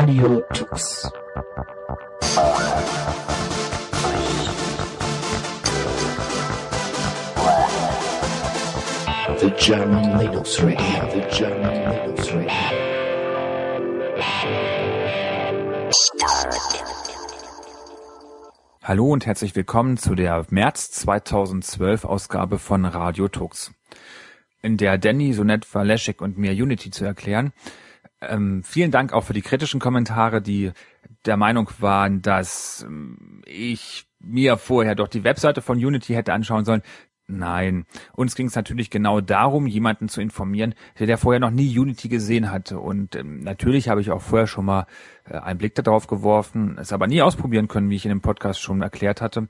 Radio Tux. The German Linux Radio, the German Linux Radio. Hallo und herzlich willkommen zu der März 2012 Ausgabe von Radio Tux, in der Danny so nett war, Leszek und mir Unity zu erklären. Vielen Dank auch für die kritischen Kommentare, die der Meinung waren, dass ich mir vorher doch die Webseite von Unity hätte anschauen sollen. Nein, uns ging es natürlich genau darum, jemanden zu informieren, der vorher noch nie Unity gesehen hatte. Und natürlich habe ich auch vorher schon mal einen Blick darauf geworfen, es aber nie ausprobieren können, wie ich in dem Podcast schon erklärt hatte.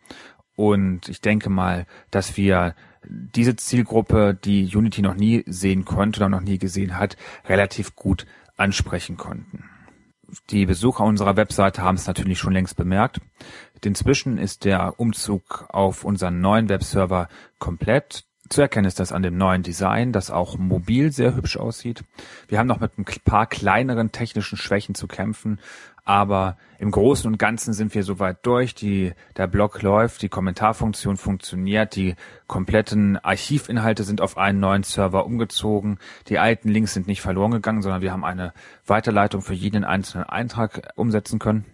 Und ich denke mal, dass wir diese Zielgruppe, die Unity noch nie sehen konnte oder noch nie gesehen hat, relativ gut ansprechen konnten. Die Besucher unserer Webseite haben es natürlich schon längst bemerkt. Inzwischen ist der Umzug auf unseren neuen Webserver komplett. Zu erkennen ist das an dem neuen Design, das auch mobil sehr hübsch aussieht. Wir haben noch mit ein paar kleineren technischen Schwächen zu kämpfen, aber im Großen und Ganzen sind wir soweit durch. Der Blog läuft, die Kommentarfunktion funktioniert, die kompletten Archivinhalte sind auf einen neuen Server umgezogen. Die alten Links sind nicht verloren gegangen, sondern wir haben eine Weiterleitung für jeden einzelnen Eintrag umsetzen können.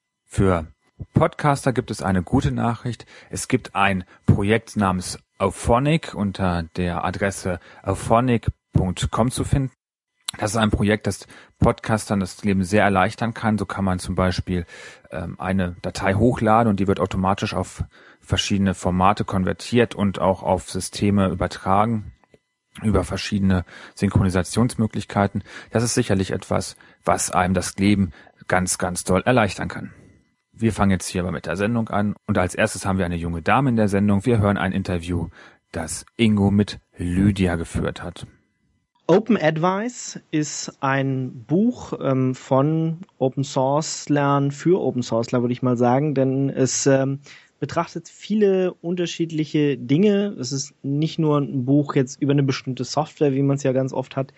Für Podcaster gibt es eine gute Nachricht. Es gibt ein Projekt namens Auphonic unter der Adresse auphonic.com zu finden. Das ist ein Projekt, das Podcastern das Leben sehr erleichtern kann. So kann man zum Beispiel eine Datei hochladen und die wird automatisch auf verschiedene Formate konvertiert und auch auf Systeme übertragen über verschiedene Synchronisationsmöglichkeiten. Das ist sicherlich etwas, was einem das Leben ganz, ganz doll erleichtern kann. Wir fangen jetzt hier aber mit der Sendung an und als erstes haben wir eine junge Dame in der Sendung. Wir hören ein Interview, das Ingo mit Lydia geführt hat. Open Advice ist ein Buch von Open Source Lern für Open Sourceler, würde ich mal sagen, denn es betrachtet viele unterschiedliche Dinge. Es ist nicht nur ein Buch jetzt über eine bestimmte Software, wie man es ja ganz oft hat,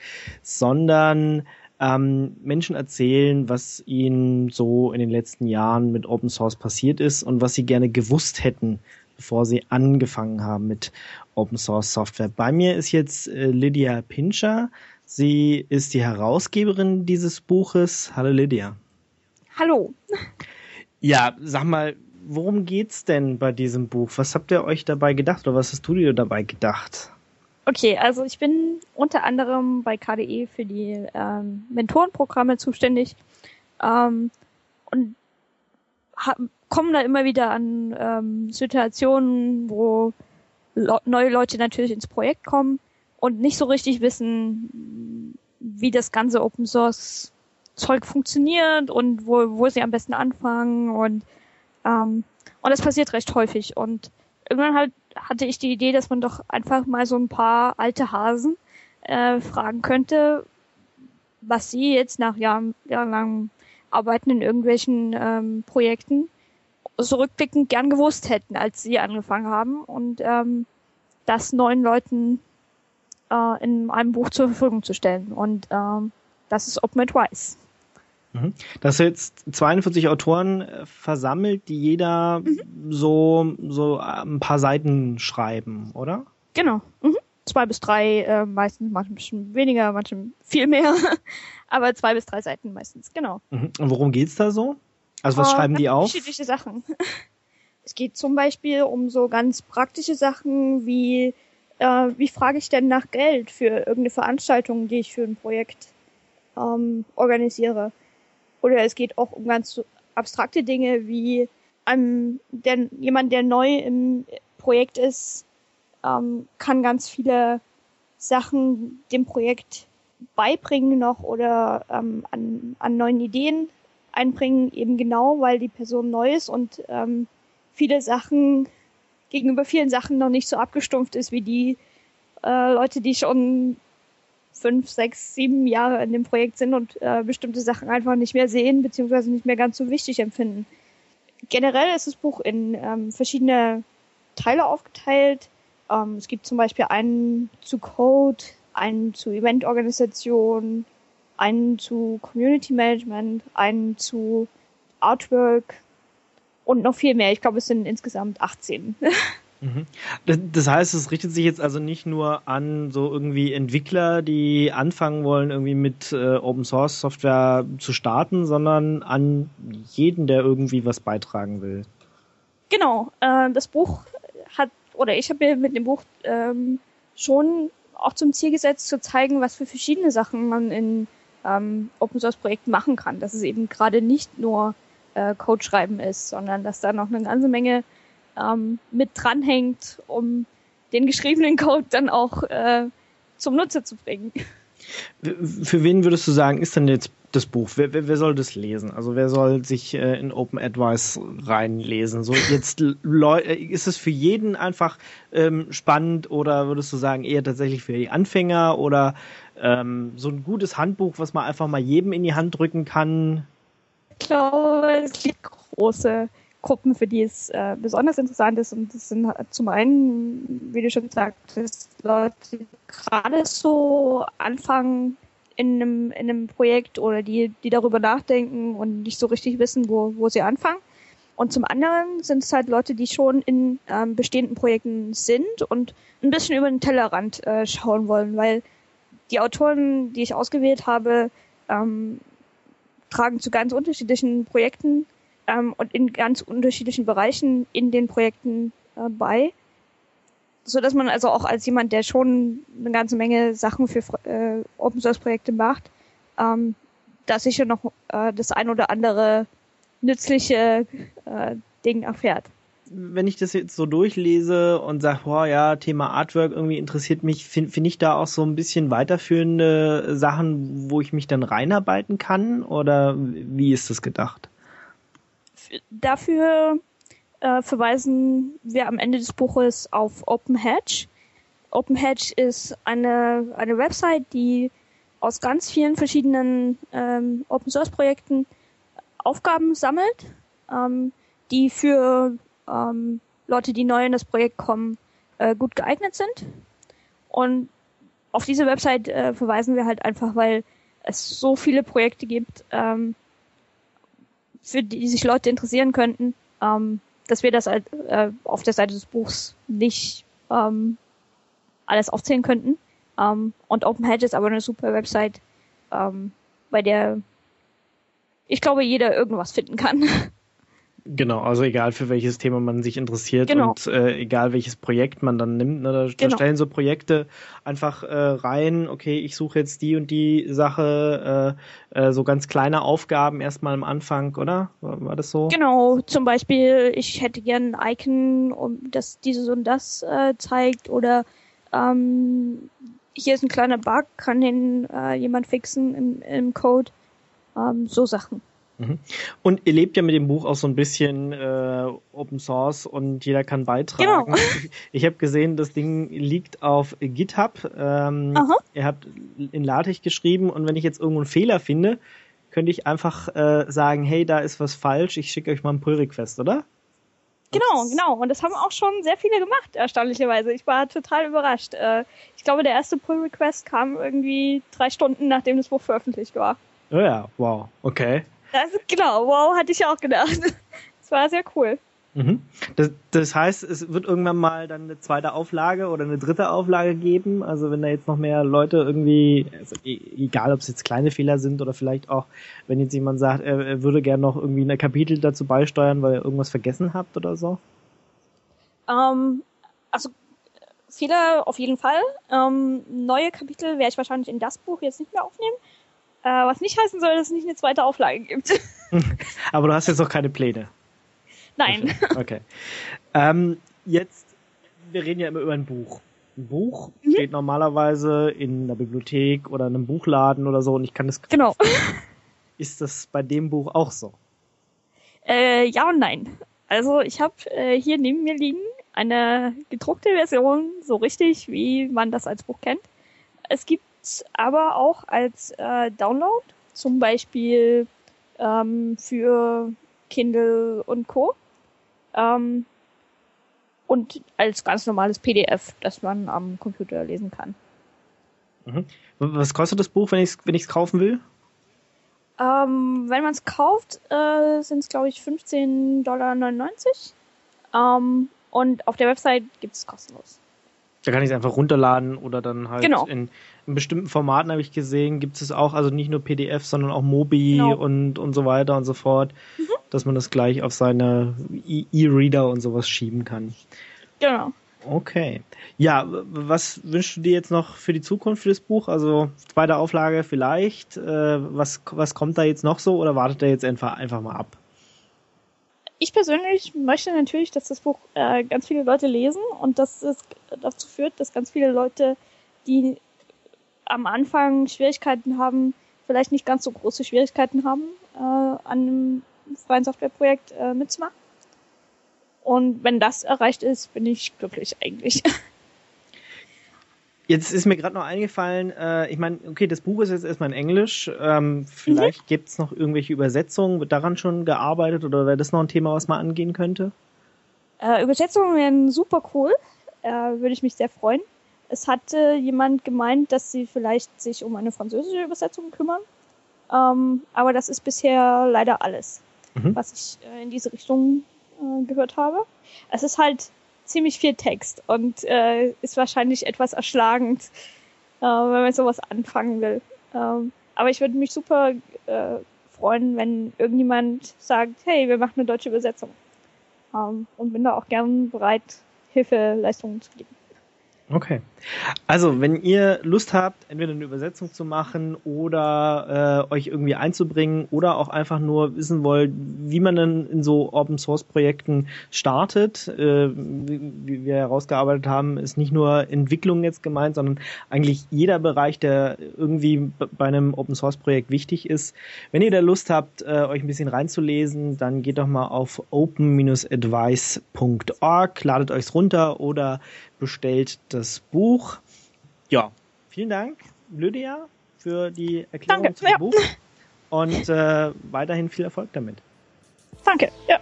sondern Menschen erzählen, was ihnen so in den letzten Jahren mit Open Source passiert ist und was sie gerne gewusst hätten, bevor sie angefangen haben mit Open Source Software. Bei mir ist jetzt Lydia Pinscher. Sie ist die Herausgeberin dieses Buches. Hallo Lydia. Hallo. Ja, sag mal, worum geht's denn bei diesem Buch? Was habt ihr euch dabei gedacht oder was hast du dir dabei gedacht? Okay, also ich bin unter anderem bei KDE für die Mentorenprogramme zuständig und komme da immer wieder an Situationen, wo neue Leute natürlich ins Projekt kommen und nicht so richtig wissen, wie das ganze Open Source Zeug funktioniert und wo sie am besten anfangen und das passiert recht häufig und irgendwann hatte ich die Idee, dass man doch einfach mal so ein paar alte Hasen fragen könnte, was sie jetzt nach jahrelangem Arbeiten in irgendwelchen Projekten so rückblickend gern gewusst hätten, als sie angefangen haben und das neuen Leuten in einem Buch zur Verfügung zu stellen. Und das ist Open Advice. Das sind jetzt 42 Autoren versammelt, die jeder so ein paar Seiten schreiben, oder? Genau. 2 bis 3, meistens, manchmal ein bisschen weniger, manchmal viel mehr, aber 2 bis 3 Seiten meistens, genau. Und worum geht's da so? Also was schreiben die auf? Unterschiedliche Sachen. Es geht zum Beispiel um so ganz praktische Sachen wie frage ich denn nach Geld für irgendeine Veranstaltung, die ich für ein Projekt organisiere. Oder es geht auch um ganz so abstrakte Dinge wie jemand, der neu im Projekt ist, kann ganz viele Sachen dem Projekt beibringen noch oder an neuen Ideen einbringen, eben genau, weil die Person neu ist und gegenüber vielen Sachen noch nicht so abgestumpft ist wie die Leute, die schon 5, 6, 7 Jahre in dem Projekt sind und bestimmte Sachen einfach nicht mehr sehen, beziehungsweise nicht mehr ganz so wichtig empfinden. Generell ist das Buch in verschiedene Teile aufgeteilt. Es gibt zum Beispiel einen zu Code, einen zu Eventorganisation, einen zu Community Management, einen zu Artwork und noch viel mehr. Ich glaube, es sind insgesamt 18. Mhm. Das heißt, es richtet sich jetzt also nicht nur an so irgendwie Entwickler, die anfangen wollen, irgendwie mit Open Source Software zu starten, sondern an jeden, der irgendwie was beitragen will. Genau, das Buch ich habe mir mit dem Buch schon auch zum Ziel gesetzt, zu zeigen, was für verschiedene Sachen man in Open Source Projekten machen kann. Dass es eben gerade nicht nur Code schreiben ist, sondern dass da noch eine ganze Menge mit dranhängt, um den geschriebenen Code dann auch zum Nutzer zu bringen. Für wen würdest du sagen, ist denn jetzt das Buch? Wer soll das lesen? Also wer soll sich in Open Advice reinlesen? So jetzt ist es für jeden einfach spannend oder würdest du sagen eher tatsächlich für die Anfänger oder so ein gutes Handbuch, was man einfach mal jedem in die Hand drücken kann? Ich glaube, es gibt große Gruppen, für die es besonders interessant ist. Und das sind zum einen, wie du schon gesagt hast, Leute, die gerade so anfangen in einem Projekt oder die darüber nachdenken und nicht so richtig wissen, wo sie anfangen. Und zum anderen sind es halt Leute, die schon in bestehenden Projekten sind und ein bisschen über den Tellerrand schauen wollen, weil die Autoren, die ich ausgewählt habe, tragen zu ganz unterschiedlichen Projekten und in ganz unterschiedlichen Bereichen in den Projekten bei, so dass man also auch als jemand, der schon eine ganze Menge Sachen für Open Source Projekte macht, da sicher noch das ein oder andere nützliche Ding erfährt. Wenn ich das jetzt so durchlese und sage, boah, ja, Thema Artwork irgendwie interessiert mich, finde ich da auch so ein bisschen weiterführende Sachen, wo ich mich dann reinarbeiten kann? Oder wie ist das gedacht? Dafür verweisen wir am Ende des Buches auf OpenHedge. OpenHedge ist eine Website, die aus ganz vielen verschiedenen Open-Source-Projekten Aufgaben sammelt, die für Leute, die neu in das Projekt kommen, gut geeignet sind. Und auf diese Website verweisen wir halt einfach, weil es so viele Projekte gibt, für die sich Leute interessieren könnten, dass wir das halt, auf der Seite des Buchs nicht alles aufzählen könnten. Und OpenHedge ist aber eine super Website, bei der ich glaube, jeder irgendwas finden kann. Genau, also egal für welches Thema man sich interessiert und egal welches Projekt man dann nimmt, ne, da stellen so Projekte einfach rein, okay, ich suche jetzt die und die Sache, so ganz kleine Aufgaben erstmal am Anfang, oder? War das so? Genau, zum Beispiel, ich hätte gern ein Icon, das dieses und das zeigt, oder hier ist ein kleiner Bug, kann den jemand fixen im Code, so Sachen. Und ihr lebt ja mit dem Buch auch so ein bisschen Open Source und jeder kann beitragen. Genau. Ich habe gesehen, das Ding liegt auf GitHub. Ihr habt in LaTeX geschrieben und wenn ich jetzt irgendwo einen Fehler finde, könnte ich einfach sagen, hey, da ist was falsch, ich schicke euch mal einen Pull-Request, oder? Genau. Und das haben auch schon sehr viele gemacht, erstaunlicherweise. Ich war total überrascht. Ich glaube, der erste Pull-Request kam irgendwie 3 Stunden, nachdem das Buch veröffentlicht war. Oh ja, wow, okay. Genau, wow, hatte ich auch gedacht. Das war sehr cool. Das heißt, es wird irgendwann mal dann eine zweite Auflage oder eine dritte Auflage geben. Also wenn da jetzt noch mehr Leute irgendwie, also egal ob es jetzt kleine Fehler sind oder vielleicht auch, wenn jetzt jemand sagt, er würde gerne noch irgendwie ein Kapitel dazu beisteuern, weil ihr irgendwas vergessen habt oder so. Also Fehler auf jeden Fall. Neue Kapitel werde ich wahrscheinlich in das Buch jetzt nicht mehr aufnehmen. Was nicht heißen soll, dass es nicht eine zweite Auflage gibt. Aber du hast jetzt noch keine Pläne. Nein. Okay. Jetzt, wir reden ja immer über ein Buch. Ein Buch steht normalerweise in einer Bibliothek oder in einem Buchladen oder so und ich kann das... Genau. Ist das bei dem Buch auch so? Ja und nein. Also ich habe hier neben mir liegen eine gedruckte Version, so richtig, wie man das als Buch kennt. Es gibt aber auch als Download, zum Beispiel für Kindle und Co. Und als ganz normales PDF, das man am Computer lesen kann. Was kostet das Buch, wenn ich es kaufen will? Wenn man es kauft, sind es, glaube ich, $15,99. Und auf der Website gibt es kostenlos. Da kann ich es einfach runterladen oder dann halt Genau. in bestimmten Formaten, habe ich gesehen, gibt es auch, also nicht nur PDF, sondern auch Mobi Genau. und so weiter und so fort, dass man das gleich auf seine E-Reader und sowas schieben kann. Genau. Okay. Ja, was wünschst du dir jetzt noch für die Zukunft für das Buch? Also zweite Auflage vielleicht. Was kommt da jetzt noch so oder wartet ihr jetzt einfach mal ab? Ich persönlich möchte natürlich, dass das Buch ganz viele Leute lesen und dass es dazu führt, dass ganz viele Leute, die am Anfang Schwierigkeiten haben, vielleicht nicht ganz so große Schwierigkeiten haben, an einem freien Softwareprojekt mitzumachen. Und wenn das erreicht ist, bin ich glücklich eigentlich. Jetzt ist mir gerade noch eingefallen, ich meine, okay, das Buch ist jetzt erstmal in Englisch. Vielleicht gibt's noch irgendwelche Übersetzungen. Wird daran schon gearbeitet oder wäre das noch ein Thema, was man angehen könnte? Übersetzungen wären super cool. Würde ich mich sehr freuen. Es hatte jemand gemeint, dass sie vielleicht sich um eine französische Übersetzung kümmern. Aber das ist bisher leider alles, was ich in diese Richtung gehört habe. Es ist halt ziemlich viel Text und ist wahrscheinlich etwas erschlagend, wenn man sowas anfangen will. Aber ich würde mich super freuen, wenn irgendjemand sagt, hey, wir machen eine deutsche Übersetzung. Und bin da auch gern bereit, Hilfeleistungen zu geben. Okay. Also, wenn ihr Lust habt, entweder eine Übersetzung zu machen oder euch irgendwie einzubringen oder auch einfach nur wissen wollt, wie man dann in so Open-Source-Projekten startet, wie wir herausgearbeitet haben, ist nicht nur Entwicklung jetzt gemeint, sondern eigentlich jeder Bereich, der irgendwie bei einem Open-Source-Projekt wichtig ist. Wenn ihr da Lust habt, euch ein bisschen reinzulesen, dann geht doch mal auf open-advice.org, ladet euch's runter oder bestellt das Buch. Ja, vielen Dank, Lydia, für die Erklärung zu dem Buch und weiterhin viel Erfolg damit. Danke, ja.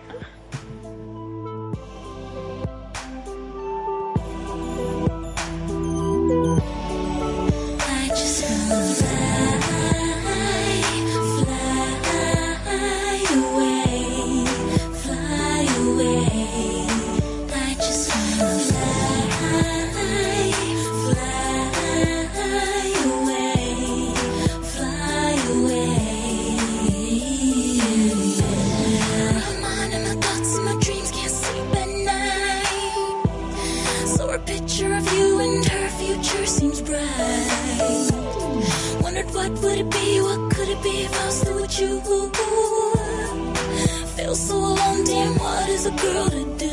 What would it be? What could it be if I was still with you? Feel so alone, damn, what is a girl to do?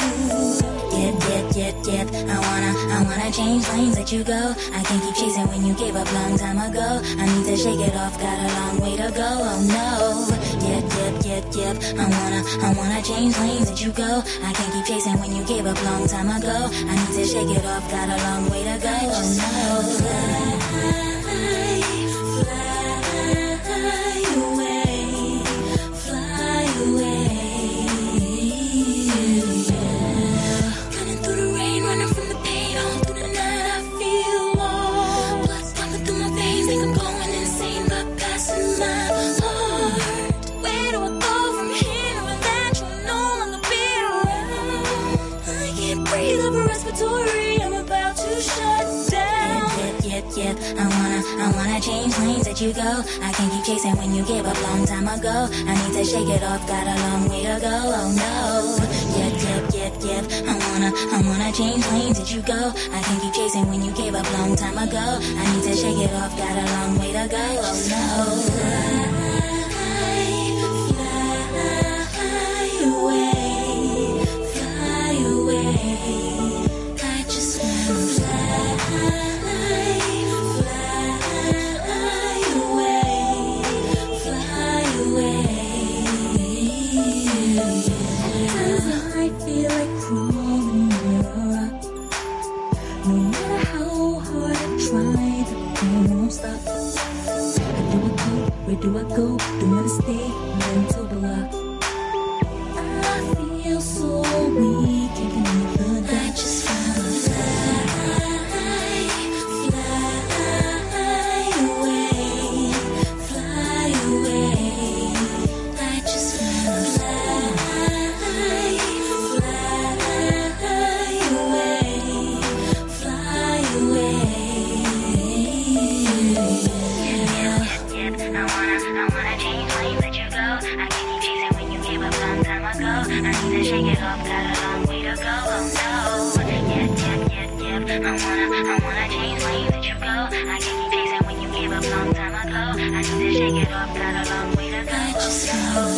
Yep, I wanna change lanes, let you go. I can't keep chasing when you gave up long time ago. I need to shake it off, got a long way to go, oh no. Yep, I wanna change lanes, let you go. I can't keep chasing when you gave up long time ago. I need to shake it off, got a long way to go, oh no. Fly away. Running through the rain, running from the pain, all through the night I feel lost. Blood's pumping through my veins, think I'm going insane, but passing my heart. Where do I go from here, knowing that you'll no longer be around? I can't breathe up a respiratory, I'm about to shut down. Yep, I wanna change lanes, let you go. I can't keep chasing when you gave up long time ago. I need to shake it off, got a long way to go, oh no. Yep, I wanna change lanes, let you go. I can't keep chasing when you gave up long time ago. I need to shake it off, got a long way to go, oh no. Fly away, fly away. I just wanna fly. Where do I go? Don't wanna stay until the luck. I feel so weak, can't even I just wanna fly away, fly away. wanna change lanes that you go. I can't keep chasing when you gave up long time ago. I need to shake it off, got a long way to go. I just wanna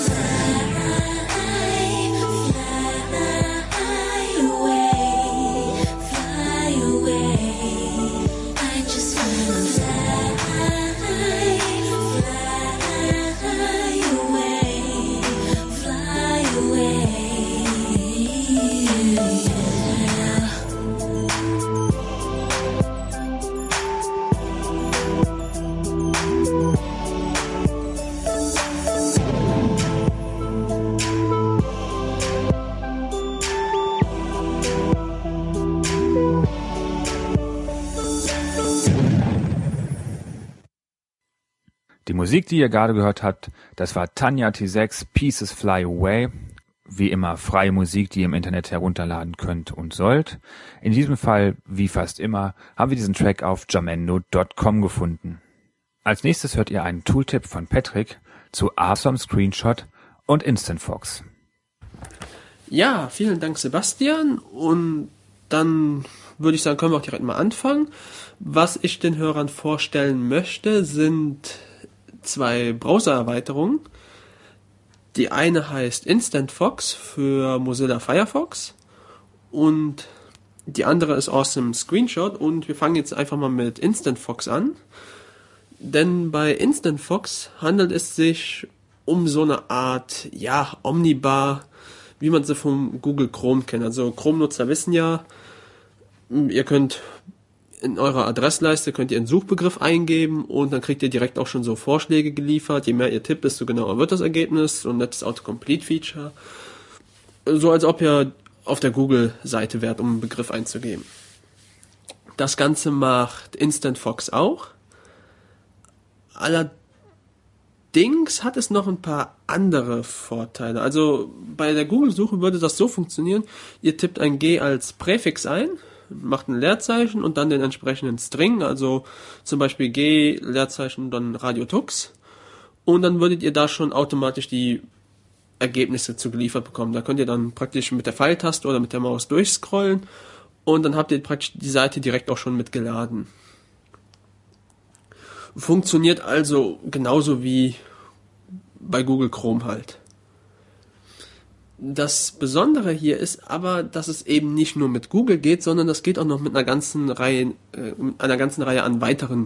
fly away, fly away. I just wanna fly away. Die Musik, die ihr gerade gehört habt, das war Tanya T6, Pieces Fly Away. Wie immer freie Musik, die ihr im Internet herunterladen könnt und sollt. In diesem Fall, wie fast immer, haben wir diesen Track auf jamendo.com gefunden. Als nächstes hört ihr einen Tooltip von Patrick zu Awesome Screenshot und Instant Fox. Ja, vielen Dank, Sebastian. Und dann würde ich sagen, können wir auch direkt mal anfangen. Was ich den Hörern vorstellen möchte, sind 2 Browser-Erweiterungen. Die eine heißt Instant Fox für Mozilla Firefox und die andere ist Awesome Screenshot, und wir fangen jetzt einfach mal mit Instant Fox an. Denn bei Instant Fox handelt es sich um so eine Art, ja, Omnibar, wie man sie vom Google Chrome kennt. Also Chrome-Nutzer wissen ja, ihr könnt in eurer Adressleiste könnt ihr einen Suchbegriff eingeben und dann kriegt ihr direkt auch schon so Vorschläge geliefert. Je mehr ihr tippt, desto genauer wird das Ergebnis. So ein nettes Autocomplete-Feature. So als ob ihr auf der Google-Seite wärt, um einen Begriff einzugeben. Das Ganze macht Instant Fox auch. Allerdings hat es noch ein paar andere Vorteile. Also bei der Google-Suche würde das so funktionieren. Ihr tippt ein G als Präfix ein, macht ein Leerzeichen und dann den entsprechenden String, also zum Beispiel G, Leerzeichen, dann Radio Tux, und dann würdet ihr da schon automatisch die Ergebnisse zugeliefert bekommen. Da könnt ihr dann praktisch mit der Pfeiltaste oder mit der Maus durchscrollen und dann habt ihr praktisch die Seite direkt auch schon mitgeladen. Funktioniert also genauso wie bei Google Chrome halt. Das Besondere hier ist aber, dass es eben nicht nur mit Google geht, sondern das geht auch noch mit einer ganzen Reihe an weiteren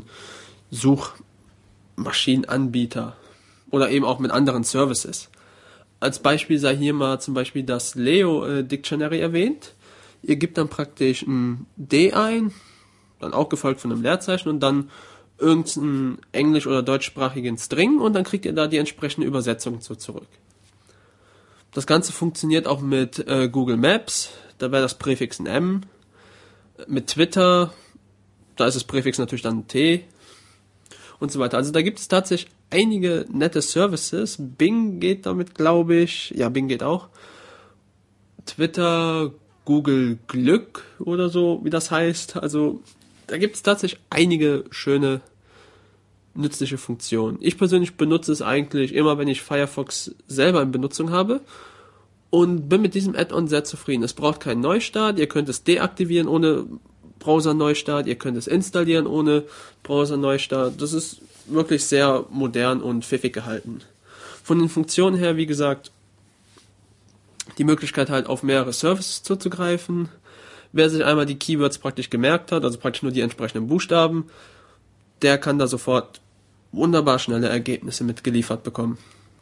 Suchmaschinenanbieter oder eben auch mit anderen Services. Als Beispiel sei hier mal zum Beispiel das Leo Dictionary erwähnt. Ihr gebt dann praktisch ein D ein, dann auch gefolgt von einem Leerzeichen und dann irgendeinen englisch- oder deutschsprachigen String und dann kriegt ihr da die entsprechende Übersetzung zurück. Das Ganze funktioniert auch mit Google Maps, da wäre das Präfix ein M. Mit Twitter, da ist das Präfix natürlich dann ein T und so weiter. Also da gibt es tatsächlich einige nette Services. Bing geht damit, glaube ich. Ja, Bing geht auch. Twitter, Google Glück oder so, wie das heißt. Also da gibt es tatsächlich einige schöne, nützliche Funktionen. Ich persönlich benutze es eigentlich immer, wenn ich Firefox selber in Benutzung habe und bin mit diesem Add-on sehr zufrieden. Es braucht keinen Neustart, ihr könnt es deaktivieren ohne Browser-Neustart, ihr könnt es installieren ohne Browser-Neustart. Das ist wirklich sehr modern und pfiffig gehalten. Von den Funktionen her, wie gesagt, die Möglichkeit halt auf mehrere Services zuzugreifen. Wer sich einmal die Keywords praktisch gemerkt hat, also praktisch nur die entsprechenden Buchstaben, der kann da sofort wunderbar schnelle Ergebnisse mitgeliefert bekommen.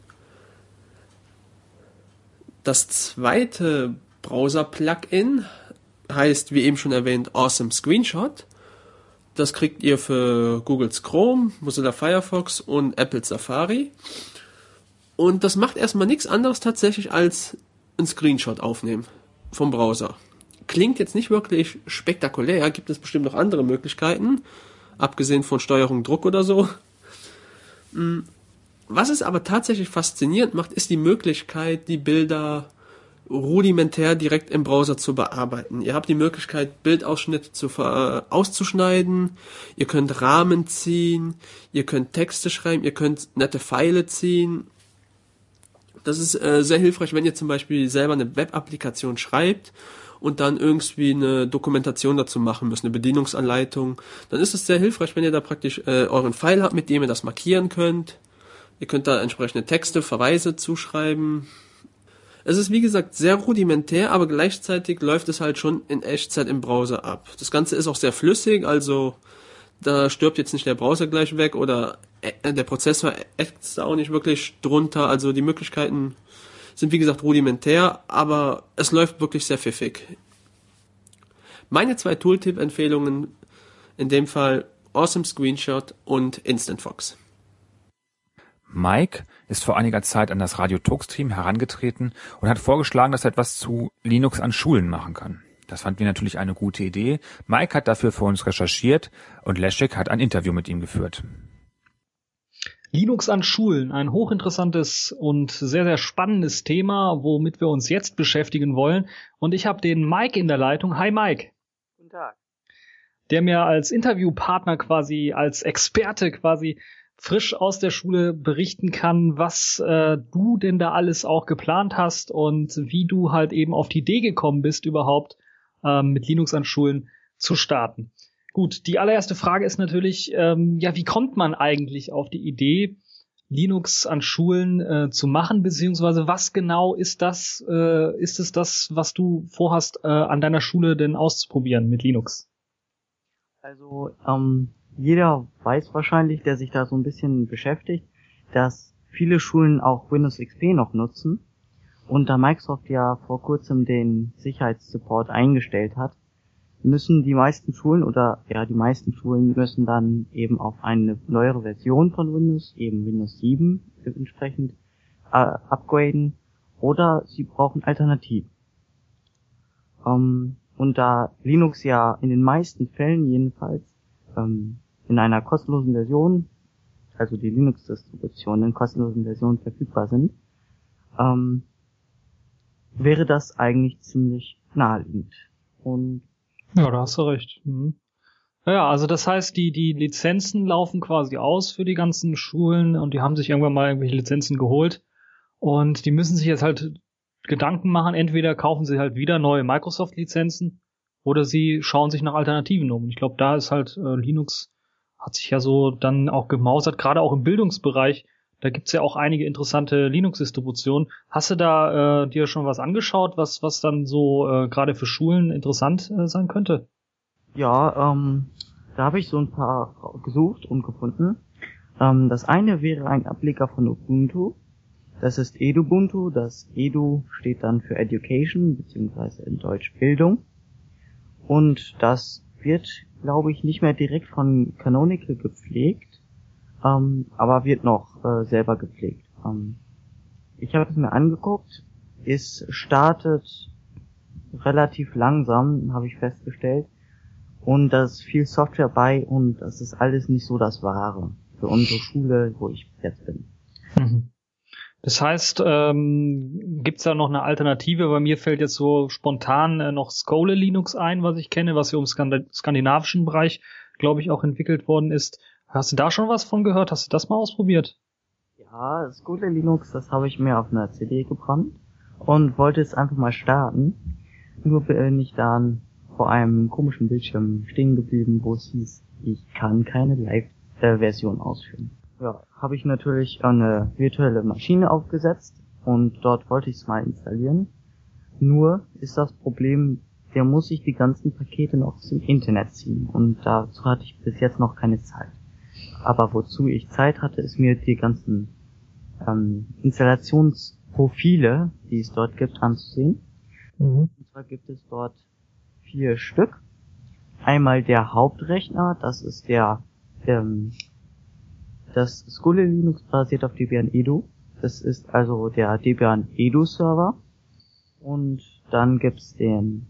Das zweite Browser-Plugin heißt, wie eben schon erwähnt, Awesome Screenshot. Das kriegt ihr für Googles Chrome, Mozilla Firefox und Apple Safari. Und das macht erstmal nichts anderes tatsächlich als einen Screenshot aufnehmen vom Browser. Klingt jetzt nicht wirklich spektakulär, gibt es bestimmt noch andere Möglichkeiten, abgesehen von Steuerung Druck oder so. Was es aber tatsächlich faszinierend macht, ist die Möglichkeit, die Bilder rudimentär direkt im Browser zu bearbeiten. Ihr habt die Möglichkeit, Bildausschnitte auszuschneiden, ihr könnt Rahmen ziehen, ihr könnt Texte schreiben, ihr könnt nette Pfeile ziehen. Das ist sehr hilfreich, wenn ihr zum Beispiel selber eine Web-Applikation schreibt und dann irgendwie eine Dokumentation dazu machen müssen, eine Bedienungsanleitung, dann ist es sehr hilfreich, wenn ihr da praktisch euren Pfeil habt, mit dem ihr das markieren könnt. Ihr könnt da entsprechende Texte, Verweise zuschreiben. Es ist wie gesagt sehr rudimentär, aber gleichzeitig läuft es halt schon in Echtzeit im Browser ab. Das Ganze ist auch sehr flüssig, also da stirbt jetzt nicht der Browser gleich weg oder der Prozessor ächzt auch nicht wirklich drunter. Also die Möglichkeiten sind wie gesagt rudimentär, aber es läuft wirklich sehr pfiffig. Meine 2 Tooltip-Empfehlungen in dem Fall Awesome Screenshot und Instant Fox. Mike ist vor einiger Zeit an das Radio Tux-Team herangetreten und hat vorgeschlagen, dass er etwas zu Linux an Schulen machen kann. Das fanden wir natürlich eine gute Idee. Mike hat dafür für uns recherchiert und Leszek hat ein Interview mit ihm geführt. Linux an Schulen, ein hochinteressantes und sehr, sehr spannendes Thema, womit wir uns jetzt beschäftigen wollen. Und ich habe den Mike in der Leitung. Hi Mike. Guten Tag. Der mir als Interviewpartner quasi, als Experte quasi frisch aus der Schule berichten kann, was du denn da alles auch geplant hast und wie du halt eben auf die Idee gekommen bist, überhaupt mit Linux an Schulen zu starten. Gut, die allererste Frage ist natürlich, wie kommt man eigentlich auf die Idee, Linux an Schulen zu machen, beziehungsweise was genau ist das, ist es das, was du vorhast, an deiner Schule denn auszuprobieren mit Linux? Also, jeder weiß wahrscheinlich, der sich da so ein bisschen beschäftigt, dass viele Schulen auch Windows XP noch nutzen. Und da Microsoft ja vor kurzem den Sicherheitssupport eingestellt hat, müssen die meisten Schulen müssen dann eben auf eine neuere Version von Windows, eben Windows 7 entsprechend upgraden, oder sie brauchen Alternativen. Und da Linux ja in den meisten Fällen jedenfalls in einer kostenlosen Version, also die Linux-Distributionen in kostenlosen Versionen verfügbar sind, wäre das eigentlich ziemlich naheliegend. Und ja, da hast du recht. Mhm. Ja, also das heißt, die Lizenzen laufen quasi aus für die ganzen Schulen und die haben sich irgendwann mal irgendwelche Lizenzen geholt und die müssen sich jetzt halt Gedanken machen, entweder kaufen sie halt wieder neue Microsoft-Lizenzen oder sie schauen sich nach Alternativen um. Und ich glaube, da ist halt Linux hat sich ja so dann auch gemausert, gerade auch im Bildungsbereich. Da gibt's ja auch einige interessante Linux-Distributionen. Hast du da dir schon was angeschaut, was dann so gerade für Schulen interessant sein könnte? Ja, da habe ich so ein paar gesucht und gefunden. Das eine wäre ein Ableger von Ubuntu. Das ist Edubuntu. Das Edu steht dann für Education, beziehungsweise in Deutsch Bildung. Und das wird, glaube ich, nicht mehr direkt von Canonical gepflegt, aber wird noch selber gepflegt. Ich habe es mir angeguckt. Es startet relativ langsam, habe ich festgestellt. Und da ist viel Software bei und das ist alles nicht so das Wahre für unsere Schule, wo ich jetzt bin. Mhm. Das heißt, gibt's da noch eine Alternative? Bei mir fällt jetzt so spontan noch Skole Linux ein, was ich kenne, was hier im skandinavischen Bereich, glaube ich, auch entwickelt worden ist. Hast du da schon was von gehört? Hast du das mal ausprobiert? Ja, Skole Linux, das habe ich mir auf einer CD gebrannt und wollte es einfach mal starten. Nur bin ich dann vor einem komischen Bildschirm stehen geblieben, wo es hieß, ich kann keine Live-Version ausführen. Ja, habe ich natürlich eine virtuelle Maschine aufgesetzt und dort wollte ich es mal installieren. Nur ist das Problem, der muss sich die ganzen Pakete noch zum Internet ziehen und dazu hatte ich bis jetzt noch keine Zeit. Aber wozu ich Zeit hatte, ist mir die ganzen Installationsprofile, die es dort gibt, anzusehen. Und zwar gibt es dort 4 Stück. Einmal der Hauptrechner, das ist das Skole Linux basiert auf Debian Edu. Das ist also der Debian Edu Server. Und dann gibt's den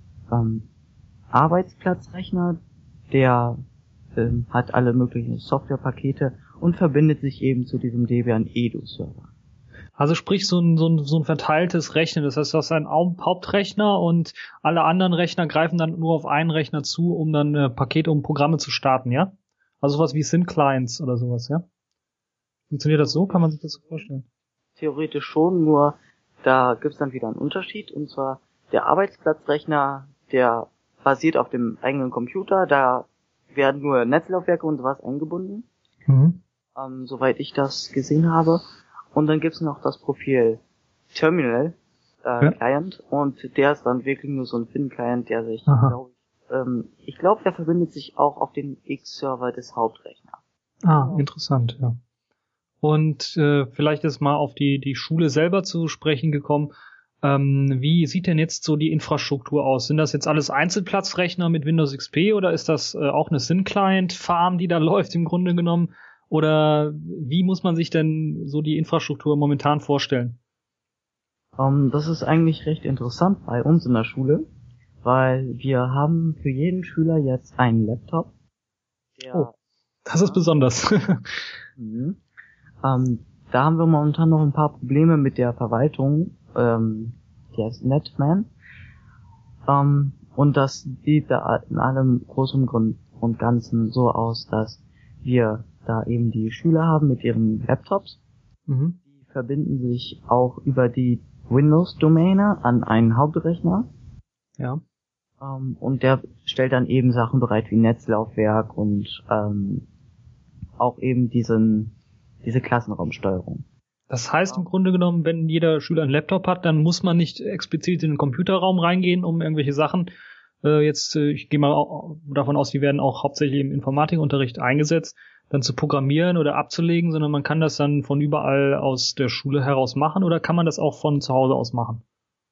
Arbeitsplatzrechner, der hat alle möglichen Softwarepakete und verbindet sich eben zu diesem Debian Edu Server. Also sprich so ein verteiltes Rechnen, das heißt, du hast einen Hauptrechner und alle anderen Rechner greifen dann nur auf einen Rechner zu, um dann Pakete, um Programme zu starten, ja? Also sowas wie Syn-Clients oder sowas, ja? Funktioniert das so? Kann man sich das so vorstellen? Theoretisch schon, nur da gibt's dann wieder einen Unterschied, und zwar der Arbeitsplatzrechner, der basiert auf dem eigenen Computer, da werden nur Netzlaufwerke und sowas eingebunden, soweit ich das gesehen habe. Und dann gibt's noch das Profil Terminal Client, und der ist dann wirklich nur so ein Thin-Client, der sich, ich glaube, der verbindet sich auch auf den X-Server des Hauptrechners. Interessant, ja. Und vielleicht ist mal auf die Schule selber zu sprechen gekommen. Wie sieht denn jetzt so die Infrastruktur aus? Sind das jetzt alles Einzelplatzrechner mit Windows XP oder ist das auch eine Thin-Client-Farm, die da läuft im Grunde genommen? Oder wie muss man sich denn so die Infrastruktur momentan vorstellen? Das ist eigentlich recht interessant bei uns in der Schule, weil wir haben für jeden Schüler jetzt einen Laptop. Das ist besonders. Da haben wir momentan noch ein paar Probleme mit der Verwaltung, der ist Netman. Und das sieht da in allem Großen und Ganzen so aus, dass wir da eben die Schüler haben mit ihren Laptops. Die verbinden sich auch über die Windows-Domäne an einen Hauptrechner. Ja. Und der stellt dann eben Sachen bereit wie Netzlaufwerk und auch eben diese Klassenraumsteuerung. Das heißt im Grunde genommen, wenn jeder Schüler einen Laptop hat, dann muss man nicht explizit in den Computerraum reingehen, um irgendwelche Sachen, ich gehe mal davon aus, die werden auch hauptsächlich im Informatikunterricht eingesetzt, dann zu programmieren oder abzulegen, sondern man kann das dann von überall aus der Schule heraus machen, oder kann man das auch von zu Hause aus machen?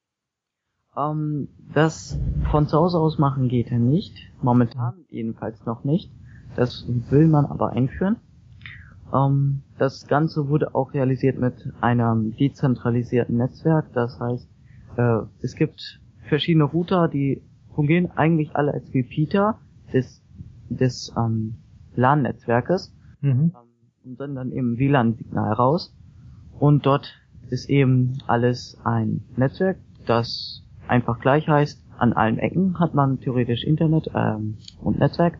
Das von zu Hause aus machen geht ja nicht. Momentan jedenfalls noch nicht. Das will man aber einführen. Das Ganze wurde auch realisiert mit einem dezentralisierten Netzwerk. Das heißt, es gibt verschiedene Router, die fungieren eigentlich alle als Repeater des LAN-Netzwerkes und senden dann eben WLAN-Signal raus. Und dort ist eben alles ein Netzwerk, das einfach gleich heißt. An allen Ecken hat man theoretisch Internet und Netzwerk,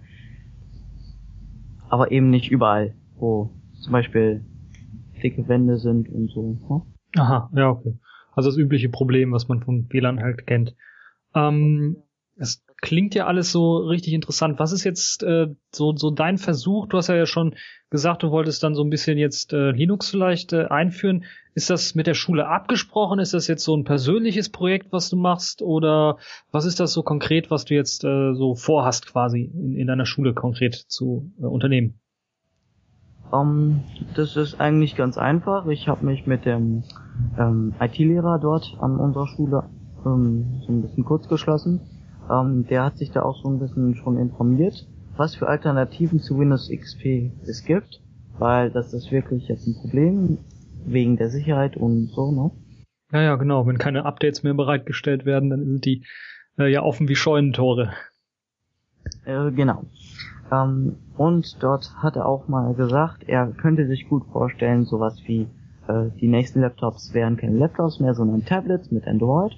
aber eben nicht überall, wo zum Beispiel dicke Wände sind und so. Ne? Aha, ja, okay. Also das übliche Problem, was man von WLAN halt kennt. Es klingt ja alles so richtig interessant. Was ist jetzt so dein Versuch? Du hast ja schon gesagt, du wolltest dann so ein bisschen jetzt Linux vielleicht einführen. Ist das mit der Schule abgesprochen? Ist das jetzt so ein persönliches Projekt, was du machst? Oder was ist das so konkret, was du jetzt so vorhast quasi in deiner Schule konkret zu unternehmen? Das ist eigentlich ganz einfach. Ich habe mich mit dem IT-Lehrer dort an unserer Schule so ein bisschen kurz geschlossen. Der hat sich da auch so ein bisschen schon informiert, was für Alternativen zu Windows XP es gibt, weil das ist wirklich jetzt ein Problem wegen der Sicherheit und so, ne? Ja, genau. Wenn keine Updates mehr bereitgestellt werden, dann sind die ja offen wie Scheunentore. Genau. Und dort hat er auch mal gesagt, er könnte sich gut vorstellen, sowas wie die nächsten Laptops wären keine Laptops mehr, sondern Tablets mit Android.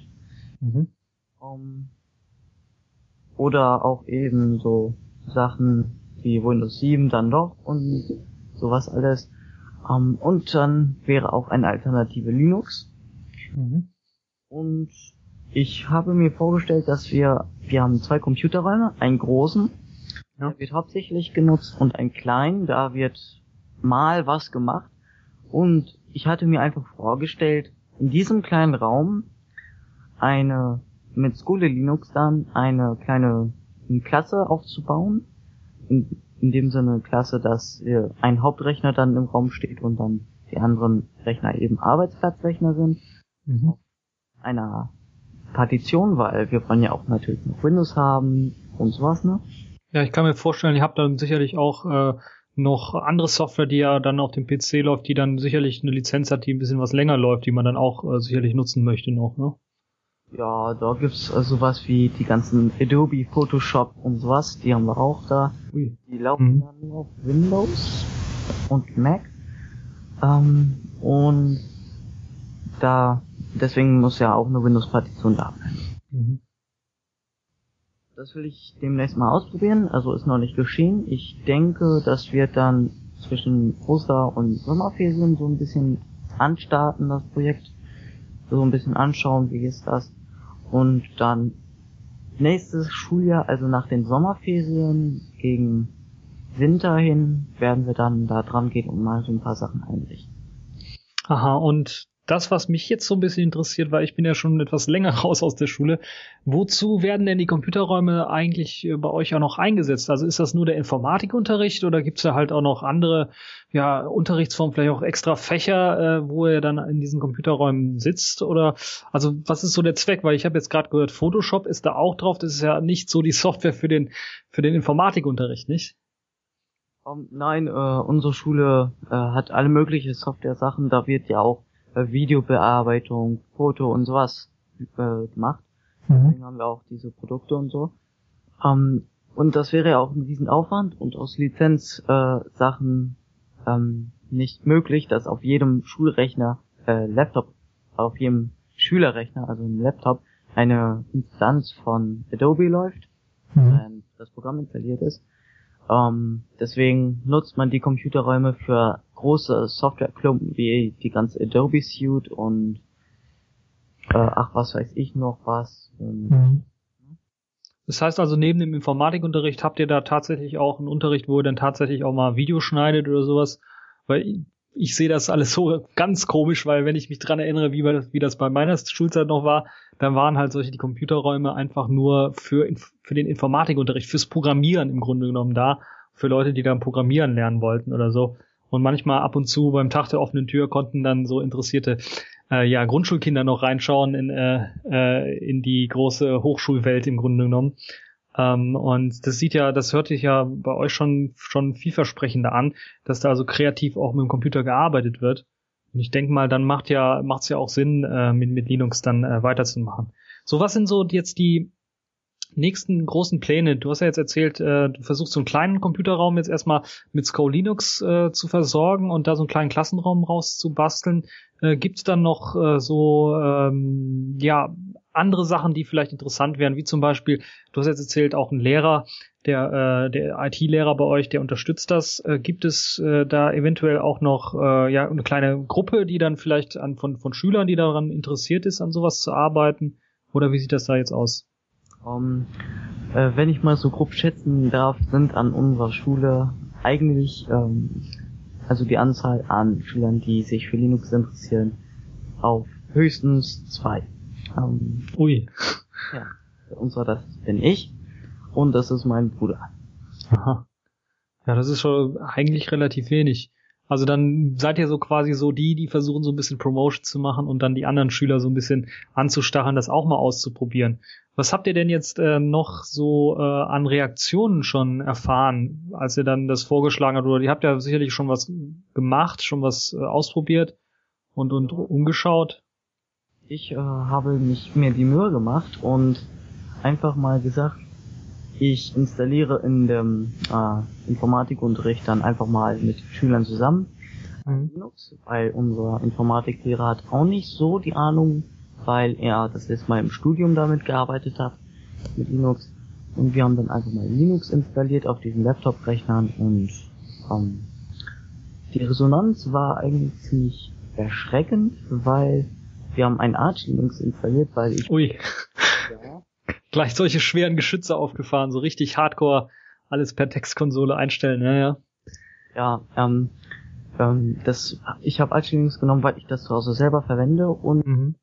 Oder auch eben so Sachen wie Windows 7 dann doch und sowas alles. Und dann wäre auch eine Alternative Linux. Und ich habe mir vorgestellt, dass wir haben 2 Computerräume, einen großen, der wird hauptsächlich genutzt, und einen kleinen, da wird mal was gemacht. Und ich hatte mir einfach vorgestellt, in diesem kleinen Raum mit Schule Linux dann eine kleine Klasse aufzubauen. In dem Sinne Klasse, dass ein Hauptrechner dann im Raum steht und dann die anderen Rechner eben Arbeitsplatzrechner sind. Auf einer Partition, weil wir wollen ja auch natürlich noch Windows haben und sowas, ne? Ja, ich kann mir vorstellen, ihr habt dann sicherlich auch noch andere Software, die ja dann auf dem PC läuft, die dann sicherlich eine Lizenz hat, die ein bisschen was länger läuft, die man dann auch sicherlich nutzen möchte noch, ne? Ja, da gibt's sowas wie die ganzen Adobe Photoshop und sowas, die haben wir auch da. Die laufen dann nur auf Windows und Mac. Und deswegen muss ja auch eine Windows-Partition da sein. Das will ich demnächst mal ausprobieren, also ist noch nicht geschehen. Ich denke, das wird dann zwischen Oster- und Sommerferien so ein bisschen anstarten, das Projekt. So ein bisschen anschauen, wie ist das. Und dann nächstes Schuljahr, also nach den Sommerferien gegen Winter hin, werden wir dann da dran gehen und mal so ein paar Sachen einrichten. Aha, und das, was mich jetzt so ein bisschen interessiert, weil ich bin ja schon etwas länger raus aus der Schule, wozu werden denn die Computerräume eigentlich bei euch auch noch eingesetzt? Also ist das nur der Informatikunterricht oder gibt's da halt auch noch andere Unterrichtsformen, vielleicht auch extra Fächer, wo ihr dann in diesen Computerräumen sitzt? Oder also was ist so der Zweck? Weil ich habe jetzt gerade gehört, Photoshop ist da auch drauf, das ist ja nicht so die Software für den Informatikunterricht, nicht? Nein, unsere Schule hat alle möglichen Software-Sachen, da wird ja auch Videobearbeitung, Foto und sowas gemacht. Deswegen haben wir auch diese Produkte und so. Und das wäre ja auch ein Riesenaufwand und aus Lizenzsachen nicht möglich, dass auf jedem Schulrechner, Laptop, auf jedem Schülerrechner, also ein Laptop, eine Instanz von Adobe läuft, das Programm installiert ist. Deswegen nutzt man die Computerräume für große Softwareklumpen wie die ganze Adobe Suite und was weiß ich noch was. Das heißt also, neben dem Informatikunterricht habt ihr da tatsächlich auch einen Unterricht, wo ihr dann tatsächlich auch mal Video schneidet oder sowas? Weil ich sehe das alles so ganz komisch, weil wenn ich mich dran erinnere, wie das bei meiner Schulzeit noch war, dann waren halt die Computerräume einfach nur für den Informatikunterricht, fürs Programmieren im Grunde genommen da, für Leute, die dann Programmieren lernen wollten oder so. Und manchmal ab und zu beim Tag der offenen Tür konnten dann so interessierte Grundschulkinder noch reinschauen in die große Hochschulwelt im Grunde genommen. Und das hört sich ja bei euch schon vielversprechender an, dass da also kreativ auch mit dem Computer gearbeitet wird. Und ich denke mal, dann macht's ja auch Sinn, mit Linux dann weiterzumachen. So, was sind so jetzt die nächsten großen Pläne? Du hast ja jetzt erzählt, du versuchst so einen kleinen Computerraum jetzt erstmal mit Sko Linux zu versorgen und da so einen kleinen Klassenraum rauszubasteln. Gibt's dann noch andere Sachen, die vielleicht interessant wären, wie zum Beispiel, du hast jetzt erzählt, auch ein Lehrer, der IT-Lehrer bei euch, der unterstützt das. Gibt es da eventuell auch noch eine kleine Gruppe, die dann vielleicht von Schülern, die daran interessiert ist, an sowas zu arbeiten? Oder wie sieht das da jetzt aus? Wenn ich mal so grob schätzen darf, sind an unserer Schule eigentlich also die Anzahl an Schülern, die sich für Linux interessieren, auf höchstens 2. Ui. Ja, unserer, das bin ich und das ist mein Bruder. Aha. Ja, das ist schon eigentlich relativ wenig. Also dann seid ihr so quasi so die versuchen so ein bisschen Promotion zu machen und dann die anderen Schüler so ein bisschen anzustacheln, das auch mal auszuprobieren. Was habt ihr denn jetzt noch so an Reaktionen schon erfahren, als ihr dann das vorgeschlagen habt? Oder ihr habt ja sicherlich schon was gemacht, schon was ausprobiert und umgeschaut. Ich habe mir die Mühe gemacht und einfach mal gesagt, ich installiere in dem Informatikunterricht dann einfach mal mit Schülern zusammen Linux, weil unser Informatiklehrer hat auch nicht so die Ahnung, weil er das letzte Mal im Studium damit gearbeitet hat, mit Linux. Und wir haben dann einfach mal Linux installiert auf diesen Laptop-Rechnern und die Resonanz war eigentlich ziemlich erschreckend, weil wir haben ein Arch Linux installiert, weil ich... Ui. Ja, Gleich solche schweren Geschütze aufgefahren, so richtig hardcore alles per Textkonsole einstellen, ja. Ja, ich habe Arch Linux genommen, weil ich das zu Hause selber verwende und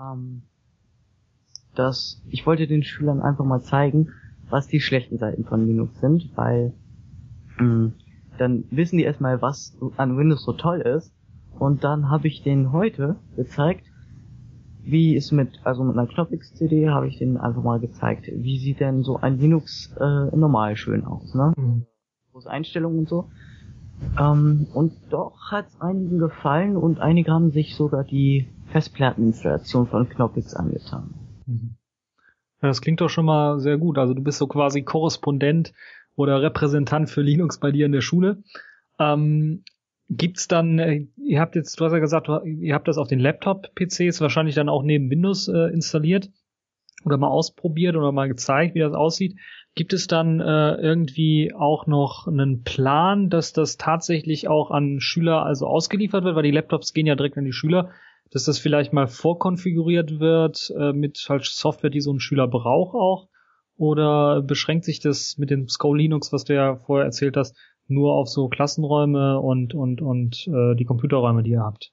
ich wollte den Schülern einfach mal zeigen, was die schlechten Seiten von Linux sind, weil dann wissen die erstmal, was an Windows so toll ist und dann habe ich denen heute gezeigt, wie es mit einer Knoppix-CD habe ich denen einfach mal gezeigt, wie sieht denn so ein Linux normal schön aus, ne? Große Einstellungen und so. Und doch hat es einigen gefallen und einige haben sich sogar die Festplatteninstallation von Knoppix angetan. Ja, das klingt doch schon mal sehr gut. Also du bist so quasi Korrespondent oder Repräsentant für Linux bei dir in der Schule. Gibt's dann, du hast ja gesagt, ihr habt das auf den Laptop-PCs wahrscheinlich dann auch neben Windows installiert oder mal ausprobiert oder mal gezeigt, wie das aussieht. Gibt es dann irgendwie auch noch einen Plan, dass das tatsächlich auch an Schüler also ausgeliefert wird, weil die Laptops gehen ja direkt an die Schüler, dass das vielleicht mal vorkonfiguriert wird mit halt Software, die so ein Schüler braucht auch? Oder beschränkt sich das mit dem SCO Linux, was du ja vorher erzählt hast, nur auf so Klassenräume und die Computerräume, die ihr habt?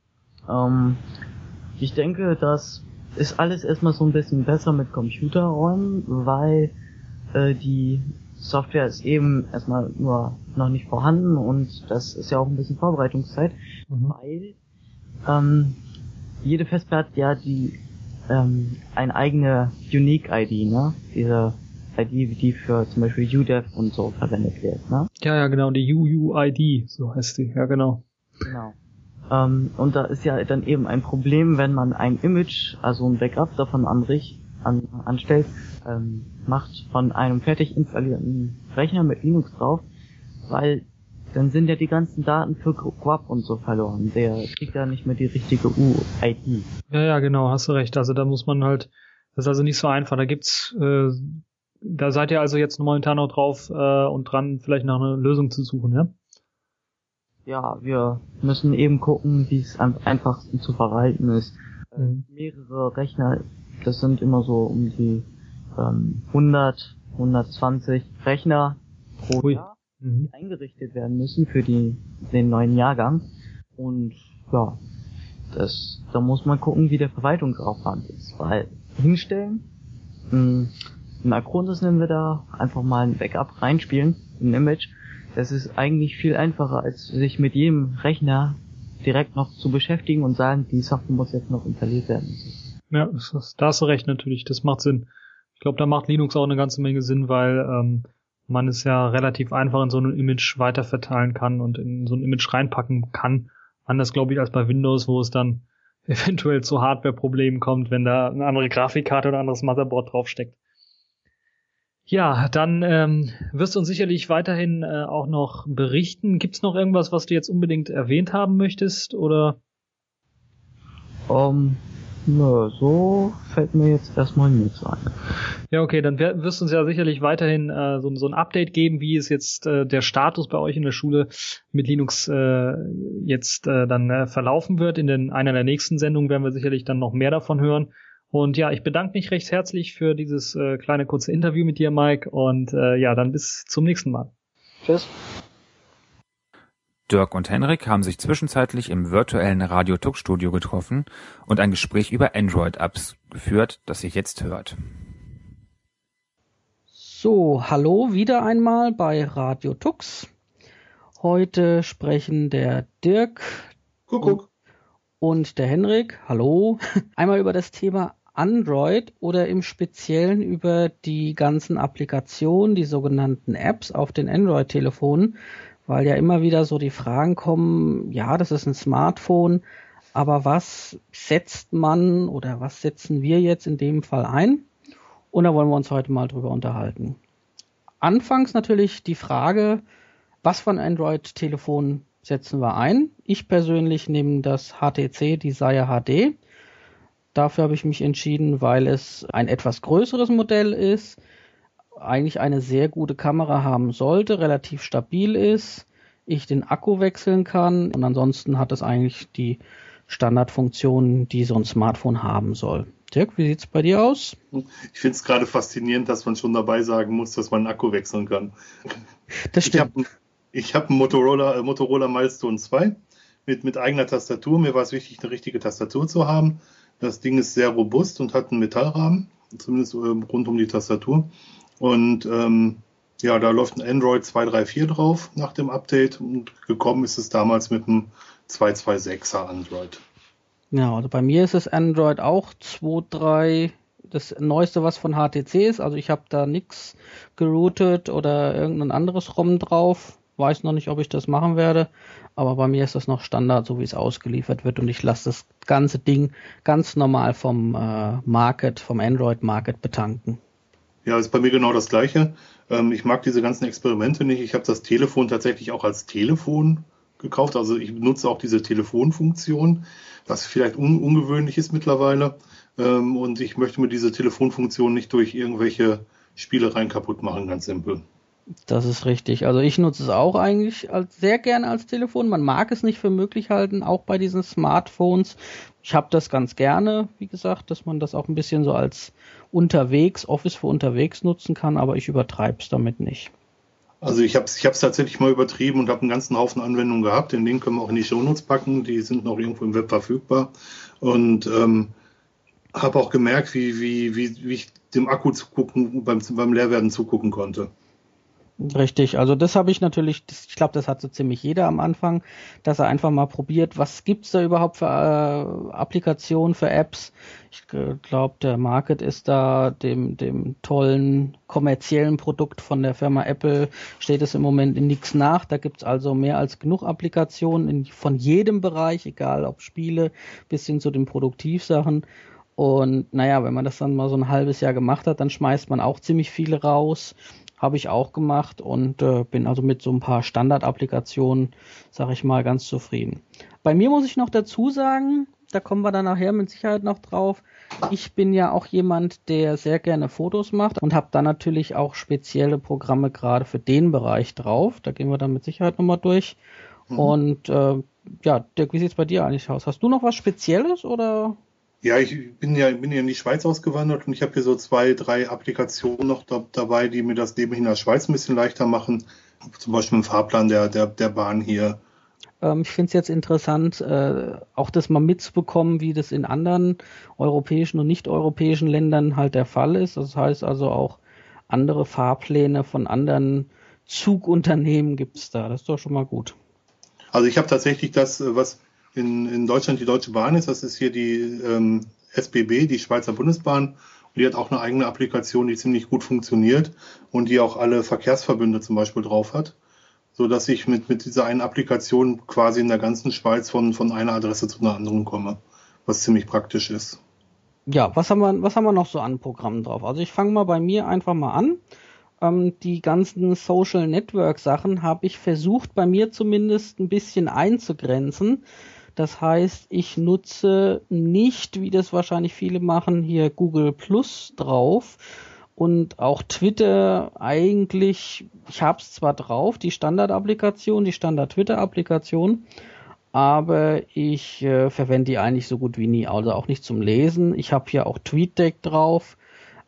Ich denke, das ist alles erstmal so ein bisschen besser mit Computerräumen, weil die Software ist eben erstmal nur noch nicht vorhanden und das ist ja auch ein bisschen Vorbereitungszeit, weil jede Festplatte hat ja die eine eigene Unique-ID, ne? Diese ID, die für zum Beispiel UDEF und so verwendet wird, ne? Ja, genau, die UUID, so heißt die, ja genau. Genau. Und da ist ja dann eben ein Problem, wenn man ein Image, also ein Backup davon anstellt, macht von einem fertig installierten Rechner mit Linux drauf, weil dann sind ja die ganzen Daten für GWAP und so verloren. Der kriegt ja nicht mehr die richtige UID. Ja, genau, hast du recht. Also da muss man halt, das ist also nicht so einfach. Da gibt's, da seid ihr also jetzt momentan noch drauf und dran, vielleicht nach einer Lösung zu suchen, ja? Ja, wir müssen eben gucken, wie es am einfachsten zu verwalten ist. Mehrere Rechner, das sind immer so um die 100, 120 Rechner pro Jahr, die eingerichtet werden müssen für den neuen Jahrgang. Und ja, da muss man gucken, wie der Verwaltungsaufwand ist. Weil hinstellen, ein Acronis nennen wir da, einfach mal ein Backup reinspielen, ein Image, das ist eigentlich viel einfacher, als sich mit jedem Rechner direkt noch zu beschäftigen und sagen, die Software muss jetzt noch installiert werden. Ja, da hast du recht natürlich, das macht Sinn. Ich glaube, da macht Linux auch eine ganze Menge Sinn, weil man es ja relativ einfach in so ein Image weiterverteilen kann und in so ein Image reinpacken kann. Anders, glaube ich, als bei Windows, wo es dann eventuell zu Hardware-Problemen kommt, wenn da eine andere Grafikkarte oder ein anderes Motherboard draufsteckt. Ja, dann wirst du uns sicherlich weiterhin auch noch berichten. Gibt's noch irgendwas, was du jetzt unbedingt erwähnt haben möchtest, oder? So fällt mir jetzt erstmal nichts ein. Ja, okay, dann wirst du uns ja sicherlich weiterhin so ein Update geben, wie es jetzt der Status bei euch in der Schule mit Linux jetzt dann verlaufen wird. In einer der nächsten Sendungen werden wir sicherlich dann noch mehr davon hören. Und ja, ich bedanke mich recht herzlich für dieses kleine kurze Interview mit dir, Mike. Und ja, dann bis zum nächsten Mal. Tschüss. Dirk und Henrik haben sich zwischenzeitlich im virtuellen Radio Tux Studio getroffen und ein Gespräch über Android-Apps geführt, das ihr jetzt hört. So, hallo wieder einmal bei Radio Tux. Heute sprechen der Dirk und der Henrik, hallo, einmal über das Thema Android oder im Speziellen über die ganzen Applikationen, die sogenannten Apps auf den Android-Telefonen, weil ja immer wieder so die Fragen kommen, ja, das ist ein Smartphone, aber was setzt man oder was setzen wir jetzt in dem Fall ein? Und da wollen wir uns heute mal drüber unterhalten. Anfangs natürlich die Frage, was für ein Android-Telefon setzen wir ein? Ich persönlich nehme das HTC Desire HD. Dafür habe ich mich entschieden, weil es ein etwas größeres Modell ist, eigentlich eine sehr gute Kamera haben sollte, relativ stabil ist, ich den Akku wechseln kann und ansonsten hat es eigentlich die Standardfunktionen, die so ein Smartphone haben soll. Dirk, wie sieht's bei dir aus? Ich finde es gerade faszinierend, dass man schon dabei sagen muss, dass man einen Akku wechseln kann. Das stimmt. Ich habe einen Motorola Milestone 2 mit eigener Tastatur. Mir war es wichtig, eine richtige Tastatur zu haben. Das Ding ist sehr robust und hat einen Metallrahmen, zumindest rund um die Tastatur. Und ja, da läuft ein Android 2.3.4 drauf nach dem Update und gekommen ist es damals mit einem 2.2.6er Android. Ja, also bei mir ist es Android auch 2.3, das Neueste, was von HTC ist. Also ich habe da nichts geroutet oder irgendein anderes ROM drauf. Weiß noch nicht, ob ich das machen werde, aber bei mir ist das noch Standard, so wie es ausgeliefert wird und ich lasse das ganze Ding ganz normal vom Android Market betanken. Ja, ist bei mir genau das Gleiche. Ich mag diese ganzen Experimente nicht. Ich habe das Telefon tatsächlich auch als Telefon gekauft. Also ich benutze auch diese Telefonfunktion, was vielleicht ungewöhnlich ist mittlerweile. Und ich möchte mir diese Telefonfunktion nicht durch irgendwelche Spielereien kaputt machen, ganz simpel. Das ist richtig. Also ich nutze es auch eigentlich sehr gerne als Telefon. Man mag es nicht für möglich halten, auch bei diesen Smartphones. Ich habe das ganz gerne, wie gesagt, dass man das auch ein bisschen so als Office für unterwegs nutzen kann, aber ich übertreibe es damit nicht. Also ich hab's tatsächlich mal übertrieben und habe einen ganzen Haufen Anwendungen gehabt. Den Link können wir auch in die Shownotes packen. Die sind noch irgendwo im Web verfügbar. Und habe auch gemerkt, wie ich dem Akku beim Leerwerden zugucken konnte. Richtig, also das habe ich natürlich, ich glaube, das hat so ziemlich jeder am Anfang, dass er einfach mal probiert, was gibt's da überhaupt für Applikationen, für Apps. Ich glaube, der Market ist da dem tollen kommerziellen Produkt von der Firma Apple, steht es im Moment in nichts nach. Da gibt's also mehr als genug Applikationen von jedem Bereich, egal ob Spiele bis hin zu den Produktivsachen. Und naja, wenn man das dann mal so ein halbes Jahr gemacht hat, dann schmeißt man auch ziemlich viele raus. Habe ich auch gemacht und bin also mit so ein paar Standardapplikationen, sage ich mal, ganz zufrieden. Bei mir muss ich noch dazu sagen, da kommen wir dann nachher mit Sicherheit noch drauf, ich bin ja auch jemand, der sehr gerne Fotos macht und habe dann natürlich auch spezielle Programme gerade für den Bereich drauf. Da gehen wir dann mit Sicherheit nochmal durch. Und ja, Dirk, wie sieht's bei dir eigentlich aus? Hast du noch was Spezielles oder... Ja, ich bin ja in die Schweiz ausgewandert und ich habe hier so 2, 3 Applikationen noch dabei, die mir das Leben in der Schweiz ein bisschen leichter machen. Zum Beispiel ein Fahrplan der Bahn hier. Ich finde es jetzt interessant, auch das mal mitzubekommen, wie das in anderen europäischen und nicht-europäischen Ländern halt der Fall ist. Das heißt also auch andere Fahrpläne von anderen Zugunternehmen gibt's da. Das ist doch schon mal gut. Also ich habe tatsächlich das, was in Deutschland die Deutsche Bahn ist, das ist hier die SBB, die Schweizer Bundesbahn. Und die hat auch eine eigene Applikation, die ziemlich gut funktioniert und die auch alle Verkehrsverbünde zum Beispiel drauf hat, so dass ich mit dieser einen Applikation quasi in der ganzen Schweiz von einer Adresse zu einer anderen komme, was ziemlich praktisch ist. Ja, was haben wir noch so an Programmen drauf? Also ich fange mal bei mir einfach mal an. Die ganzen Social Network Sachen habe ich versucht, bei mir zumindest ein bisschen einzugrenzen. Das heißt, ich nutze nicht, wie das wahrscheinlich viele machen, hier Google Plus drauf und auch Twitter eigentlich, ich habe es zwar drauf, die Standard-Applikation, die Standard-Twitter-Applikation, aber ich verwende die eigentlich so gut wie nie, also auch nicht zum Lesen. Ich habe hier auch TweetDeck drauf,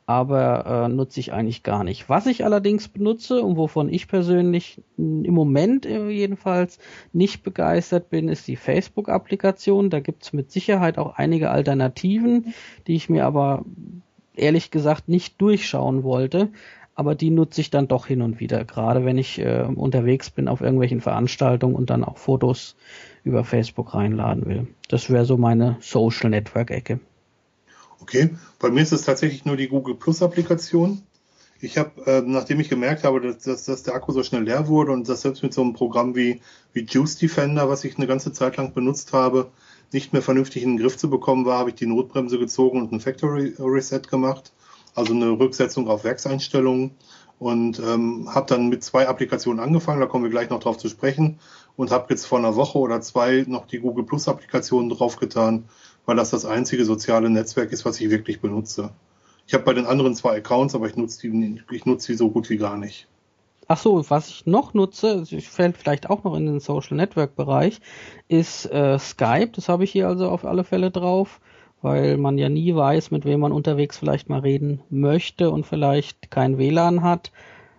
aber nutze ich eigentlich gar nicht. Was ich allerdings benutze und wovon ich persönlich im Moment jedenfalls nicht begeistert bin, ist die Facebook-Applikation. Da gibt's mit Sicherheit auch einige Alternativen, die ich mir aber ehrlich gesagt nicht durchschauen wollte. Aber die nutze ich dann doch hin und wieder, gerade wenn ich unterwegs bin auf irgendwelchen Veranstaltungen und dann auch Fotos über Facebook reinladen will. Das wäre so meine Social-Network-Ecke. Okay, bei mir ist es tatsächlich nur die Google Plus Applikation. Ich habe, nachdem ich gemerkt habe, dass der Akku so schnell leer wurde und das selbst mit so einem Programm wie Juice Defender, was ich eine ganze Zeit lang benutzt habe, nicht mehr vernünftig in den Griff zu bekommen war, habe ich die Notbremse gezogen und ein Factory Reset gemacht, also eine Rücksetzung auf Werkseinstellungen und habe dann mit 2 Applikationen angefangen, da kommen wir gleich noch drauf zu sprechen und habe jetzt vor einer Woche oder 2 noch die Google Plus Applikation draufgetan, weil das einzige soziale Netzwerk ist, was ich wirklich benutze. Ich habe bei den anderen 2 Accounts, aber ich nutze die so gut wie gar nicht. Ach so, was ich noch nutze, fällt vielleicht auch noch in den Social Network Bereich, ist Skype. Das habe ich hier also auf alle Fälle drauf, weil man ja nie weiß, mit wem man unterwegs vielleicht mal reden möchte und vielleicht kein WLAN hat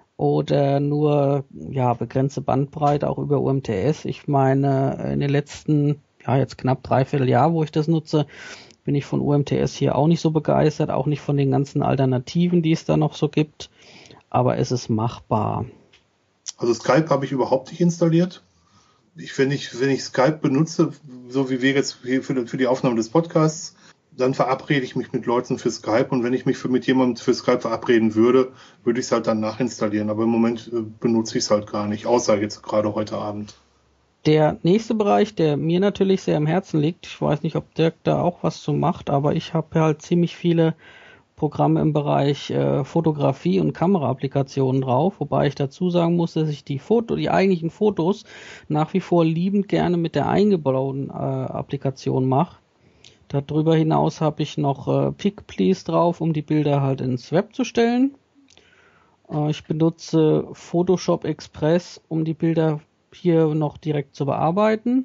oder nur ja begrenzte Bandbreite auch über UMTS. Ich meine, in den letzten jetzt knapp 3/4 Jahr, wo ich das nutze, bin ich von UMTS hier auch nicht so begeistert, auch nicht von den ganzen Alternativen, die es da noch so gibt, aber es ist machbar. Also Skype habe ich überhaupt nicht installiert. Wenn ich Skype benutze, so wie wir jetzt für die Aufnahme des Podcasts, dann verabrede ich mich mit Leuten für Skype und wenn ich mich mit jemandem für Skype verabreden würde ich es halt dann nachinstallieren, aber im Moment benutze ich es halt gar nicht, außer jetzt gerade heute Abend. Der nächste Bereich, der mir natürlich sehr am Herzen liegt, ich weiß nicht, ob Dirk da auch was zu macht, aber ich habe halt ziemlich viele Programme im Bereich Fotografie und Kameraapplikationen drauf, wobei ich dazu sagen muss, dass ich die eigentlichen Fotos nach wie vor liebend gerne mit der eingebauten Applikation mache. Darüber hinaus habe ich noch Pic Please drauf, um die Bilder halt ins Web zu stellen. Ich benutze Photoshop Express, um die Bilder hier noch direkt zu bearbeiten.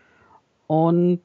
Und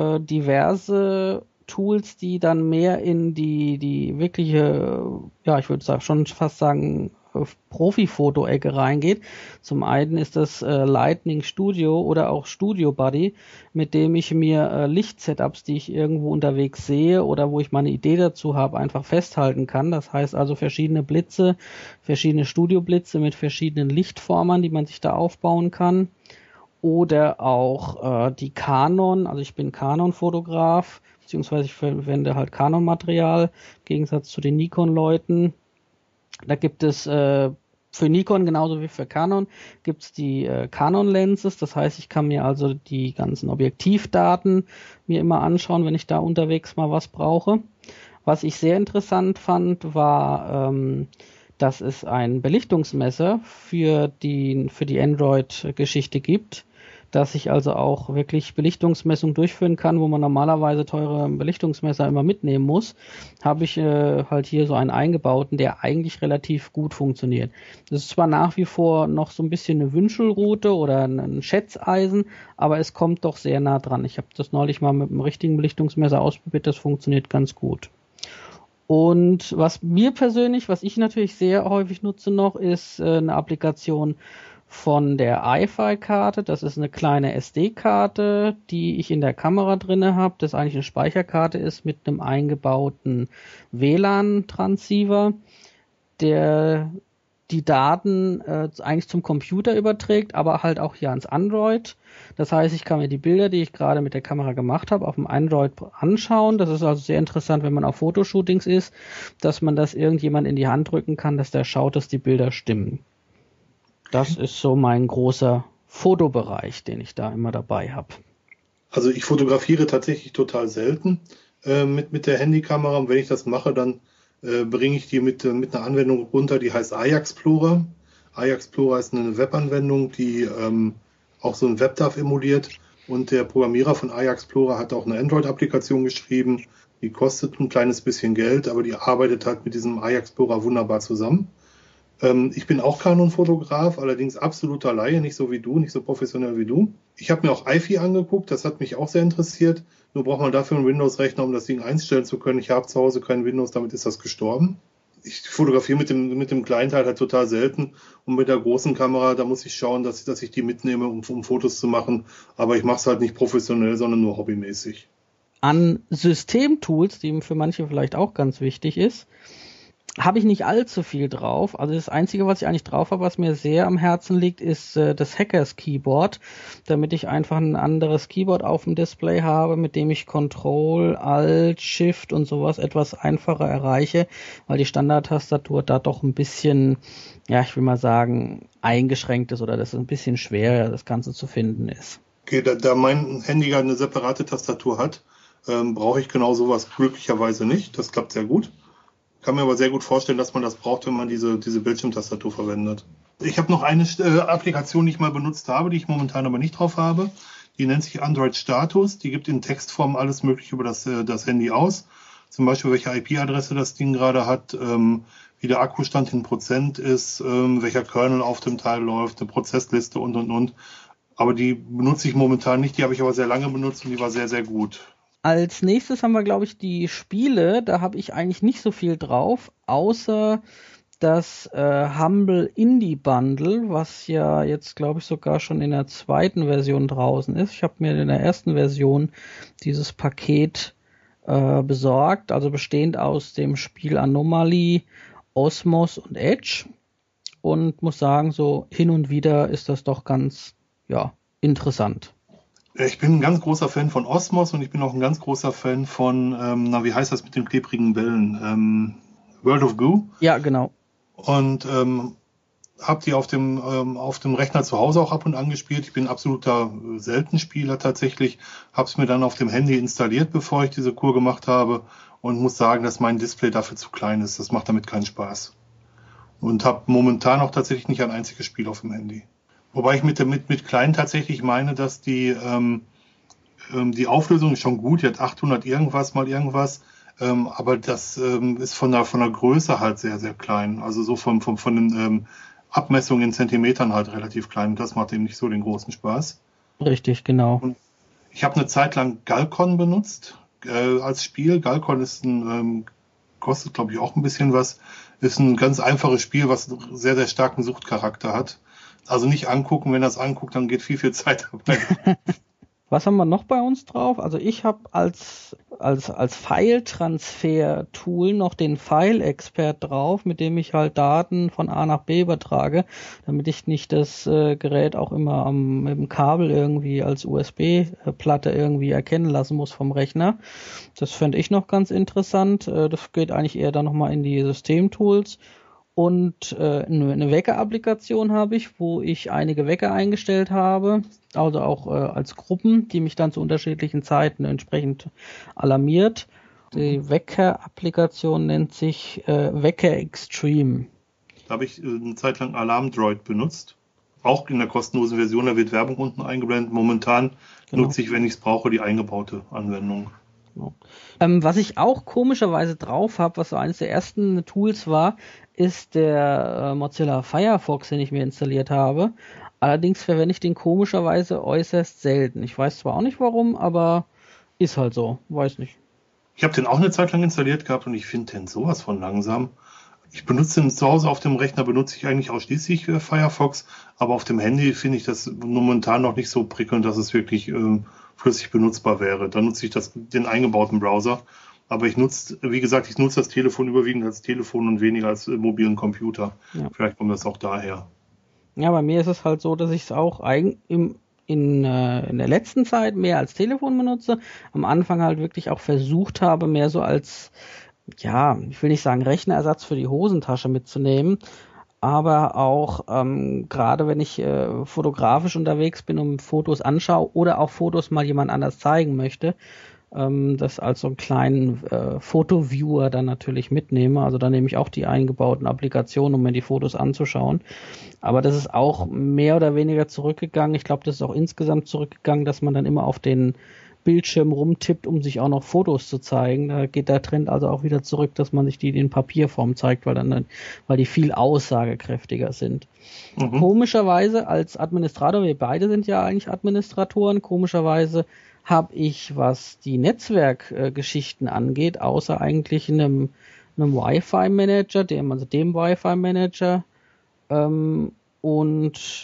diverse Tools, die dann mehr in die wirkliche, ja, ich würde schon fast sagen, Profi-Foto-Ecke reingeht. Zum einen ist das Lightning Studio oder auch Studio Buddy, mit dem ich mir Licht-Setups, die ich irgendwo unterwegs sehe oder wo ich meine Idee dazu habe, einfach festhalten kann. Das heißt also verschiedene Blitze, verschiedene Studioblitze mit verschiedenen Lichtformern, die man sich da aufbauen kann. Oder auch die Canon, also ich bin Canon-Fotograf, beziehungsweise ich verwende halt Canon-Material, im Gegensatz zu den Nikon-Leuten. Da gibt es für Nikon genauso wie für Canon gibt es die Canon-Lenses, das heißt, ich kann mir also die ganzen Objektivdaten mir immer anschauen, wenn ich da unterwegs mal was brauche. Was ich sehr interessant fand, war, dass es ein Belichtungsmesser für die Android-Geschichte gibt, dass ich also auch wirklich Belichtungsmessungen durchführen kann, wo man normalerweise teure Belichtungsmesser immer mitnehmen muss, habe ich halt hier so einen eingebauten, der eigentlich relativ gut funktioniert. Das ist zwar nach wie vor noch so ein bisschen eine Wünschelrute oder ein Schätzeisen, aber es kommt doch sehr nah dran. Ich habe das neulich mal mit einem richtigen Belichtungsmesser ausprobiert, das funktioniert ganz gut. Und was ich natürlich sehr häufig nutze noch, ist eine Applikation von der iFi-Karte. Das ist eine kleine SD-Karte, die ich in der Kamera drinne habe, das eigentlich eine Speicherkarte ist mit einem eingebauten WLAN-Transceiver, der die Daten eigentlich zum Computer überträgt, aber halt auch hier ans Android. Das heißt, ich kann mir die Bilder, die ich gerade mit der Kamera gemacht habe, auf dem Android anschauen. Das ist also sehr interessant, wenn man auf Fotoshootings ist, dass man das irgendjemand in die Hand drücken kann, dass der schaut, dass die Bilder stimmen. Das ist so mein großer Fotobereich, den ich da immer dabei habe. Also ich fotografiere tatsächlich total selten mit der Handykamera. Und wenn ich das mache, dann bringe ich die mit einer Anwendung runter, die heißt iExplorer. iExplorer ist eine Webanwendung, die auch so ein WebDAV emuliert. Und der Programmierer von iExplorer hat auch eine Android-Applikation geschrieben. Die kostet ein kleines bisschen Geld, aber die arbeitet halt mit diesem iExplorer wunderbar zusammen. Ich bin auch Canon-Fotograf, allerdings absoluter Laie, nicht so wie du, nicht so professionell wie du. Ich habe mir auch iFi angeguckt, das hat mich auch sehr interessiert. Nur braucht man dafür einen Windows-Rechner, um das Ding einstellen zu können. Ich habe zu Hause kein Windows, damit ist das gestorben. Ich fotografiere mit dem kleinen Teil halt total selten. Und mit der großen Kamera, da muss ich schauen, dass ich die mitnehme, um Fotos zu machen. Aber ich mache es halt nicht professionell, sondern nur hobbymäßig. An Systemtools, die für manche vielleicht auch ganz wichtig ist, habe ich nicht allzu viel drauf. Also das Einzige, was ich eigentlich drauf habe, was mir sehr am Herzen liegt, ist das Hackers Keyboard, damit ich einfach ein anderes Keyboard auf dem Display habe, mit dem ich Control, Alt, Shift und sowas etwas einfacher erreiche, weil die Standardtastatur da doch ein bisschen, ja, ich will mal sagen, eingeschränkt ist oder dass es ein bisschen schwerer das Ganze zu finden ist. Okay, da mein Handy eine separate Tastatur hat, brauche ich genau sowas glücklicherweise nicht. Das klappt sehr gut. Kann mir aber sehr gut vorstellen, dass man das braucht, wenn man diese Bildschirmtastatur verwendet. Ich habe noch eine Applikation, die ich mal benutzt habe, die ich momentan aber nicht drauf habe. Die nennt sich Android Status. Die gibt in Textform alles Mögliche über das Handy aus. Zum Beispiel, welche IP-Adresse das Ding gerade hat, wie der Akkustand in Prozent ist, welcher Kernel auf dem Teil läuft, eine Prozessliste und. Aber die benutze ich momentan nicht. Die habe ich aber sehr lange benutzt und die war sehr, sehr gut. Als nächstes haben wir, glaube ich, die Spiele. Da habe ich eigentlich nicht so viel drauf, außer das Humble Indie Bundle, was ja jetzt, glaube ich, sogar schon in der zweiten Version draußen ist. Ich habe mir in der ersten Version dieses Paket besorgt, also bestehend aus dem Spiel Anomaly, Osmos und Edge. Und muss sagen, so hin und wieder ist das doch ganz, ja, interessant. Ich bin ein ganz großer Fan von Osmos und ich bin auch ein ganz großer Fan von, wie heißt das mit den klebrigen Bällen? World of Goo. Ja, genau. Und habe die auf dem Rechner zu Hause auch ab und an gespielt. Ich bin ein absoluter Seltenspieler tatsächlich. Habe es mir dann auf dem Handy installiert, bevor ich diese Kur gemacht habe und muss sagen, dass mein Display dafür zu klein ist. Das macht damit keinen Spaß. Und habe momentan auch tatsächlich nicht ein einziges Spiel auf dem Handy. Wobei ich mit klein tatsächlich meine, dass die Auflösung ist schon gut, die hat 800 irgendwas mal irgendwas, Aber das ist von der Größe halt sehr, sehr klein. Also so von den Abmessungen in Zentimetern halt relativ klein. Das macht eben nicht so den großen Spaß. Richtig, genau. Und ich habe eine Zeit lang Galcon benutzt als Spiel. Galcon ist kostet, glaube ich, auch ein bisschen was. Ist ein ganz einfaches Spiel, was einen sehr, sehr starken Suchtcharakter hat. Also nicht angucken, wenn das anguckt, dann geht viel, viel Zeit dabei. Was haben wir noch bei uns drauf? Also ich habe als File-Transfer-Tool noch den File-Expert drauf, mit dem ich halt Daten von A nach B übertrage, damit ich nicht das Gerät auch immer mit dem Kabel irgendwie als USB-Platte irgendwie erkennen lassen muss vom Rechner. Das fände ich noch ganz interessant. Das geht eigentlich eher dann nochmal in die Systemtools. Und eine Wecker-Applikation habe ich, wo ich einige Wecker eingestellt habe, also auch als Gruppen, die mich dann zu unterschiedlichen Zeiten entsprechend alarmiert. Die Wecker-Applikation nennt sich Wecker Extreme. Da habe ich eine Zeit lang Alarm-Droid benutzt. Auch in der kostenlosen Version, da wird Werbung unten eingeblendet. Momentan nutze ich, wenn ich es brauche, die eingebaute Anwendung. Genau. Was ich auch komischerweise drauf habe, was so eines der ersten Tools war, ist der Mozilla Firefox, den ich mir installiert habe. Allerdings verwende ich den komischerweise äußerst selten. Ich weiß zwar auch nicht warum, aber ist halt so. Weiß nicht. Ich habe den auch eine Zeit lang installiert gehabt und ich finde den sowas von langsam. Ich benutze den zu Hause auf dem Rechner, benutze ich eigentlich ausschließlich Firefox, aber auf dem Handy finde ich das momentan noch nicht so prickelnd, dass es wirklich flüssig benutzbar wäre. Dann nutze ich den eingebauten Browser. Aber ich nutze das Telefon überwiegend als Telefon und weniger als mobilen Computer. Ja. Vielleicht kommt das auch daher. Ja, bei mir ist es halt so, dass ich es auch in der letzten Zeit mehr als Telefon benutze. Am Anfang halt wirklich auch versucht habe, mehr so als, ja, ich will nicht sagen Rechnerersatz für die Hosentasche mitzunehmen. Aber auch gerade wenn ich fotografisch unterwegs bin und Fotos anschaue oder auch Fotos mal jemand anders zeigen möchte, das als so einen kleinen Fotoviewer dann natürlich mitnehme. Also da nehme ich auch die eingebauten Applikationen, um mir die Fotos anzuschauen. Aber das ist auch mehr oder weniger zurückgegangen. Ich glaube, das ist auch insgesamt zurückgegangen, dass man dann immer auf den Bildschirm rumtippt, um sich auch noch Fotos zu zeigen. Da geht der Trend also auch wieder zurück, dass man sich die in Papierform zeigt, weil die viel aussagekräftiger sind. Mhm. Komischerweise als Administrator, wir beide sind ja eigentlich Administratoren, komischerweise habe ich, was die Netzwerkgeschichten angeht, außer eigentlich einem Wi-Fi-Manager, dem Wi-Fi-Manager und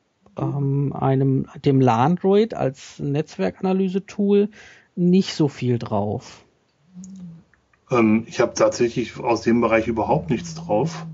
dem LAN-Droid als Netzwerkanalyse-Tool nicht so viel drauf. Ich habe tatsächlich aus dem Bereich überhaupt nichts drauf.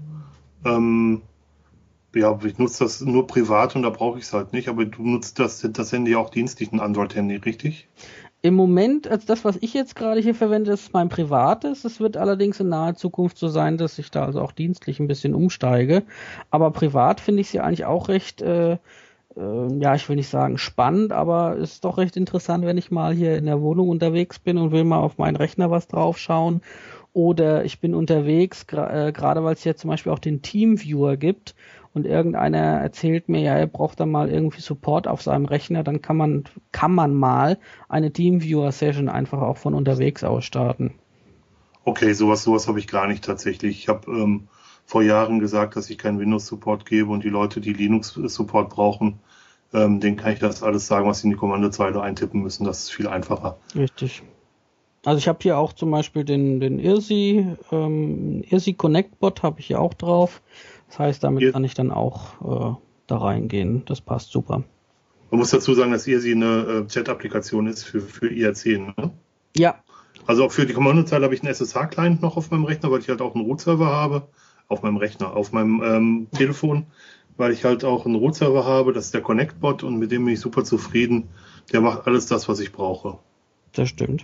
Ja, ich nutze das nur privat und da brauche ich es halt nicht, aber du nutzt das Handy auch dienstlich, ein Android-Handy, richtig? Im Moment, als das, was ich jetzt gerade hier verwende, ist mein privates. Es wird allerdings in naher Zukunft so sein, dass ich da also auch dienstlich ein bisschen umsteige. Aber privat finde ich sie eigentlich auch recht, ja, ich will nicht sagen spannend, aber es ist doch recht interessant, wenn ich mal hier in der Wohnung unterwegs bin und will mal auf meinen Rechner was draufschauen. Oder ich bin unterwegs, gerade weil es hier zum Beispiel auch den Teamviewer gibt und irgendeiner erzählt mir, ja, er braucht dann mal irgendwie Support auf seinem Rechner, dann kann man mal eine Teamviewer-Session einfach auch von unterwegs aus starten. Okay, sowas habe ich gar nicht tatsächlich. Ich habe vor Jahren gesagt, dass ich keinen Windows-Support gebe und die Leute, die Linux-Support brauchen, denen kann ich das alles sagen, was sie in die Kommandozeile eintippen müssen. Das ist viel einfacher. Richtig. Also ich habe hier auch zum Beispiel den IRSI Connect Bot habe ich hier auch drauf. Das heißt, damit kann ich dann auch da reingehen. Das passt super. Man muss dazu sagen, dass IRSI eine Chat-Applikation ist für IRC, ne? Ja. Also auch für die Kommandozeile habe ich einen SSH-Client noch auf meinem Rechner, weil ich halt auch einen Root-Server habe. Auf meinem Rechner, auf meinem Telefon, weil ich halt auch einen Root-Server habe. Das ist der Connect-Bot und mit dem bin ich super zufrieden. Der macht alles das, was ich brauche. Das stimmt.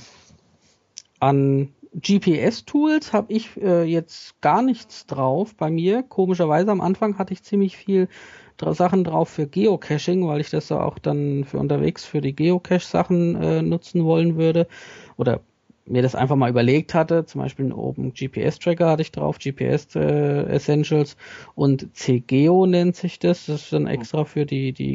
An GPS-Tools habe ich jetzt gar nichts drauf bei mir. Komischerweise am Anfang hatte ich ziemlich viel Sachen drauf für Geocaching, weil ich das ja auch dann für unterwegs für die Geocache-Sachen nutzen wollen würde. Oder mir das einfach mal überlegt hatte. Zum Beispiel einen Open GPS-Tracker hatte ich drauf, GPS Essentials und CGeo nennt sich das. Das ist dann extra für die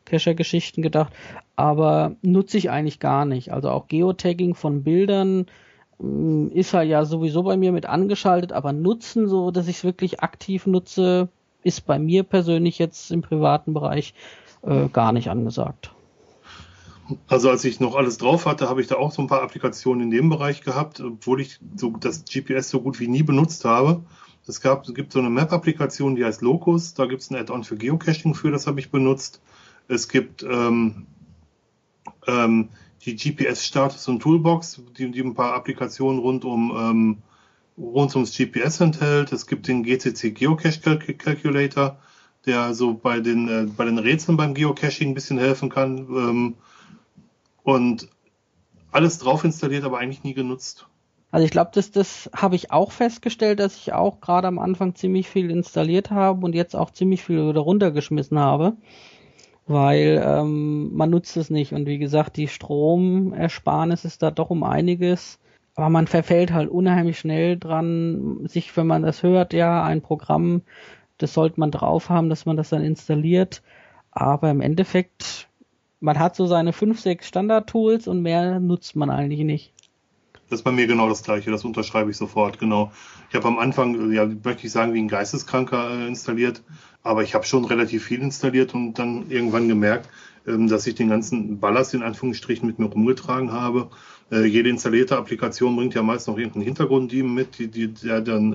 Geocacher-Geschichten gedacht. Aber nutze ich eigentlich gar nicht. Also auch Geotagging von Bildern ist halt ja sowieso bei mir mit angeschaltet, aber nutzen, so dass ich es wirklich aktiv nutze, ist bei mir persönlich jetzt im privaten Bereich gar nicht angesagt. Also als ich noch alles drauf hatte, habe ich da auch so ein paar Applikationen in dem Bereich gehabt, obwohl ich so das GPS so gut wie nie benutzt habe. Es gibt so eine Map-Applikation, die heißt Locus, da gibt es ein Add-on für Geocaching für, das habe ich benutzt. Es gibt die GPS-Status und Toolbox, die ein paar Applikationen rund ums GPS enthält. Es gibt den GCC Geocache Calculator, der so bei den Rätseln beim Geocaching ein bisschen helfen kann. Und alles drauf installiert, aber eigentlich nie genutzt. Also ich glaube, das habe ich auch festgestellt, dass ich auch gerade am Anfang ziemlich viel installiert habe und jetzt auch ziemlich viel wieder runtergeschmissen habe, weil man nutzt es nicht. Und wie gesagt, die Stromersparnis ist da doch um einiges. Aber man verfällt halt unheimlich schnell dran, sich, wenn man das hört, ja, ein Programm, das sollte man drauf haben, dass man das dann installiert. Aber im Endeffekt, man hat so seine 5, 6 Standard-Tools und mehr nutzt man eigentlich nicht. Das ist bei mir genau das Gleiche, das unterschreibe ich sofort, genau. Ich habe am Anfang, ja, möchte ich sagen, wie ein Geisteskranker installiert, aber ich habe schon relativ viel installiert und dann irgendwann gemerkt, dass ich den ganzen Ballast in Anführungsstrichen mit mir rumgetragen habe. Jede installierte Applikation bringt ja meist noch irgendeinen Hintergrunddiemen mit, der dann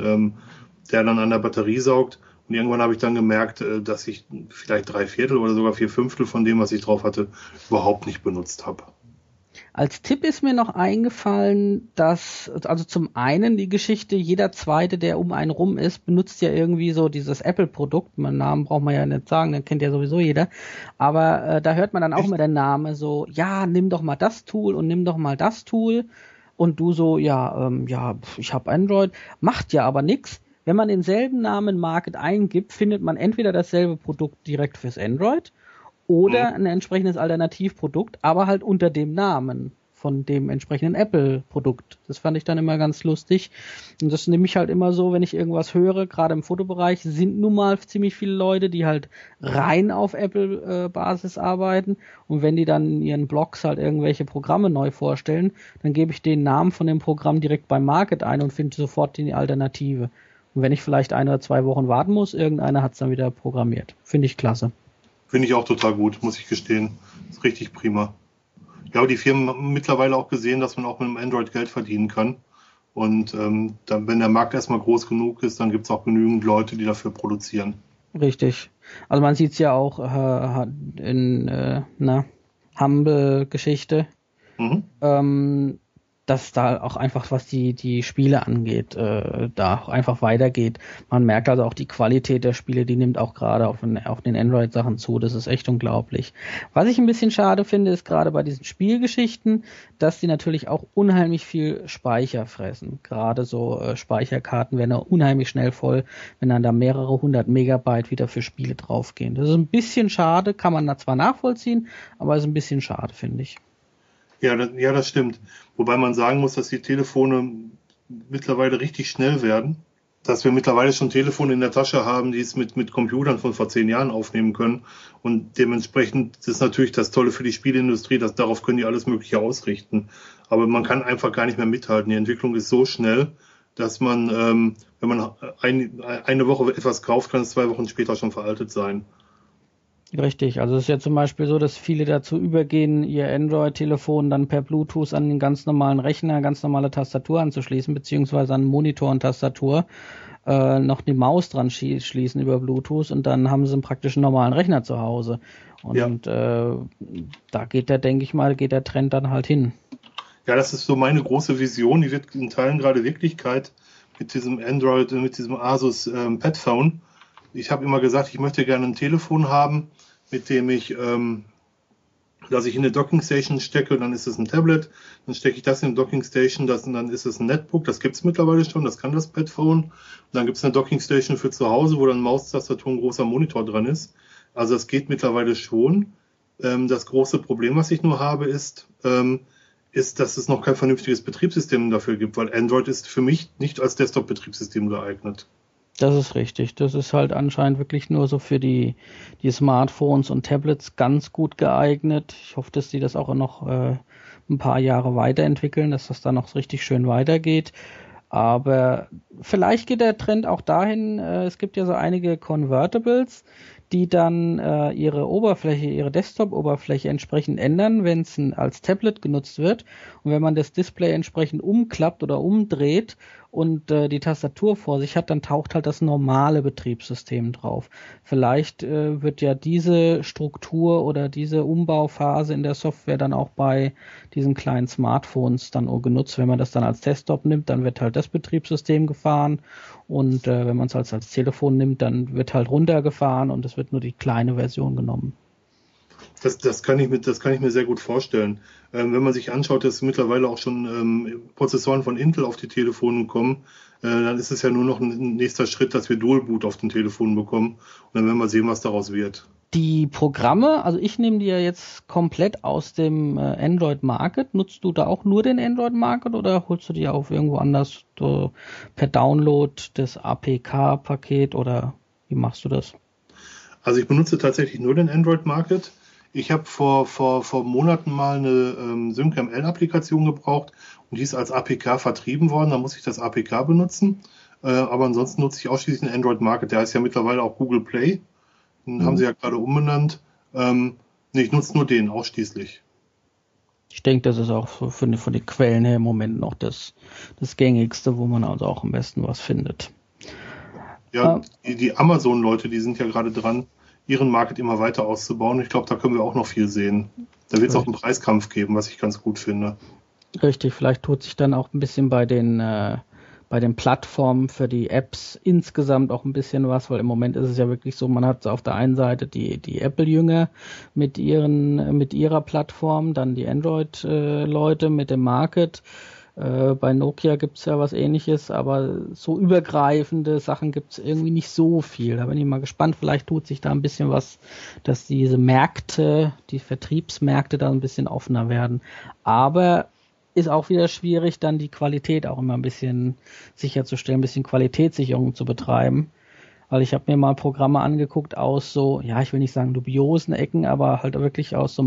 an der Batterie saugt. Und irgendwann habe ich dann gemerkt, dass ich vielleicht 3/4 oder sogar 4/5 von dem, was ich drauf hatte, überhaupt nicht benutzt habe. Als Tipp ist mir noch eingefallen, dass, also zum einen die Geschichte, jeder Zweite, der um einen rum ist, benutzt ja irgendwie so dieses Apple-Produkt. Meinen Namen braucht man ja nicht sagen, den kennt ja sowieso jeder. Aber da hört man dann auch immer den Namen so, ja, nimm doch mal das Tool und nimm doch mal das Tool. Und du so, ich habe Android, macht ja aber nix. Wenn man denselben Namen Market eingibt, findet man entweder dasselbe Produkt direkt fürs Android oder ein entsprechendes Alternativprodukt, aber halt unter dem Namen von dem entsprechenden Apple-Produkt. Das fand ich dann immer ganz lustig. Und das nehme ich halt immer so, wenn ich irgendwas höre, gerade im Fotobereich sind nun mal ziemlich viele Leute, die halt rein auf Apple-Basis arbeiten. Und wenn die dann in ihren Blogs halt irgendwelche Programme neu vorstellen, dann gebe ich den Namen von dem Programm direkt beim Market ein und finde sofort die Alternative. Und wenn ich vielleicht 1 oder 2 Wochen warten muss, irgendeiner hat es dann wieder programmiert. Finde ich klasse. Finde ich auch total gut, muss ich gestehen. Ist richtig prima. Ja, aber die Firmen haben mittlerweile auch gesehen, dass man auch mit dem Android Geld verdienen kann. Und dann, wenn der Markt erstmal groß genug ist, dann gibt es auch genügend Leute, die dafür produzieren. Richtig. Also man sieht es ja auch in Humble-Geschichte. Dass da auch einfach, was die Spiele angeht, da auch einfach weitergeht. Man merkt also auch die Qualität der Spiele, die nimmt auch gerade auf den Android-Sachen zu. Das ist echt unglaublich. Was ich ein bisschen schade finde, ist gerade bei diesen Spielgeschichten, dass die natürlich auch unheimlich viel Speicher fressen. Gerade so Speicherkarten werden auch unheimlich schnell voll, wenn dann da mehrere 100 Megabyte wieder für Spiele draufgehen. Das ist ein bisschen schade, kann man da zwar nachvollziehen, aber ist ein bisschen schade, finde ich. Ja, das stimmt. Wobei man sagen muss, dass die Telefone mittlerweile richtig schnell werden. Dass wir mittlerweile schon Telefone in der Tasche haben, die es mit Computern von vor 10 Jahren aufnehmen können. Und dementsprechend ist natürlich das Tolle für die Spieleindustrie, dass darauf können die alles Mögliche ausrichten. Aber man kann einfach gar nicht mehr mithalten. Die Entwicklung ist so schnell, dass man, wenn man eine Woche etwas kauft, kann es 2 Wochen später schon veraltet sein. Richtig, also es ist ja zum Beispiel so, dass viele dazu übergehen, ihr Android-Telefon dann per Bluetooth an den ganz normalen Rechner, ganz normale Tastatur anzuschließen, beziehungsweise an Monitor und Tastatur noch die Maus dran schließen über Bluetooth und dann haben sie einen praktischen normalen Rechner zu Hause. Und da geht der Trend dann halt hin. Ja, das ist so meine große Vision, die wird in Teilen gerade Wirklichkeit mit diesem Android, mit diesem Asus Padphone. Ich habe immer gesagt, ich möchte gerne ein Telefon haben, mit dem ich, dass ich in eine Dockingstation stecke, dann ist es ein Tablet, dann stecke ich das in eine Dockingstation, dann ist es ein Netbook, das gibt es mittlerweile schon, das kann das Padphone. Und dann gibt es eine Dockingstation für zu Hause, wo dann Maustastatur und ein großer Monitor dran ist. Also das geht mittlerweile schon. Das große Problem, was ich nur habe, ist, dass es noch kein vernünftiges Betriebssystem dafür gibt, weil Android ist für mich nicht als Desktop-Betriebssystem geeignet. Das ist richtig. Das ist halt anscheinend wirklich nur so für die Smartphones und Tablets ganz gut geeignet. Ich hoffe, dass die das auch noch ein paar Jahre weiterentwickeln, dass das dann noch richtig schön weitergeht. Aber vielleicht geht der Trend auch dahin, es gibt ja so einige Convertibles, die dann ihre Desktop-Oberfläche entsprechend ändern, wenn es als Tablet genutzt wird. Und wenn man das Display entsprechend umklappt oder umdreht und die Tastatur vor sich hat, dann taucht halt das normale Betriebssystem drauf. Vielleicht wird ja diese Struktur oder diese Umbauphase in der Software dann auch bei diesen kleinen Smartphones dann auch genutzt. Wenn man das dann als Desktop nimmt, dann wird halt das Betriebssystem gefahren und wenn man es als Telefon nimmt, dann wird halt runtergefahren und es wird nur die kleine Version genommen. Das kann ich mir sehr gut vorstellen. Wenn man sich anschaut, dass mittlerweile auch schon Prozessoren von Intel auf die Telefone kommen, dann ist es ja nur noch ein nächster Schritt, dass wir Dual Boot auf den Telefonen bekommen. Und dann werden wir sehen, was daraus wird. Die Programme, also ich nehme die ja jetzt komplett aus dem Android Market. Nutzt du da auch nur den Android Market oder holst du die auch irgendwo anders per Download das APK-Paket oder wie machst du das? Also ich benutze tatsächlich nur den Android Market. Ich habe vor Monaten mal eine SyncML-Applikation gebraucht und die ist als APK vertrieben worden. Da muss ich das APK benutzen. Aber ansonsten nutze ich ausschließlich den Android Market. Der heißt ja mittlerweile auch Google Play. Den haben sie ja gerade umbenannt. Ich nutze nur den ausschließlich. Ich denke, das ist auch von den Quellen her im Moment noch das gängigste, wo man also auch am besten was findet. Ja, die Amazon-Leute, die sind ja gerade dran, ihren Market immer weiter auszubauen. Ich glaube, da können wir auch noch viel sehen. Da wird es auch einen Preiskampf geben, was ich ganz gut finde. Richtig, vielleicht tut sich dann auch ein bisschen bei den Plattformen für die Apps insgesamt auch ein bisschen was, weil im Moment ist es ja wirklich so, man hat auf der einen Seite die Apple-Jünger mit ihrer Plattform, dann die Android-Leute mit dem Market. Bei Nokia gibt's ja was Ähnliches, aber so übergreifende Sachen gibt's irgendwie nicht so viel. Da bin ich mal gespannt, vielleicht tut sich da ein bisschen was, dass diese Märkte, die Vertriebsmärkte da ein bisschen offener werden. Aber ist auch wieder schwierig, dann die Qualität auch immer ein bisschen sicherzustellen, ein bisschen Qualitätssicherung zu betreiben. Weil ich habe mir mal Programme angeguckt aus so, ja, ich will nicht sagen dubiosen Ecken, aber halt wirklich aus so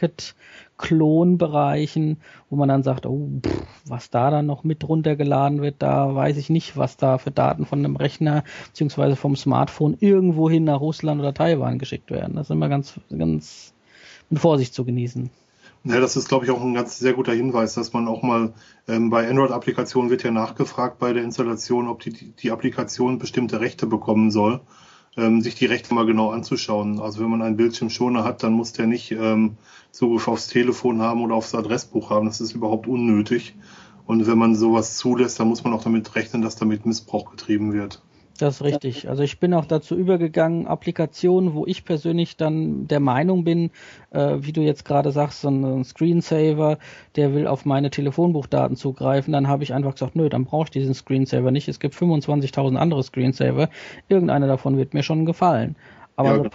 Market-Klon-Bereichen, wo man dann sagt, was da dann noch mit runtergeladen wird, da weiß ich nicht, was da für Daten von einem Rechner beziehungsweise vom Smartphone irgendwohin nach Russland oder Taiwan geschickt werden. Das ist immer ganz, ganz mit Vorsicht zu genießen. Ja, das ist, glaube ich, auch ein ganz sehr guter Hinweis, dass man auch mal bei Android-Applikationen wird ja nachgefragt bei der Installation, ob die Applikation bestimmte Rechte bekommen soll, sich die Rechte mal genau anzuschauen. Also wenn man einen Bildschirmschoner hat, dann muss der nicht Zugriff aufs Telefon haben oder aufs Adressbuch haben. Das ist überhaupt unnötig. Und wenn man sowas zulässt, dann muss man auch damit rechnen, dass damit Missbrauch getrieben wird. Das ist richtig. Also ich bin auch dazu übergegangen, Applikationen, wo ich persönlich dann der Meinung bin, wie du jetzt gerade sagst, so ein Screensaver, der will auf meine Telefonbuchdaten zugreifen, dann habe ich einfach gesagt, nö, dann brauche ich diesen Screensaver nicht. Es gibt 25.000 andere Screensaver. Irgendeiner davon wird mir schon gefallen. Aber ja,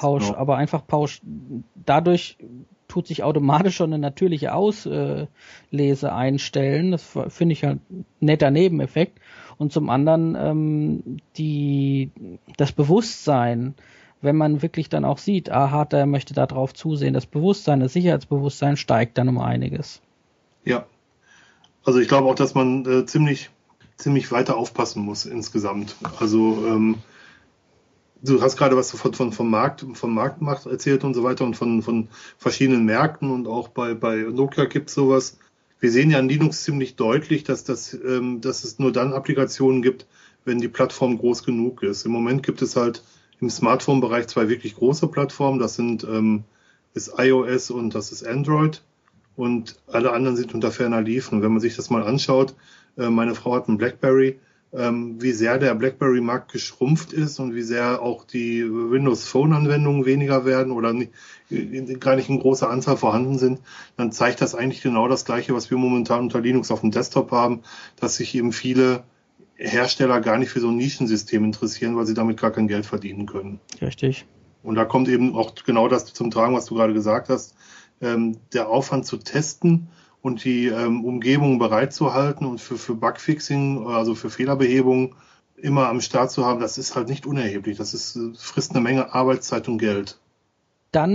dadurch tut sich automatisch schon eine natürliche Auslese einstellen. Das finde ich halt ein netter Nebeneffekt. Und zum anderen das Bewusstsein, wenn man wirklich dann auch sieht, der möchte da drauf zusehen, das Sicherheitsbewusstsein steigt dann um einiges. Ja, also ich glaube auch, dass man ziemlich weiter aufpassen muss insgesamt. Also du hast gerade was vom Marktmacht erzählt und so weiter und von verschiedenen Märkten und auch bei Nokia gibt es sowas. Wir sehen ja in Linux ziemlich deutlich, dass es nur dann Applikationen gibt, wenn die Plattform groß genug ist. Im Moment gibt es halt im Smartphone-Bereich zwei wirklich große Plattformen. Das ist iOS und das ist Android. Und alle anderen sind unter ferner Liefen. Wenn man sich das mal anschaut, meine Frau hat einen BlackBerry, wie sehr der BlackBerry-Markt geschrumpft ist und wie sehr auch die Windows-Phone-Anwendungen weniger werden oder gar nicht in großer Anzahl vorhanden sind, dann zeigt das eigentlich genau das Gleiche, was wir momentan unter Linux auf dem Desktop haben, dass sich eben viele Hersteller gar nicht für so ein Nischensystem interessieren, weil sie damit gar kein Geld verdienen können. Richtig. Und da kommt eben auch genau das zum Tragen, was du gerade gesagt hast, der Aufwand zu testen und die Umgebung bereitzuhalten und für Bugfixing, also für Fehlerbehebung immer am Start zu haben, das ist halt nicht unerheblich. Das frisst eine Menge Arbeitszeit und Geld. Dann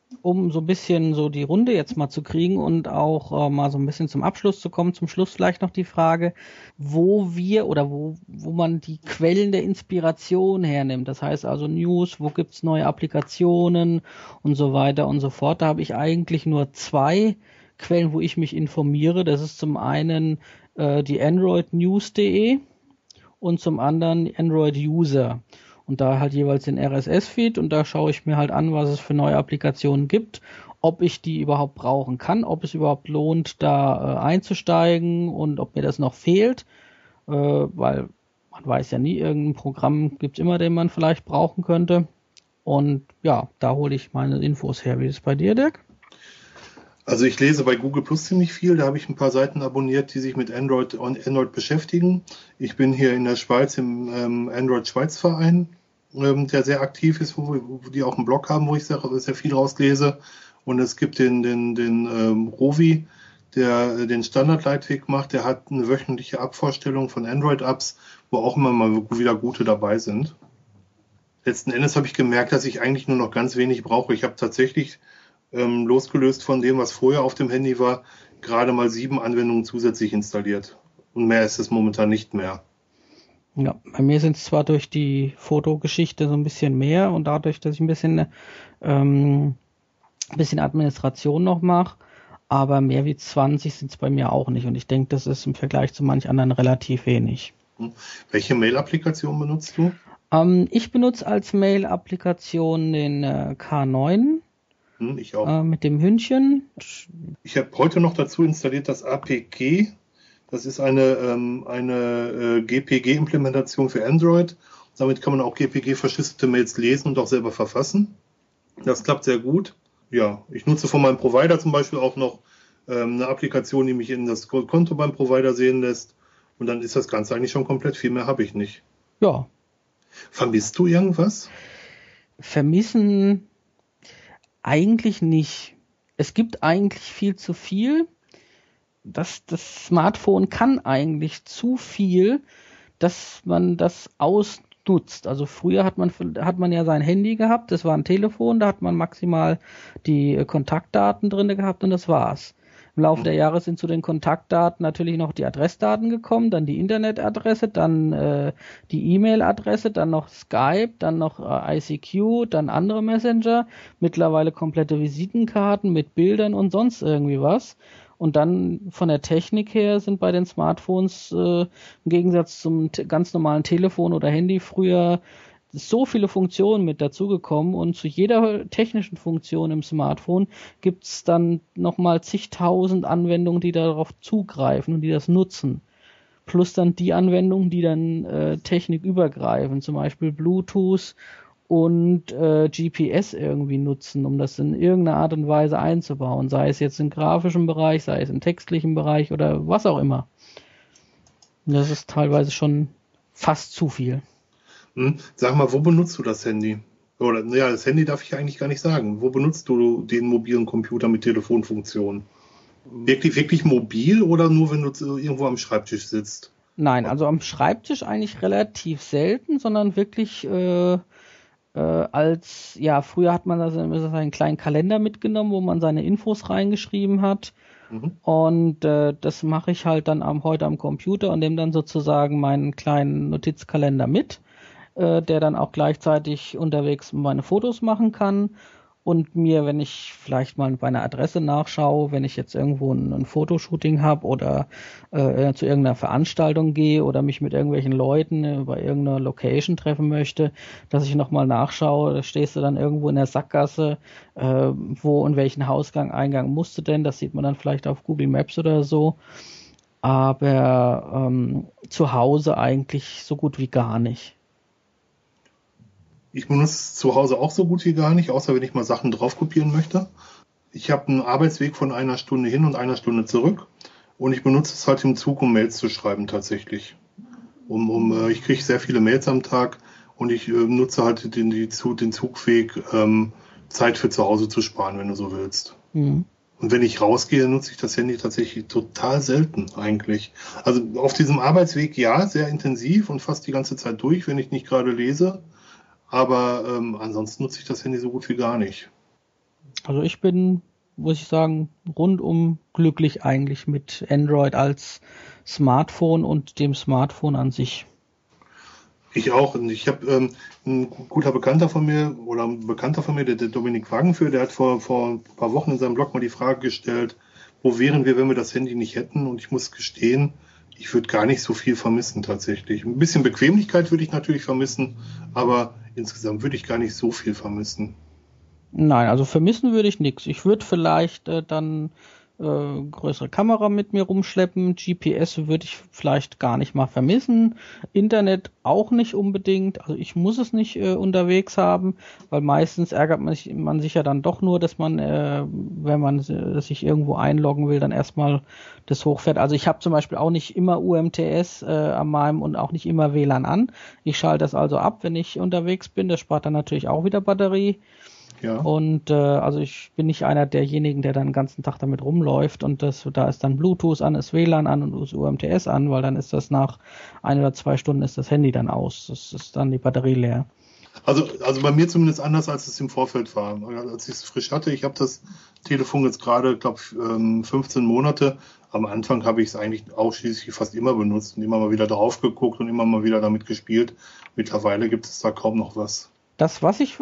um so ein bisschen so die Runde jetzt mal zu kriegen und auch mal so ein bisschen zum Abschluss zu kommen. Zum Schluss vielleicht noch die Frage, wo wir oder wo man die Quellen der Inspiration hernimmt. Das heißt also News, wo gibt's neue Applikationen und so weiter und so fort. Da habe ich eigentlich nur 2 Quellen, wo ich mich informiere. Das ist zum einen die androidnews.de und zum anderen Android User. Und da halt jeweils den RSS-Feed und da schaue ich mir halt an, was es für neue Applikationen gibt, ob ich die überhaupt brauchen kann, ob es überhaupt lohnt, da einzusteigen und ob mir das noch fehlt, weil man weiß ja nie, irgendein Programm gibt's immer, den man vielleicht brauchen könnte. Und ja, da hole ich meine Infos her. Wie ist es bei dir, Dirk? Also ich lese bei Google Plus ziemlich viel, da habe ich ein paar Seiten abonniert, die sich mit Android beschäftigen. Ich bin hier in der Schweiz im Android-Schweiz-Verein, der sehr aktiv ist, wo die auch einen Blog haben, wo ich sehr viel rauslese. Und es gibt den Rovi, der den Standardleitweg macht, der hat eine wöchentliche Abvorstellung von Android-Apps, wo auch immer mal wieder gute dabei sind. Letzten Endes habe ich gemerkt, dass ich eigentlich nur noch ganz wenig brauche. Ich habe tatsächlich losgelöst von dem, was vorher auf dem Handy war, gerade mal 7 Anwendungen zusätzlich installiert. Und mehr ist es momentan nicht mehr. Ja, bei mir sind es zwar durch die Fotogeschichte so ein bisschen mehr und dadurch, dass ich ein bisschen Administration noch mache, aber mehr wie 20 sind es bei mir auch nicht. Und ich denke, das ist im Vergleich zu manch anderen relativ wenig. Welche Mail-Applikation benutzt du? Ich benutze als Mail-Applikation den K9. Ich auch. Mit dem Hündchen. Ich habe heute noch dazu installiert das APG. Das ist eine GPG-Implementation für Android. Damit kann man auch GPG-verschlüsselte Mails lesen und auch selber verfassen. Das klappt sehr gut. Ja, ich nutze von meinem Provider zum Beispiel auch noch eine Applikation, die mich in das Konto beim Provider sehen lässt. Und dann ist das Ganze eigentlich schon komplett. Viel mehr habe ich nicht. Ja. Vermisst du irgendwas? Vermissen eigentlich nicht. Es gibt eigentlich viel zu viel. Das Smartphone kann eigentlich zu viel, dass man das ausnutzt. Also früher hat man ja sein Handy gehabt, das war ein Telefon, da hat man maximal die Kontaktdaten drin gehabt und das war's. Im Laufe der Jahre sind zu den Kontaktdaten natürlich noch die Adressdaten gekommen, dann die Internetadresse, dann die E-Mail-Adresse, dann noch Skype, dann noch ICQ, dann andere Messenger, mittlerweile komplette Visitenkarten mit Bildern und sonst irgendwie was. Und dann von der Technik her sind bei den Smartphones im Gegensatz zum ganz normalen Telefon oder Handy früher so viele Funktionen mit dazugekommen und zu jeder technischen Funktion im Smartphone gibt's dann nochmal zigtausend Anwendungen, die darauf zugreifen und die das nutzen. Plus dann die Anwendungen, die dann technikübergreifen, zum Beispiel Bluetooth und GPS irgendwie nutzen, um das in irgendeiner Art und Weise einzubauen, sei es jetzt im grafischen Bereich, sei es im textlichen Bereich oder was auch immer. Das ist teilweise schon fast zu viel. Sag mal, wo benutzt du das Handy? Oder, ja, das Handy darf ich eigentlich gar nicht sagen. Wo benutzt du den mobilen Computer mit Telefonfunktion? Wirklich mobil oder nur, wenn du irgendwo am Schreibtisch sitzt? Nein, also am Schreibtisch eigentlich relativ selten, sondern wirklich früher hat man also einen kleinen Kalender mitgenommen, wo man seine Infos reingeschrieben hat. Und das mache ich halt dann heute am Computer und nehme dann sozusagen meinen kleinen Notizkalender mit, der dann auch gleichzeitig unterwegs meine Fotos machen kann und mir, wenn ich vielleicht mal bei einer Adresse nachschaue, wenn ich jetzt irgendwo ein Fotoshooting habe oder zu irgendeiner Veranstaltung gehe oder mich mit irgendwelchen Leuten bei irgendeiner Location treffen möchte, dass ich nochmal nachschaue, da stehst du dann irgendwo in der Sackgasse, wo und welchen Eingang musst du denn, das sieht man dann vielleicht auf Google Maps oder so, aber zu Hause eigentlich so gut wie gar nicht. Ich benutze es zu Hause auch so gut wie gar nicht, außer wenn ich mal Sachen drauf kopieren möchte. Ich habe einen Arbeitsweg von 1 Stunde hin und 1 Stunde zurück und ich benutze es halt im Zug, um Mails zu schreiben tatsächlich. Ich kriege sehr viele Mails am Tag und ich nutze halt den Zugweg, Zeit für zu Hause zu sparen, wenn du so willst. Mhm. Und wenn ich rausgehe, nutze ich das Handy tatsächlich total selten eigentlich. Also auf diesem Arbeitsweg ja, sehr intensiv und fast die ganze Zeit durch, wenn ich nicht gerade lese. Aber ansonsten nutze ich das Handy so gut wie gar nicht. Also ich bin, muss ich sagen, rundum glücklich eigentlich mit Android als Smartphone und dem Smartphone an sich. Ich auch. Und ich habe ein guter Bekannter von mir oder ein Bekannter von mir, der Dominik Wagenführ, der hat vor ein paar Wochen in seinem Blog mal die Frage gestellt, wo wären wir, wenn wir das Handy nicht hätten? Und ich muss gestehen, ich würde gar nicht so viel vermissen tatsächlich. Ein bisschen Bequemlichkeit würde ich natürlich vermissen, aber insgesamt würde ich gar nicht so viel vermissen. Nein, also vermissen würde ich nichts. Ich würde vielleicht dann größere Kamera mit mir rumschleppen. GPS würde ich vielleicht gar nicht mal vermissen. Internet auch nicht unbedingt. Also ich muss es nicht unterwegs haben, weil meistens ärgert man sich ja dann doch nur, dass man, wenn man sich irgendwo einloggen will, dann erstmal das hochfährt. Also ich habe zum Beispiel auch nicht immer UMTS an meinem und auch nicht immer WLAN an. Ich schalte das also ab, wenn ich unterwegs bin. Das spart dann natürlich auch wieder Batterie. Ja. Und also ich bin nicht einer derjenigen, der dann den ganzen Tag damit rumläuft und da ist dann Bluetooth an, ist WLAN an und ist UMTS an, weil dann ist das nach 1 oder 2 Stunden ist das Handy dann aus. Das ist dann die Batterie leer. Also bei mir zumindest anders, als es im Vorfeld war. Als ich es frisch hatte, ich habe das Telefon jetzt gerade, glaube 15 Monate. Am Anfang habe ich es eigentlich ausschließlich fast immer benutzt und immer mal wieder drauf geguckt und immer mal wieder damit gespielt. Mittlerweile gibt es da kaum noch was. Das, was ich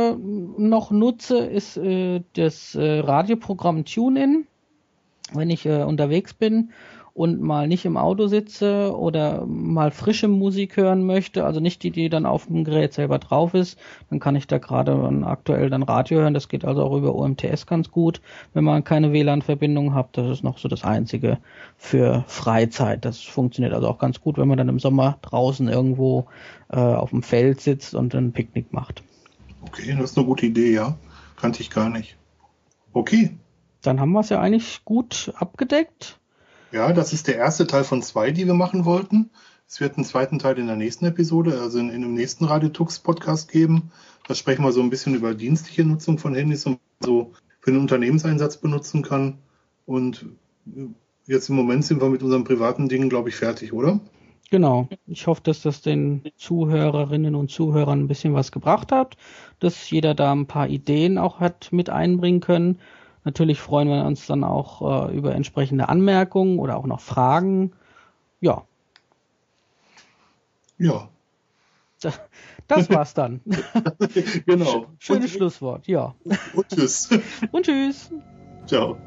noch nutze, ist das Radioprogramm TuneIn, wenn ich unterwegs bin und mal nicht im Auto sitze oder mal frische Musik hören möchte, also nicht die dann auf dem Gerät selber drauf ist, dann kann ich da gerade aktuell dann Radio hören. Das geht also auch über UMTS ganz gut, wenn man keine WLAN-Verbindung hat. Das ist noch so das Einzige für Freizeit. Das funktioniert also auch ganz gut, wenn man dann im Sommer draußen irgendwo auf dem Feld sitzt und ein Picknick macht. Okay, das ist eine gute Idee, ja. Kannte ich gar nicht. Okay. Dann haben wir es ja eigentlich gut abgedeckt. Ja, das ist der erste Teil von 2, die wir machen wollten. Es wird einen zweiten Teil in der nächsten Episode, also in dem nächsten Radio-Tux-Podcast geben. Da sprechen wir so ein bisschen über dienstliche Nutzung von Handys und so für den Unternehmenseinsatz benutzen kann. Und jetzt im Moment sind wir mit unseren privaten Dingen, glaube ich, fertig, oder? Genau. Ich hoffe, dass das den Zuhörerinnen und Zuhörern ein bisschen was gebracht hat, dass jeder da ein paar Ideen auch hat mit einbringen können. Natürlich freuen wir uns dann auch über entsprechende Anmerkungen oder auch noch Fragen. Ja. Ja. Das war's dann. Genau. Schönes Schlusswort, ja. Und tschüss. Und tschüss. Ciao.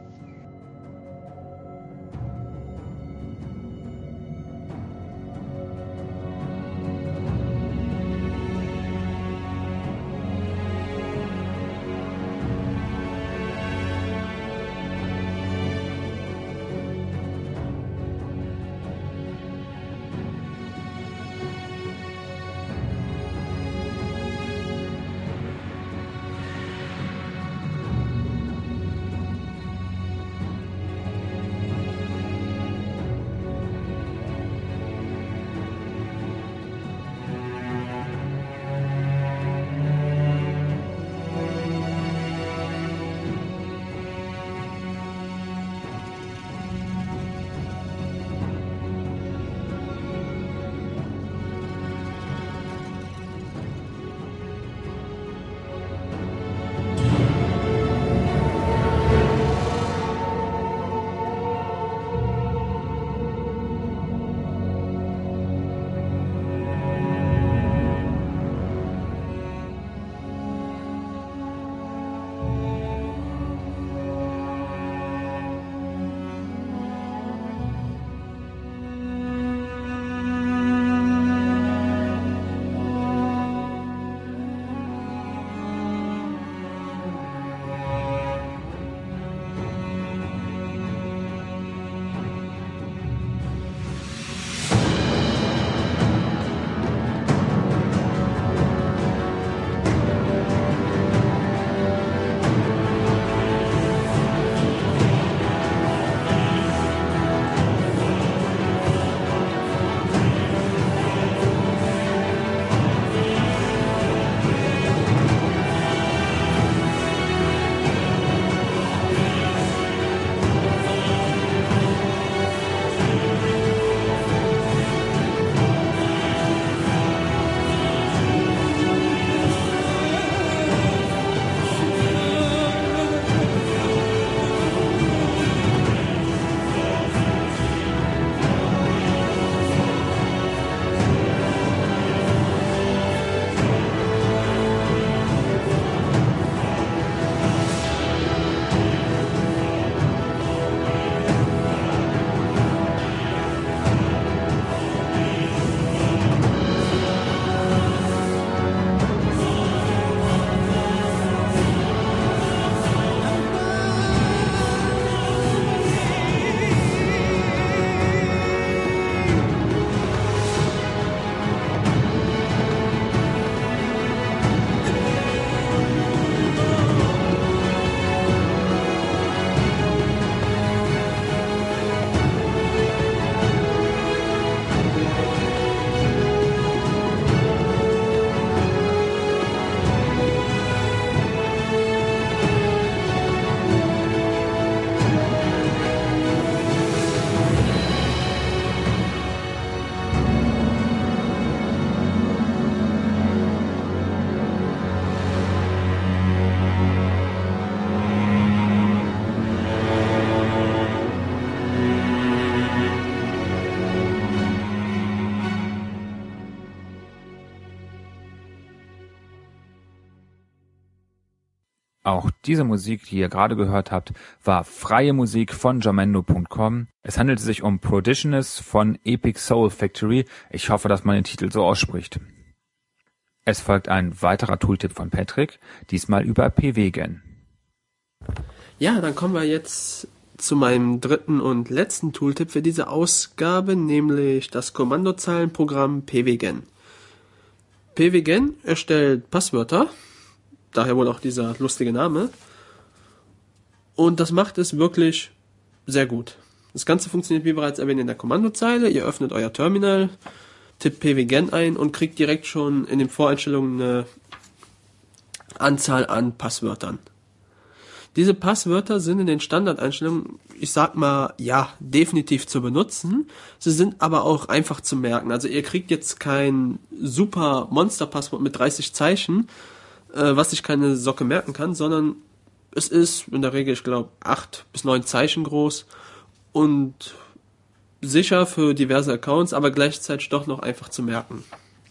Auch diese Musik, die ihr gerade gehört habt, war freie Musik von Jamendo.com. Es handelte sich um Prodigious von Epic Soul Factory. Ich hoffe, dass man den Titel so ausspricht. Es folgt ein weiterer Tooltip von Patrick, diesmal über PWGen. Ja, dann kommen wir jetzt zu meinem dritten und letzten Tooltip für diese Ausgabe, nämlich das Kommandozeilenprogramm PWGen. PWGen erstellt Passwörter, daher wohl auch dieser lustige Name. Und das macht es wirklich sehr gut. Das Ganze funktioniert wie bereits erwähnt in der Kommandozeile. Ihr öffnet euer Terminal, tippt PWGen ein und kriegt direkt schon in den Voreinstellungen eine Anzahl an Passwörtern. Diese Passwörter sind in den Standardeinstellungen, ich sag mal, ja, definitiv zu benutzen. Sie sind aber auch einfach zu merken. Also ihr kriegt jetzt kein super Monster-Passwort mit 30 Zeichen, was sich keine Socke merken kann, sondern es ist in der Regel, ich glaube, 8 bis 9 Zeichen groß und sicher für diverse Accounts, aber gleichzeitig doch noch einfach zu merken.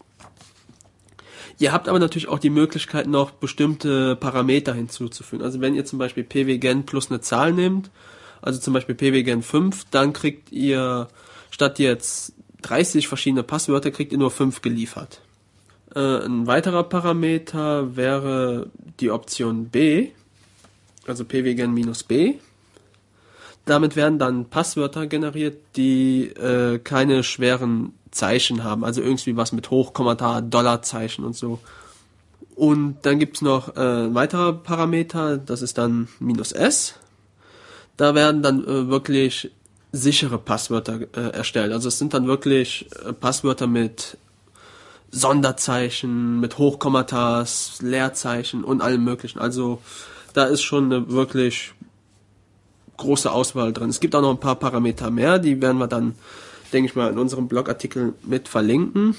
Ihr habt aber natürlich auch die Möglichkeit, noch bestimmte Parameter hinzuzufügen. Also wenn ihr zum Beispiel PWGen plus eine Zahl nehmt, also zum Beispiel PWGen 5, dann kriegt ihr statt jetzt 30 verschiedene Passwörter, kriegt ihr nur 5 geliefert. Ein weiterer Parameter wäre die Option B, also PWGen-B. Damit werden dann Passwörter generiert, die keine schweren Zeichen haben, also irgendwie was mit Hochkommentar, Dollarzeichen und so. Und dann gibt's noch ein weiterer Parameter, das ist dann -S. Da werden dann wirklich sichere Passwörter erstellt. Also es sind dann wirklich Passwörter mit Sonderzeichen, mit Hochkommentars, Leerzeichen und allem möglichen. Also da ist schon eine wirklich große Auswahl drin. Es gibt auch noch ein paar Parameter mehr, die werden wir dann, denke ich mal, in unserem Blogartikel mit verlinken.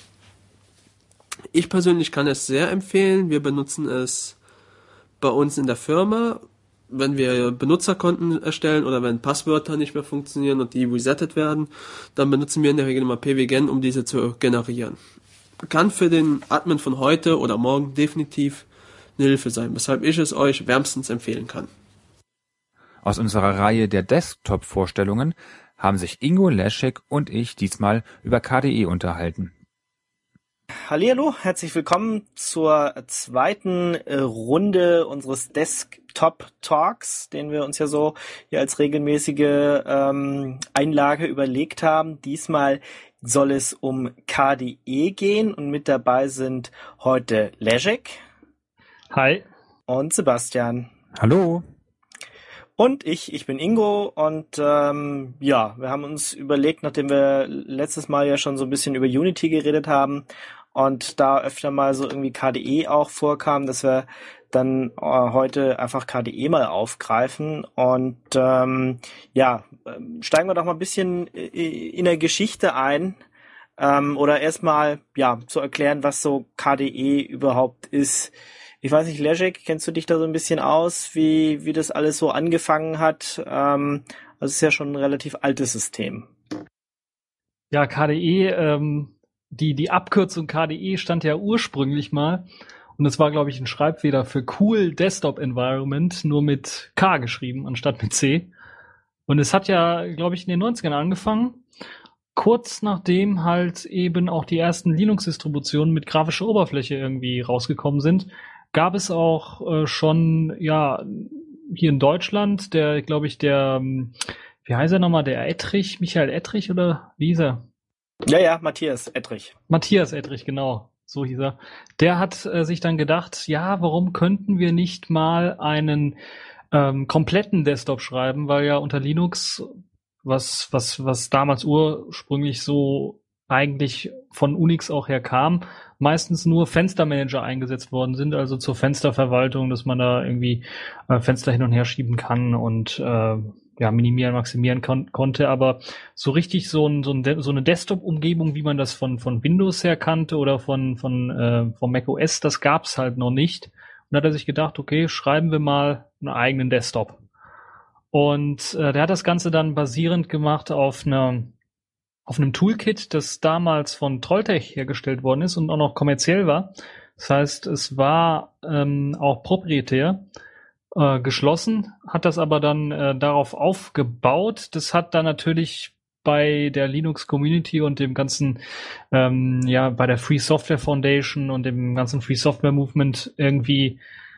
Ich persönlich kann es sehr empfehlen. Wir benutzen es bei uns in der Firma, wenn wir Benutzerkonten erstellen oder wenn Passwörter nicht mehr funktionieren und die resettet werden, dann benutzen wir in der Regel immer PWGen, um diese zu generieren. Kann für den Admin von heute oder morgen definitiv eine Hilfe sein, weshalb ich es euch wärmstens empfehlen kann. Aus unserer Reihe der Desktop-Vorstellungen haben sich Ingo Leschek und ich diesmal über KDE unterhalten. Hallihallo, herzlich willkommen zur zweiten Runde unseres Desktop Talks, den wir uns ja so hier als regelmäßige Einlage überlegt haben. Diesmal soll es um KDE gehen und mit dabei sind heute Leszek. Hi. Und Sebastian. Hallo. Und ich bin Ingo und ja, wir haben uns überlegt, nachdem wir letztes Mal ja schon so ein bisschen über Unity geredet haben und da öfter mal so irgendwie KDE auch vorkam, dass wir dann heute einfach KDE mal aufgreifen und ja, steigen wir doch mal ein bisschen in der Geschichte ein oder erstmal ja zu erklären, was so KDE überhaupt ist. Ich weiß nicht, Leszek, kennst du dich da so ein bisschen aus, wie das alles so angefangen hat? Also es ist ja schon ein relativ altes System. Ja, KDE, die Abkürzung KDE stand ja ursprünglich mal und es war, glaube ich, ein Schreibfehler für Cool Desktop Environment, nur mit K geschrieben anstatt mit C. Und es hat ja, glaube ich, in den 90ern angefangen, kurz nachdem halt eben auch die ersten Linux-Distributionen mit grafischer Oberfläche irgendwie rausgekommen sind, gab es auch schon, ja, hier in Deutschland, wie heißt er nochmal, der Ettrich, Michael Ettrich oder wie hieß er? Ja, Matthias Ettrich. Matthias Ettrich, genau, so hieß er. Der hat sich dann gedacht, ja, warum könnten wir nicht mal einen kompletten Desktop schreiben, weil ja unter Linux, was damals ursprünglich so eigentlich von Unix auch herkam, meistens nur Fenstermanager eingesetzt worden sind, also zur Fensterverwaltung, dass man da irgendwie Fenster hin und her schieben kann und minimieren, maximieren konnte, aber so richtig so eine Desktop-Umgebung, wie man das von Windows her kannte oder von Mac OS, das gab's halt noch nicht. Und da hat er sich gedacht, okay, schreiben wir mal einen eigenen Desktop. Und der hat das Ganze dann basierend gemacht auf einem Toolkit, das damals von Trolltech hergestellt worden ist und auch noch kommerziell war. Das heißt, es war auch proprietär geschlossen, hat das aber dann darauf aufgebaut. Das hat dann natürlich bei der Linux-Community und dem ganzen, bei der Free Software Foundation und dem ganzen Free Software Movement irgendwie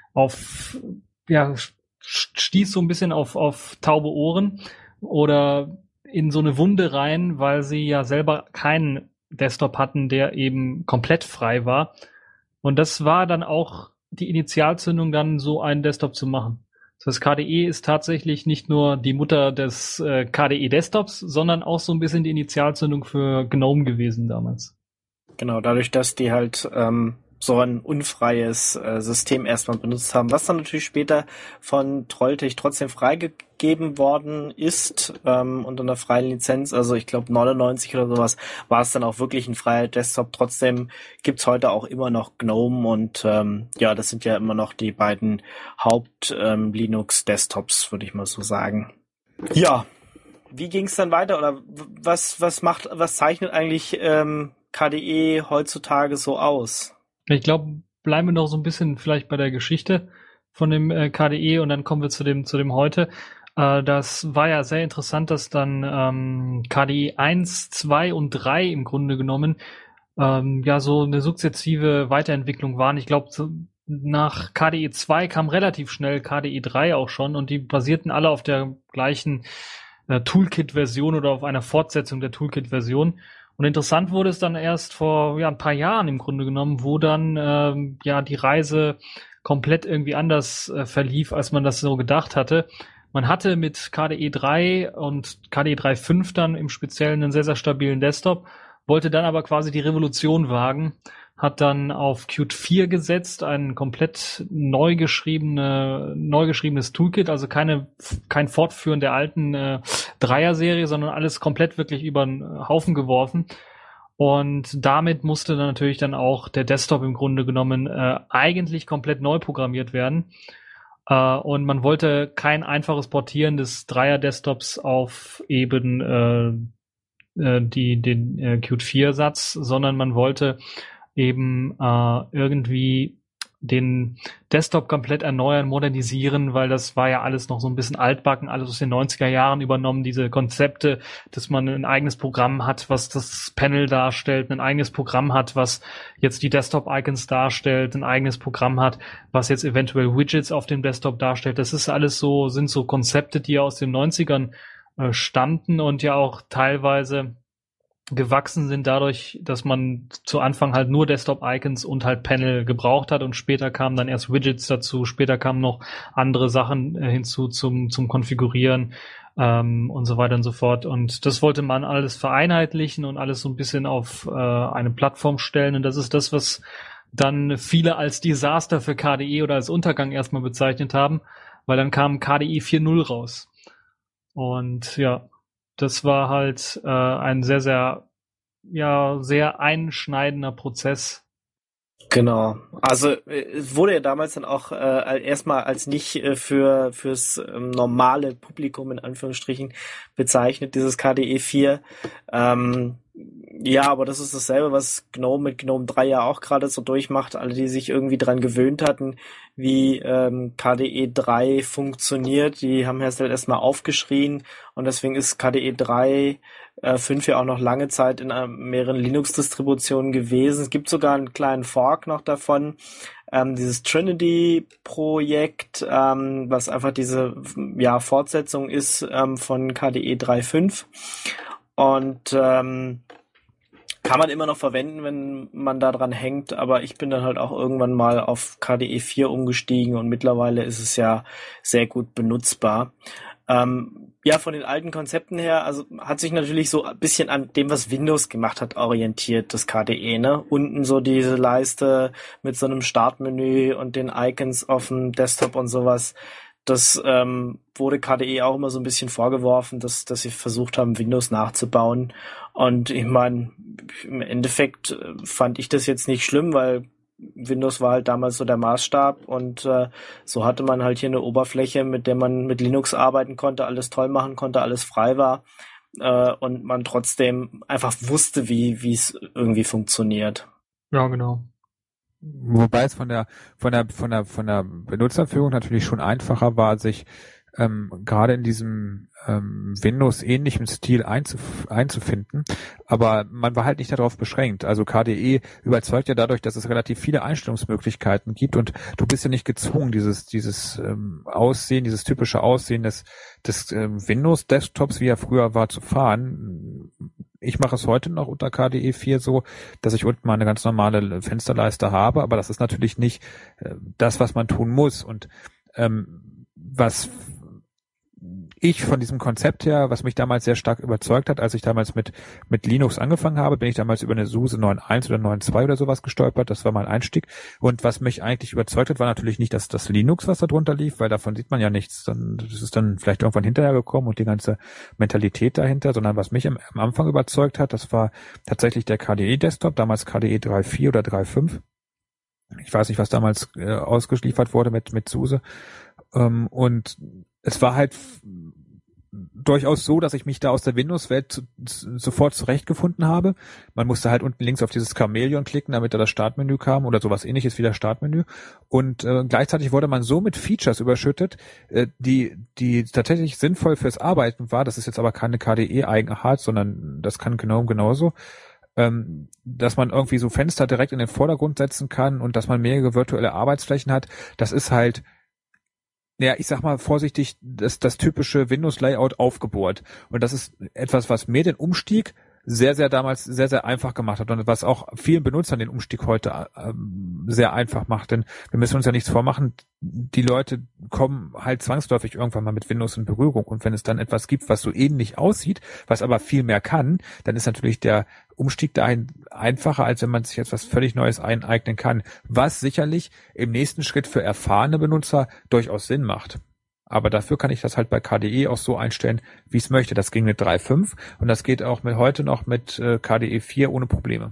stieß so ein bisschen auf taube Ohren oder in so eine Wunde rein, weil sie ja selber keinen Desktop hatten, der eben komplett frei war. Und das war dann auch die Initialzündung, dann so einen Desktop zu machen. Das KDE ist tatsächlich nicht nur die Mutter des KDE-Desktops, sondern auch so ein bisschen die Initialzündung für GNOME gewesen damals. Genau, dadurch, dass die halt so ein unfreies System erstmal benutzt haben, was dann natürlich später von Trolltech trotzdem freigegeben worden ist unter einer freien Lizenz. Also ich glaube 99 oder sowas war es dann auch wirklich ein freier Desktop. Trotzdem gibt's heute auch immer noch GNOME und das sind ja immer noch die beiden Haupt-Linux-Desktops, würde ich mal so sagen. Ja, wie ging's dann weiter oder was zeichnet eigentlich KDE heutzutage so aus? Ich glaube, bleiben wir noch so ein bisschen vielleicht bei der Geschichte von dem KDE und dann kommen wir zu dem heute. Das war ja sehr interessant, dass dann KDE 1, 2 und 3 im Grunde genommen so eine sukzessive Weiterentwicklung waren. Ich glaube, nach KDE 2 kam relativ schnell KDE 3 auch schon und die basierten alle auf der gleichen Toolkit-Version oder auf einer Fortsetzung der Toolkit-Version. Und interessant wurde es dann erst vor ein paar Jahren im Grunde genommen, wo dann die Reise komplett irgendwie anders verlief, als man das so gedacht hatte. Man hatte mit KDE 3 und KDE 3.5 dann im Speziellen einen sehr, sehr stabilen Desktop, wollte dann aber quasi die Revolution wagen, hat dann auf Qt 4 gesetzt, ein komplett neu geschriebenes Toolkit, also kein Fortführen der alten Dreier-Serie, sondern alles komplett wirklich über den Haufen geworfen. Und damit musste dann natürlich dann auch der Desktop im Grunde genommen eigentlich komplett neu programmiert werden. Und man wollte kein einfaches Portieren des Dreier-Desktops auf eben den Qt 4-Satz, sondern man wollte eben irgendwie den Desktop komplett erneuern, modernisieren, weil das war ja alles noch so ein bisschen altbacken, alles aus den 90er Jahren übernommen, diese Konzepte, dass man ein eigenes Programm hat, was das Panel darstellt, ein eigenes Programm hat, was jetzt die Desktop-Icons darstellt, ein eigenes Programm hat, was jetzt eventuell Widgets auf dem Desktop darstellt. Das ist alles sind so Konzepte, die ja aus den 90ern stammten und ja auch teilweise gewachsen sind dadurch, dass man zu Anfang halt nur Desktop-Icons und halt Panel gebraucht hat und später kamen dann erst Widgets dazu, später kamen noch andere Sachen hinzu zum Konfigurieren und so weiter und so fort. Und das wollte man alles vereinheitlichen und alles so ein bisschen auf eine Plattform stellen und das ist das, was dann viele als Desaster für KDE oder als Untergang erstmal bezeichnet haben, weil dann kam KDE 4.0 raus. Und ja, das war halt ein sehr, sehr, sehr einschneidender Prozess. Genau. Also es wurde ja damals dann auch erstmal als nicht fürs normale Publikum in Anführungsstrichen bezeichnet, dieses KDE 4. Aber das ist dasselbe, was GNOME mit GNOME 3 ja auch gerade so durchmacht. Alle, die sich irgendwie dran gewöhnt hatten, wie KDE 3 funktioniert, die haben erst erstmal aufgeschrien und deswegen ist KDE 3.5 ja auch noch lange Zeit in mehreren Linux-Distributionen gewesen. Es gibt sogar einen kleinen Fork noch davon, dieses Trinity-Projekt, was einfach diese Fortsetzung ist von KDE 3.5 und kann man immer noch verwenden, wenn man da dran hängt, aber ich bin dann halt auch irgendwann mal auf KDE 4 umgestiegen und mittlerweile ist es ja sehr gut benutzbar. Von den alten Konzepten her, also hat sich natürlich so ein bisschen an dem, was Windows gemacht hat, orientiert, das KDE, ne? Unten so diese Leiste mit so einem Startmenü und den Icons auf dem Desktop und sowas. Das wurde KDE auch immer so ein bisschen vorgeworfen, dass sie versucht haben, Windows nachzubauen. Und ich meine, im Endeffekt fand ich das jetzt nicht schlimm, weil Windows war halt damals so der Maßstab und so hatte man halt hier eine Oberfläche, mit der man mit Linux arbeiten konnte, alles toll machen konnte, alles frei war und man trotzdem einfach wusste, wie es irgendwie funktioniert. Ja, genau. Wobei es von der Benutzerführung natürlich schon einfacher war, sich gerade in diesem Windows-ähnlichen Stil einzufinden. Aber man war halt nicht darauf beschränkt. Also KDE überzeugt ja dadurch, dass es relativ viele Einstellungsmöglichkeiten gibt und du bist ja nicht gezwungen, dieses Aussehen, dieses typische Aussehen des Windows-Desktops, wie er früher war, zu fahren. Ich mache es heute noch unter KDE 4 so, dass ich unten mal eine ganz normale Fensterleiste habe, aber das ist natürlich nicht das, was man tun muss. Und was ich von diesem Konzept her, was mich damals sehr stark überzeugt hat, als ich damals mit Linux angefangen habe, bin ich damals über eine SUSE 9.1 oder 9.2 oder sowas gestolpert. Das war mein Einstieg. Und was mich eigentlich überzeugt hat, war natürlich nicht das Linux, was da drunter lief, weil davon sieht man ja nichts. Das ist dann vielleicht irgendwann hinterher gekommen und die ganze Mentalität dahinter, sondern was mich am Anfang überzeugt hat, das war tatsächlich der KDE-Desktop, damals KDE 3.4 oder 3.5. Ich weiß nicht, was damals ausgeliefert wurde mit SUSE. Und es war halt durchaus so, dass ich mich da aus der Windows-Welt sofort zurechtgefunden habe. Man musste halt unten links auf dieses Chamäleon klicken, damit da das Startmenü kam oder sowas ähnliches wie das Startmenü. Und gleichzeitig wurde man so mit Features überschüttet, die tatsächlich sinnvoll fürs Arbeiten war. Das ist jetzt aber keine KDE-Eigenart, sondern das kann GNOME genauso. Dass man irgendwie so Fenster direkt in den Vordergrund setzen kann und dass man mehrere virtuelle Arbeitsflächen hat. Das ist halt, ja, ich sag mal vorsichtig, das typische Windows-Layout aufgebohrt. Und das ist etwas, was mir den Umstieg damals sehr, sehr einfach gemacht hat und was auch vielen Benutzern den Umstieg heute sehr einfach macht. Denn wir müssen uns ja nichts vormachen, die Leute kommen halt zwangsläufig irgendwann mal mit Windows in Berührung. Und wenn es dann etwas gibt, was so ähnlich aussieht, was aber viel mehr kann, dann ist natürlich der Umstieg dahin einfacher, als wenn man sich etwas völlig Neues eineignen kann. Was sicherlich im nächsten Schritt für erfahrene Benutzer durchaus Sinn macht. Aber dafür kann ich das halt bei KDE auch so einstellen, wie ich es möchte. Das ging mit 3.5 und das geht auch heute noch mit KDE 4 ohne Probleme.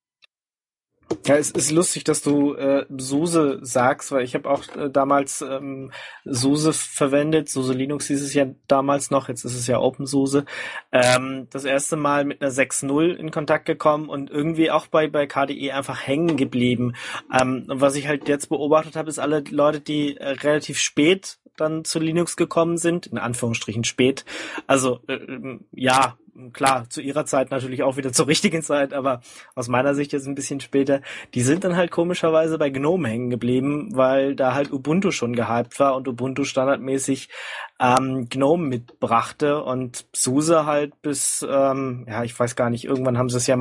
Ja, es ist lustig, dass du SUSE sagst, weil ich habe auch damals SUSE verwendet. SUSE Linux hieß es ja damals noch, jetzt ist es ja OpenSUSE. Das erste Mal mit einer 6.0 in Kontakt gekommen und irgendwie auch bei KDE einfach hängen geblieben. Und was ich halt jetzt beobachtet habe, ist alle Leute, die relativ spät dann zu Linux gekommen sind, in Anführungsstrichen spät. Also ja, klar, zu ihrer Zeit natürlich auch wieder zur richtigen Zeit, aber aus meiner Sicht jetzt ein bisschen später, die sind dann halt komischerweise bei GNOME hängen geblieben, weil da halt Ubuntu schon gehypt war und Ubuntu standardmäßig GNOME mitbrachte und SUSE halt bis, ja, ich weiß gar nicht, irgendwann haben sie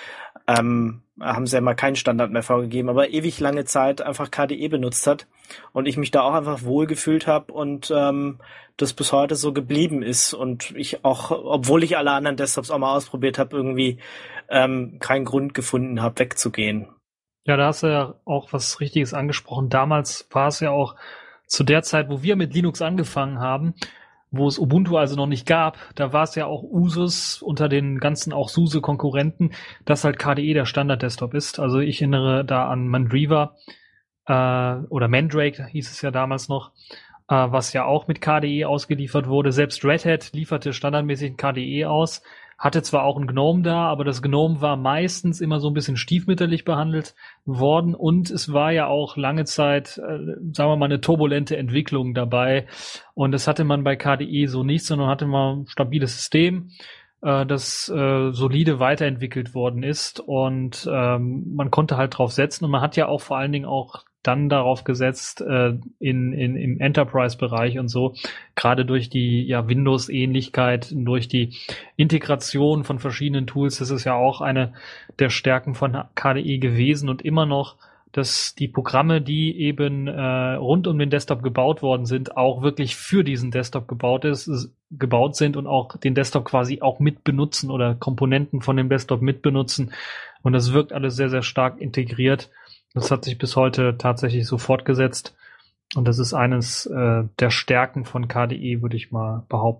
ja mal keinen Standard mehr vorgegeben, aber ewig lange Zeit einfach KDE benutzt hat und ich mich da auch einfach wohl gefühlt habe und das bis heute so geblieben ist und ich auch, obwohl ich alle anderen Desktops auch mal ausprobiert habe, irgendwie keinen Grund gefunden habe, wegzugehen. Ja, da hast du ja auch was Richtiges angesprochen. Damals war es ja auch zu der Zeit, wo wir mit Linux angefangen haben, wo es Ubuntu also noch nicht gab, da war es ja auch Usus unter den ganzen auch SUSE-Konkurrenten, dass halt KDE der Standard-Desktop ist. Also ich erinnere da an Mandriva oder Mandrake hieß es ja damals noch, was ja auch mit KDE ausgeliefert wurde. Selbst Red Hat lieferte standardmäßig ein KDE aus, hatte zwar auch ein GNOME da, aber das GNOME war meistens immer so ein bisschen stiefmütterlich behandelt worden und es war ja auch lange Zeit, sagen wir mal, eine turbulente Entwicklung dabei und das hatte man bei KDE so nicht, sondern hatte man ein stabiles System, das solide weiterentwickelt worden ist und man konnte halt drauf setzen und man hat ja auch vor allen Dingen auch dann darauf gesetzt im Enterprise-Bereich und so, gerade durch die Windows-Ähnlichkeit, durch die Integration von verschiedenen Tools, das ist ja auch eine der Stärken von KDE gewesen und immer noch, dass die Programme, die eben rund um den Desktop gebaut worden sind, auch wirklich für diesen Desktop gebaut sind und auch den Desktop quasi auch mitbenutzen oder Komponenten von dem Desktop mitbenutzen und das wirkt alles sehr, sehr stark integriert. Das hat sich bis heute tatsächlich so fortgesetzt und das ist eines der Stärken von KDE, würde ich mal behaupten.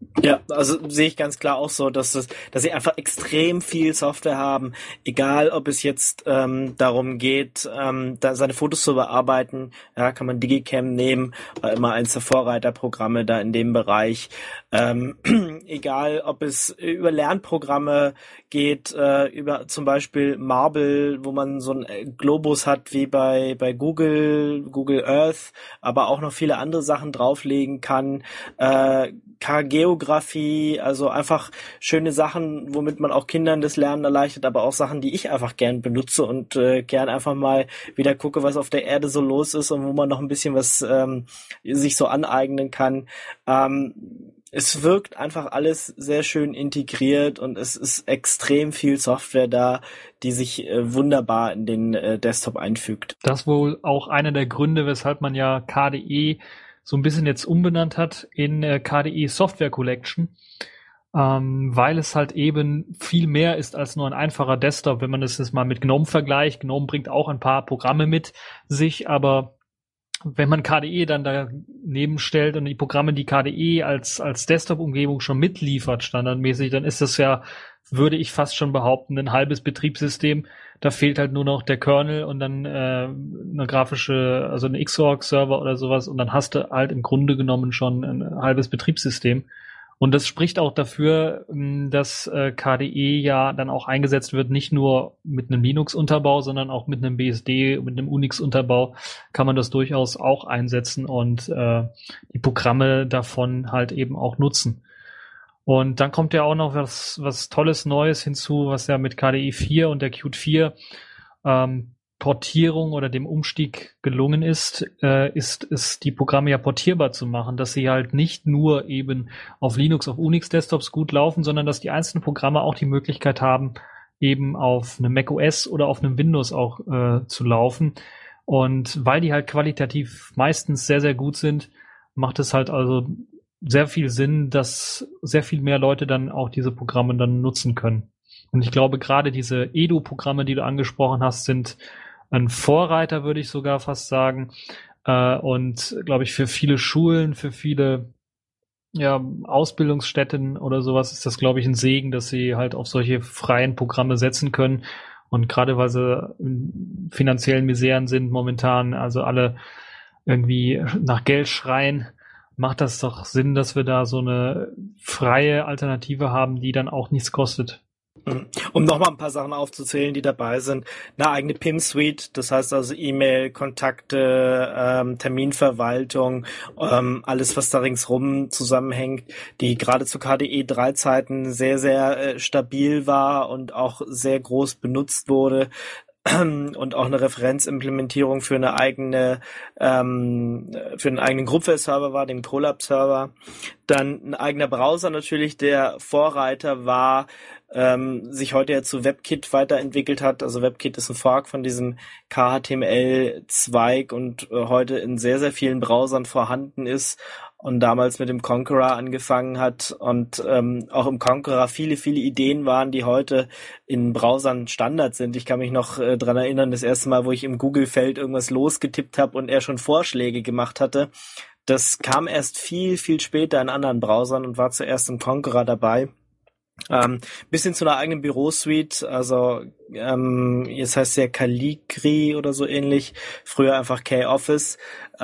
Ja, also sehe ich ganz klar auch so, dass sie einfach extrem viel Software haben, egal ob es jetzt darum geht, da seine Fotos zu bearbeiten, ja, kann man Digicam nehmen, immer eins der Vorreiterprogramme da in dem Bereich. Egal, ob es über Lernprogramme geht, über zum Beispiel Marble, wo man so einen Globus hat wie bei Google Earth, aber auch noch viele andere Sachen drauflegen kann, Geografie, also einfach schöne Sachen, womit man auch Kindern das Lernen erleichtert, aber auch Sachen, die ich einfach gern benutze und gern einfach mal wieder gucke, was auf der Erde so los ist und wo man noch ein bisschen was sich so aneignen kann. Es wirkt einfach alles sehr schön integriert und es ist extrem viel Software da, die sich wunderbar in den Desktop einfügt. Das ist wohl auch einer der Gründe, weshalb man ja KDE so ein bisschen jetzt umbenannt hat in KDE Software Collection, weil es halt eben viel mehr ist als nur ein einfacher Desktop. Wenn man das jetzt mal mit GNOME vergleicht, GNOME bringt auch ein paar Programme mit sich, aber wenn man KDE dann daneben stellt und die Programme, die KDE als Desktop-Umgebung schon mitliefert, standardmäßig, dann ist das ja, würde ich fast schon behaupten, ein halbes Betriebssystem. Da fehlt halt nur noch der Kernel und dann eine grafische, also ein Xorg-Server oder sowas und dann hast du halt im Grunde genommen schon ein halbes Betriebssystem. Und das spricht auch dafür, dass KDE ja dann auch eingesetzt wird, nicht nur mit einem Linux-Unterbau, sondern auch mit einem BSD, mit einem Unix-Unterbau kann man das durchaus auch einsetzen und die Programme davon halt eben auch nutzen. Und dann kommt ja auch noch was Tolles Neues hinzu, was ja mit KDE 4 und der Qt 4 Portierung oder dem Umstieg gelungen ist die Programme ja portierbar zu machen, dass sie halt nicht nur eben auf Linux, auf Unix-Desktops gut laufen, sondern dass die einzelnen Programme auch die Möglichkeit haben, eben auf einem macOS oder auf einem Windows auch zu laufen. Und weil die halt qualitativ meistens sehr, sehr gut sind, macht es halt also sehr viel Sinn, dass sehr viel mehr Leute dann auch diese Programme dann nutzen können. Und ich glaube, gerade diese Edu-Programme, die du angesprochen hast, sind ein Vorreiter, würde ich sogar fast sagen. Und glaube ich, für viele Schulen, für viele Ausbildungsstätten oder sowas ist das, glaube ich, ein Segen, dass sie halt auf solche freien Programme setzen können. Und gerade weil sie in finanziellen Miseren sind momentan, also alle irgendwie nach Geld schreien, macht das doch Sinn, dass wir da so eine freie Alternative haben, die dann auch nichts kostet. Um nochmal ein paar Sachen aufzuzählen, die dabei sind. Eine eigene PIM-Suite, das heißt also E-Mail, Kontakte, Terminverwaltung, alles, was da ringsrum zusammenhängt, die gerade zu KDE 3 Zeiten sehr, sehr stabil war und auch sehr groß benutzt wurde. Und auch eine Referenzimplementierung für eine eigene, für einen eigenen Groupware-Server war, den Colab-Server. Dann ein eigener Browser natürlich, der Vorreiter war, sich heute ja zu WebKit weiterentwickelt hat. Also WebKit ist ein Fork von diesem KHTML-Zweig und heute in sehr, sehr vielen Browsern vorhanden ist und damals mit dem Conqueror angefangen hat und auch im Conqueror viele, viele Ideen waren, die heute in Browsern Standard sind. Ich kann mich noch dran erinnern, das erste Mal, wo ich im Google-Feld irgendwas losgetippt habe und er schon Vorschläge gemacht hatte. Das kam erst viel, viel später in anderen Browsern und war zuerst im Conqueror dabei. Bis hin zu einer eigenen Bürosuite, also jetzt heißt es ja Calibri oder so ähnlich, früher einfach K-Office.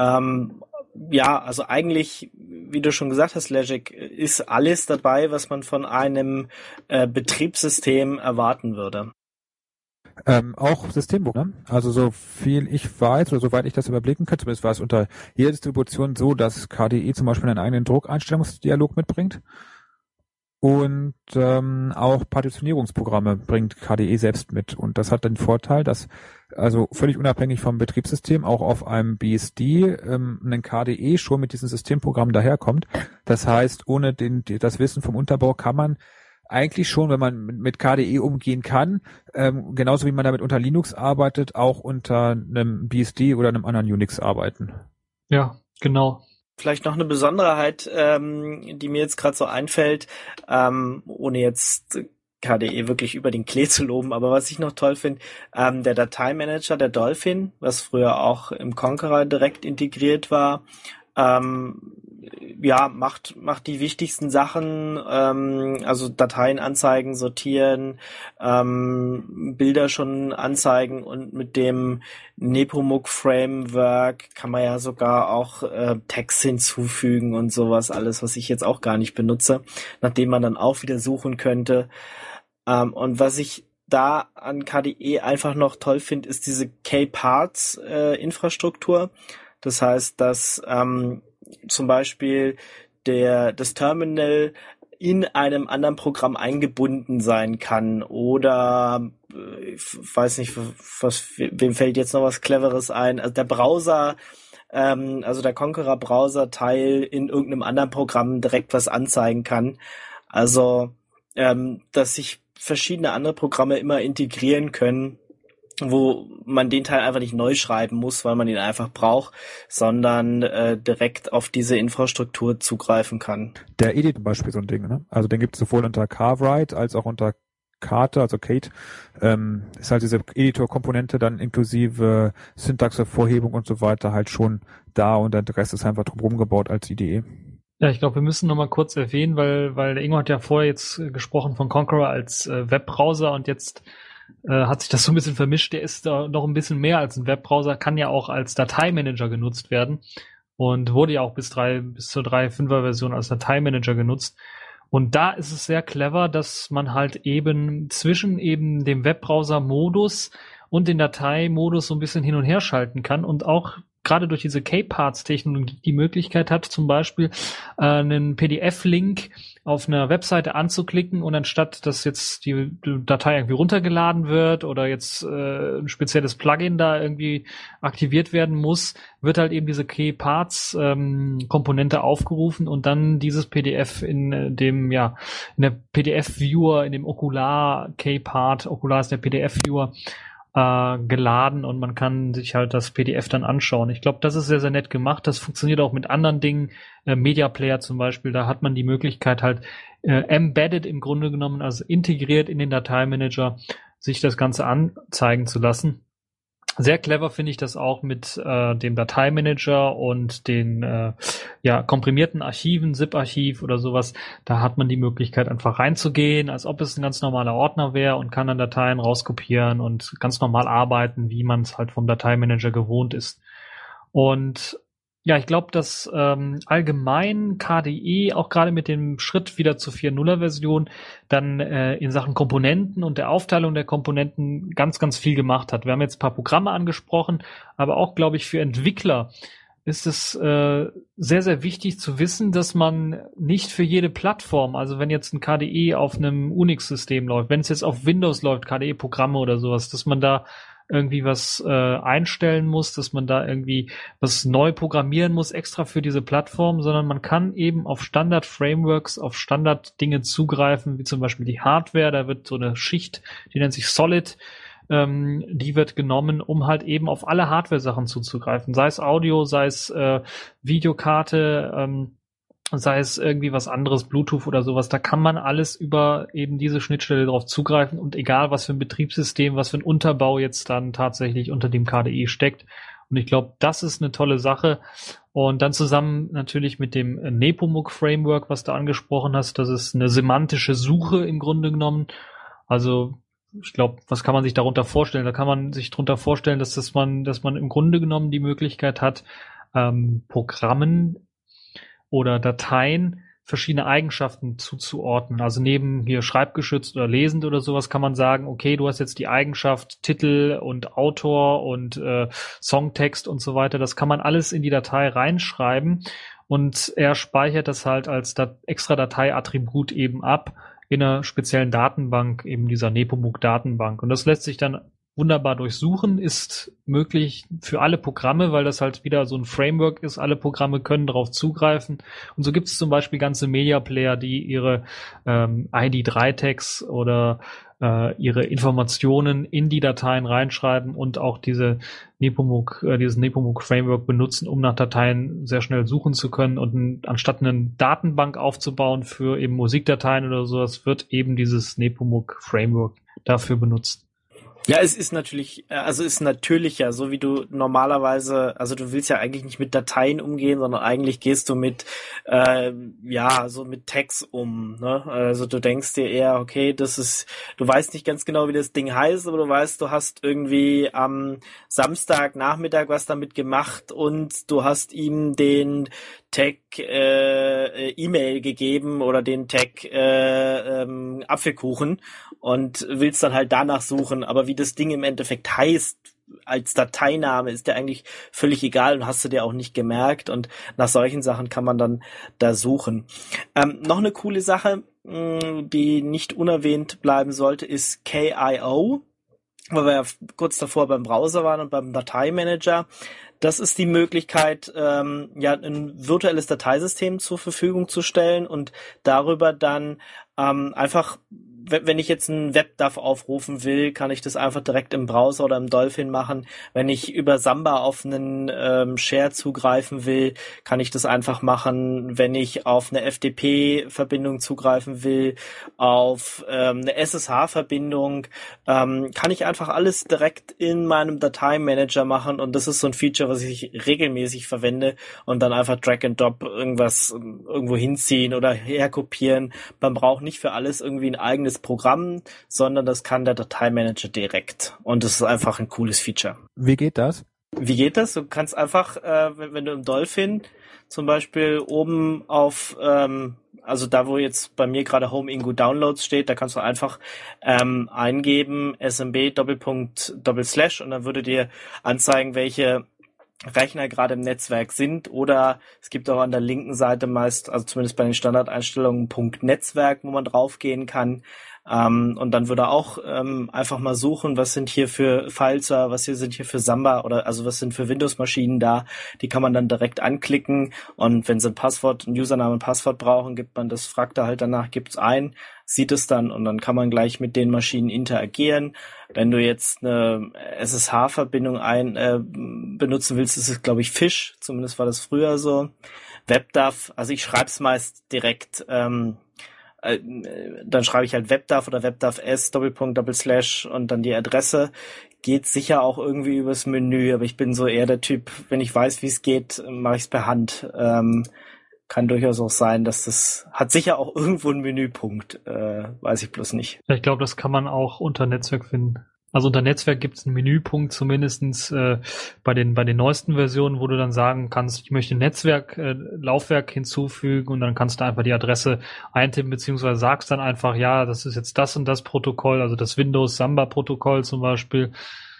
Also eigentlich, wie du schon gesagt hast, Legic, ist alles dabei, was man von einem Betriebssystem erwarten würde. Auch Systembuch, ne? Also so viel ich weiß oder soweit ich das überblicken kann, zumindest war es unter jeder Distribution so, dass KDE zum Beispiel einen eigenen Druckeinstellungsdialog mitbringt. Und auch Partitionierungsprogramme bringt KDE selbst mit. Und das hat den Vorteil, dass also völlig unabhängig vom Betriebssystem auch auf einem BSD ein KDE schon mit diesem Systemprogramm daherkommt. Das heißt, ohne das Wissen vom Unterbau kann man eigentlich schon, wenn man mit KDE umgehen kann, genauso wie man damit unter Linux arbeitet, auch unter einem BSD oder einem anderen Unix arbeiten. Ja, genau. Vielleicht noch eine Besonderheit, die mir jetzt gerade so einfällt, ohne jetzt KDE wirklich über den Klee zu loben, aber was ich noch toll finde, der Dateimanager, der Dolphin, was früher auch im Conqueror direkt integriert war, macht die wichtigsten Sachen, also Dateien anzeigen, sortieren, Bilder schon anzeigen, und mit dem Nepomuk Framework kann man ja sogar auch Text hinzufügen und sowas, alles, was ich jetzt auch gar nicht benutze, nachdem man dann auch wieder suchen könnte. Und was ich da an KDE einfach noch toll finde, ist diese K-Parts Infrastruktur. Das heißt, dass zum Beispiel das Terminal in einem anderen Programm eingebunden sein kann, oder ich weiß nicht, wem fällt jetzt noch was Cleveres ein, also der Browser, also der Konqueror Browser Teil in irgendeinem anderen Programm direkt was anzeigen kann. Also, dass sich verschiedene andere Programme immer integrieren können, wo man den Teil einfach nicht neu schreiben muss, weil man ihn einfach braucht, sondern direkt auf diese Infrastruktur zugreifen kann. Der Edit zum Beispiel so ein Ding, ne? Also den gibt es sowohl unter Cartwright als auch unter Kate, also Kate, ist halt diese Editor-Komponente dann inklusive Syntaxhervorhebung und so weiter halt schon da, und der Rest ist einfach drumherum gebaut als IDE. Ja, ich glaube, wir müssen noch mal kurz erwähnen, weil der Ingo hat ja vorher jetzt gesprochen von Konqueror als Webbrowser, und jetzt hat sich das so ein bisschen vermischt. Der ist da noch ein bisschen mehr als ein Webbrowser, kann ja auch als Dateimanager genutzt werden und wurde ja auch bis zur 3.5er Version als Dateimanager genutzt. Und da ist es sehr clever, dass man halt eben zwischen eben dem Webbrowser-Modus und den Dateimodus so ein bisschen hin und her schalten kann, und auch gerade durch diese K-Parts-Technologie die Möglichkeit hat, zum Beispiel einen PDF-Link auf einer Webseite anzuklicken, und anstatt dass jetzt die Datei irgendwie runtergeladen wird oder jetzt ein spezielles Plugin da irgendwie aktiviert werden muss, wird halt eben diese K-Parts-Komponente aufgerufen und dann dieses PDF in der PDF-Viewer, in dem Okular K-Part, Okular ist der PDF-Viewer, geladen, und man kann sich halt das PDF dann anschauen. Ich glaube, das ist sehr, sehr nett gemacht. Das funktioniert auch mit anderen Dingen. Media Player zum Beispiel, da hat man die Möglichkeit halt embedded im Grunde genommen, also integriert in den Dateimanager, sich das Ganze anzeigen zu lassen. Sehr clever finde ich das auch mit dem Dateimanager und den komprimierten Archiven, ZIP-Archiv oder sowas. Da hat man die Möglichkeit, einfach reinzugehen, als ob es ein ganz normaler Ordner wäre, und kann dann Dateien rauskopieren und ganz normal arbeiten, wie man es halt vom Dateimanager gewohnt ist. Und ja, ich glaube, dass allgemein KDE auch gerade mit dem Schritt wieder zur 4.0er Version dann in Sachen Komponenten und der Aufteilung der Komponenten ganz, ganz viel gemacht hat. Wir haben jetzt ein paar Programme angesprochen, aber auch, glaube ich, für Entwickler ist es sehr, sehr wichtig zu wissen, dass man nicht für jede Plattform, also wenn jetzt ein KDE auf einem Unix-System läuft, wenn es jetzt auf Windows läuft, KDE-Programme oder sowas, dass man da irgendwie was einstellen muss, dass man da irgendwie was neu programmieren muss, extra für diese Plattform, sondern man kann eben auf Standard-Frameworks, auf Standard-Dinge zugreifen, wie zum Beispiel die Hardware. Da wird so eine Schicht, die nennt sich Solid, die wird genommen, um halt eben auf alle Hardware-Sachen zuzugreifen, sei es Audio, sei es Videokarte, sei es irgendwie was anderes, Bluetooth oder sowas, da kann man alles über eben diese Schnittstelle drauf zugreifen, und egal was für ein Betriebssystem, was für ein Unterbau jetzt dann tatsächlich unter dem KDE steckt. Und ich glaube, das ist eine tolle Sache. Und dann zusammen natürlich mit dem Nepomuk Framework, was du angesprochen hast, das ist eine semantische Suche im Grunde genommen. Also ich glaube, was kann man sich darunter vorstellen? Da kann man sich darunter vorstellen, dass man im Grunde genommen die Möglichkeit hat, Programmen oder Dateien verschiedene Eigenschaften zuzuordnen. Also neben hier schreibgeschützt oder lesend oder sowas kann man sagen, okay, du hast jetzt die Eigenschaft Titel und Autor und Songtext und so weiter. Das kann man alles in die Datei reinschreiben, und er speichert das halt als extra Dateiattribut eben ab in einer speziellen Datenbank, eben dieser Nepomuk-Datenbank. Und das lässt sich dann wunderbar durchsuchen, ist möglich für alle Programme, weil das halt wieder so ein Framework ist. Alle Programme können darauf zugreifen. Und so gibt es zum Beispiel ganze Media Player, die ihre ID3-Tags oder ihre Informationen in die Dateien reinschreiben und auch dieses Nepomuk-Framework benutzen, um nach Dateien sehr schnell suchen zu können. Und anstatt eine Datenbank aufzubauen für eben Musikdateien oder sowas, wird eben dieses Nepomuk-Framework dafür benutzt. Ja, es ist natürlich, also ist natürlicher, so wie du normalerweise, also du willst ja eigentlich nicht mit Dateien umgehen, sondern eigentlich gehst du mit, so mit Tags um, ne? Also du denkst dir eher, okay, du weißt nicht ganz genau, wie das Ding heißt, aber du weißt, du hast irgendwie am Samstagnachmittag was damit gemacht und du hast ihm den Tag E-Mail gegeben oder den Tag Apfelkuchen und willst dann halt danach suchen, aber wie das Ding im Endeffekt heißt als Dateiname ist dir eigentlich völlig egal und hast du dir auch nicht gemerkt und nach solchen Sachen kann man dann da suchen. Noch eine coole Sache, die nicht unerwähnt bleiben sollte, ist KIO, weil wir ja kurz davor beim Browser waren und beim Dateimanager. Das ist die Möglichkeit, ein virtuelles Dateisystem zur Verfügung zu stellen und darüber dann einfach, wenn ich jetzt ein WebDAV aufrufen will, kann ich das einfach direkt im Browser oder im Dolphin machen. Wenn ich über Samba auf einen Share zugreifen will, kann ich das einfach machen. Wenn ich auf eine FTP-Verbindung zugreifen will, auf eine SSH-Verbindung, kann ich einfach alles direkt in meinem Dateimanager machen und das ist so ein Feature, was ich regelmäßig verwende und dann einfach Drag and Drop irgendwas irgendwo hinziehen oder herkopieren. Man braucht nicht für alles irgendwie ein eigenes Programm, sondern das kann der Dateimanager direkt. Und das ist einfach ein cooles Feature. Wie geht das? Du kannst einfach, wenn du im Dolphin zum Beispiel oben auf, also da wo jetzt bei mir gerade Home Ingo Downloads steht, da kannst du einfach eingeben smb // und dann würde dir anzeigen, welche Rechner gerade im Netzwerk sind oder es gibt auch an der linken Seite meist, also zumindest bei den Standardeinstellungen, .Netzwerk, wo man draufgehen kann. Und dann würde er auch einfach mal suchen, was sind hier für Fileserver, sind hier für Samba oder also was sind für Windows-Maschinen da. Die kann man dann direkt anklicken und wenn sie ein Username und Passwort brauchen, fragt er halt danach, gibt's ein, sieht es dann und dann kann man gleich mit den Maschinen interagieren. Wenn du jetzt eine SSH-Verbindung benutzen willst, ist es, glaube ich, Fish, zumindest war das früher so. WebDAV, also ich schreibe es meist direkt, dann schreibe ich halt WebDAV oder WebDAV-S // und dann die Adresse. Geht sicher auch irgendwie übers Menü, aber ich bin so eher der Typ, wenn ich weiß, wie es geht, mache ich es per Hand. Kann durchaus auch sein, dass das hat sicher auch irgendwo einen Menüpunkt, weiß ich bloß nicht. Ich glaube, das kann man auch unter Netzwerk finden. Also unter Netzwerk gibt es einen Menüpunkt, zumindestens bei den neuesten Versionen, wo du dann sagen kannst, ich möchte ein Laufwerk hinzufügen und dann kannst du einfach die Adresse eintippen, beziehungsweise sagst dann einfach, ja, das ist jetzt das und das Protokoll, also das Windows Samba Protokoll zum Beispiel,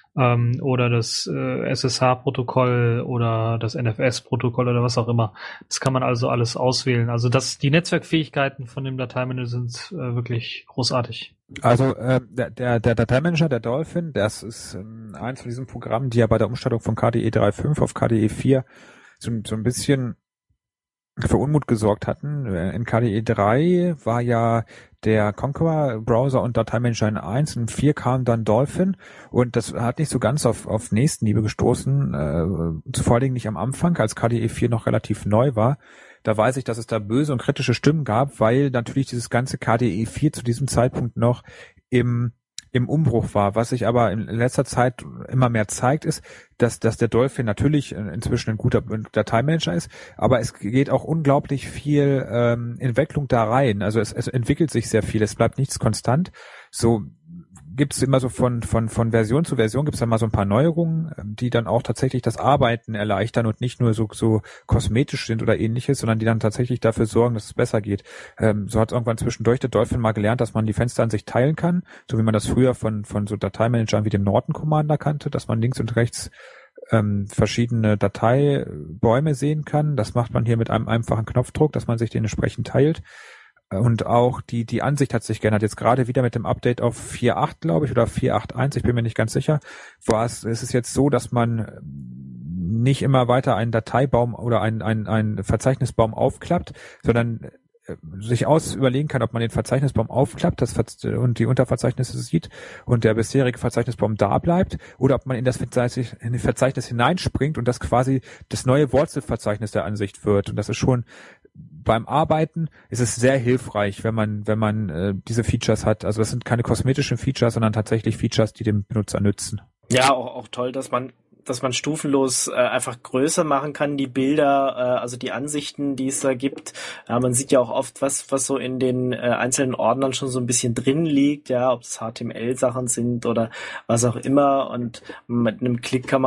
oder das SSH-Protokoll oder das NFS-Protokoll oder was auch immer. Das kann man also alles auswählen. Also die Netzwerkfähigkeiten von dem Dateimanager sind wirklich großartig. Also der Dateimanager, der Dolphin, das ist eins von diesen Programmen, die ja bei der Umstellung von KDE 3.5 auf KDE 4 so ein bisschen für Unmut gesorgt hatten. In KDE 3 war ja der Conqueror Browser und Dateimanager in 1, in 4 kam dann Dolphin und das hat nicht so ganz auf Nächstenliebe gestoßen, vor allen Dingen nicht am Anfang, als KDE 4 noch relativ neu war. Da weiß ich, dass es da böse und kritische Stimmen gab, weil natürlich dieses ganze KDE 4 zu diesem Zeitpunkt noch im Umbruch war. Was sich aber in letzter Zeit immer mehr zeigt, ist, dass der Dolphin natürlich inzwischen ein guter Dateimanager ist, aber es geht auch unglaublich viel Entwicklung da rein. Also es entwickelt sich sehr viel, es bleibt nichts konstant. So gibt's immer so von Version zu Version gibt's dann mal so ein paar Neuerungen, die dann auch tatsächlich das Arbeiten erleichtern und nicht nur so kosmetisch sind oder ähnliches, sondern die dann tatsächlich dafür sorgen, dass es besser geht. So hat irgendwann zwischendurch der Dolphin mal gelernt, dass man die Fensteransicht teilen kann, so wie man das früher von so Dateimanagern wie dem Norton Commander kannte, dass man links und rechts verschiedene Dateibäume sehen kann. Das macht man hier mit einem einfachen Knopfdruck, dass man sich den entsprechend teilt. Und auch die Ansicht hat sich geändert. Jetzt gerade wieder mit dem Update auf 4.8, glaube ich, oder 4.8.1, ich bin mir nicht ganz sicher, es ist jetzt so, dass man nicht immer weiter einen Dateibaum oder einen Verzeichnisbaum aufklappt, sondern sich überlegen kann, ob man den Verzeichnisbaum aufklappt und die Unterverzeichnisse sieht und der bisherige Verzeichnisbaum da bleibt oder ob man in das Verzeichnis hineinspringt und das quasi das neue Wurzelverzeichnis der Ansicht wird. Und das ist schon beim Arbeiten ist es sehr hilfreich, wenn man diese Features hat. Also das sind keine kosmetischen Features, sondern tatsächlich Features, die dem Benutzer nützen. Ja, auch toll, dass man stufenlos einfach größer machen kann, die Bilder, also die Ansichten, die es da gibt. Ja, man sieht ja auch oft, was so in den einzelnen Ordnern schon so ein bisschen drin liegt, ja, ob es HTML-Sachen sind oder was auch immer. Und mit einem Klick könnte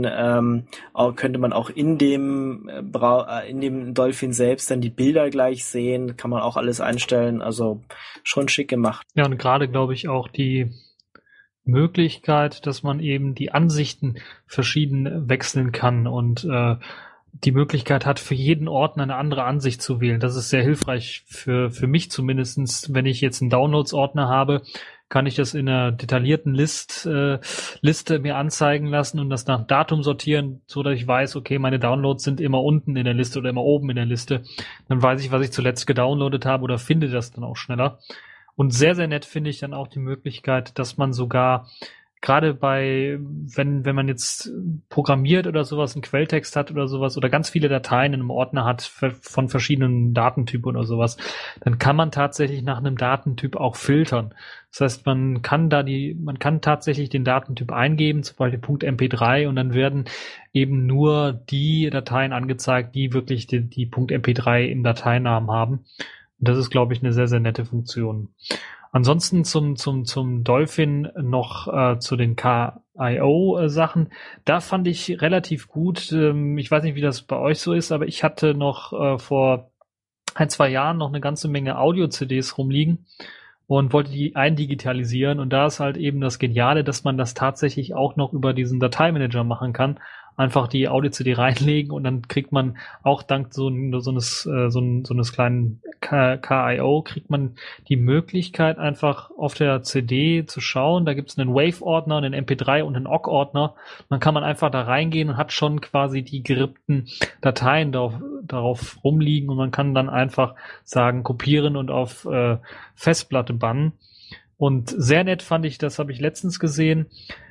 man auch in dem Dolphin selbst dann die Bilder gleich sehen, kann man auch alles einstellen. Also schon schick gemacht. Ja, und gerade glaube ich auch die Möglichkeit, dass man eben die Ansichten verschieden wechseln kann und die Möglichkeit hat, für jeden Ordner eine andere Ansicht zu wählen. Das ist sehr hilfreich für mich zumindestens. Wenn ich jetzt einen Downloads-Ordner habe, kann ich das in einer detaillierten Liste mir anzeigen lassen und das nach Datum sortieren, so dass ich weiß, okay, meine Downloads sind immer unten in der Liste oder immer oben in der Liste. Dann weiß ich, was ich zuletzt gedownloadet habe oder finde das dann auch schneller. Und sehr, sehr nett finde ich dann auch die Möglichkeit, dass man sogar gerade wenn man jetzt programmiert oder sowas, einen Quelltext hat oder sowas oder ganz viele Dateien in einem Ordner hat von verschiedenen Datentypen oder sowas, dann kann man tatsächlich nach einem Datentyp auch filtern. Das heißt, man kann tatsächlich den Datentyp eingeben, zum Beispiel .mp3, und dann werden eben nur die Dateien angezeigt, die wirklich die .mp3 im Dateinamen haben. Und das ist, glaube ich, eine sehr, sehr nette Funktion. Ansonsten zum Dolphin noch zu den KIO-Sachen. Da fand ich relativ gut. Ich weiß nicht, wie das bei euch so ist, aber ich hatte noch vor 1-2 Jahren noch eine ganze Menge Audio-CDs rumliegen und wollte die eindigitalisieren. Und da ist halt eben das Geniale, dass man das tatsächlich auch noch über diesen Dateimanager machen kann. Einfach die Audio-CD reinlegen und dann kriegt man auch dank so eines kleinen KIO kriegt man die Möglichkeit, einfach auf der CD zu schauen. Da gibt es einen Wave-Ordner, einen MP3 und einen OGG-Ordner. Dann kann man einfach da reingehen und hat schon quasi die gerippten Dateien darauf rumliegen und man kann dann einfach sagen, kopieren und auf Festplatte bannen. Und sehr nett fand ich, das habe ich letztens gesehen,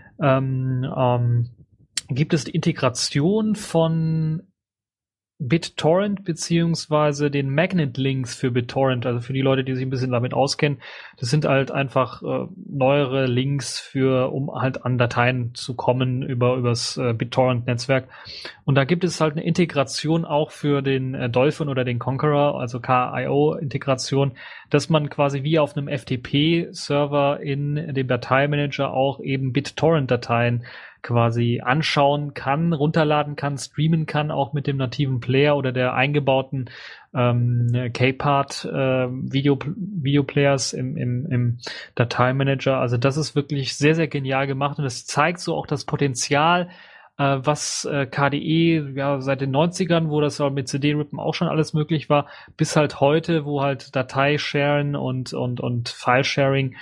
gibt es die Integration von BitTorrent beziehungsweise den Magnet-Links für BitTorrent, also für die Leute, die sich ein bisschen damit auskennen. Das sind halt einfach neuere Links um halt an Dateien zu kommen übers BitTorrent-Netzwerk. Und da gibt es halt eine Integration auch für den Dolphin oder den Conqueror, also KIO-Integration, dass man quasi wie auf einem FTP-Server in dem Dateimanager auch eben BitTorrent-Dateien quasi anschauen kann, runterladen kann, streamen kann, auch mit dem nativen Player oder der eingebauten Kpart Videoplayers im Dateimanager. Also das ist wirklich sehr, sehr genial gemacht und das zeigt so auch das Potenzial, was KDE ja seit den 90ern, wo das mit CD-Rippen auch schon alles möglich war, bis halt heute, wo halt Dateisharen und File-Sharing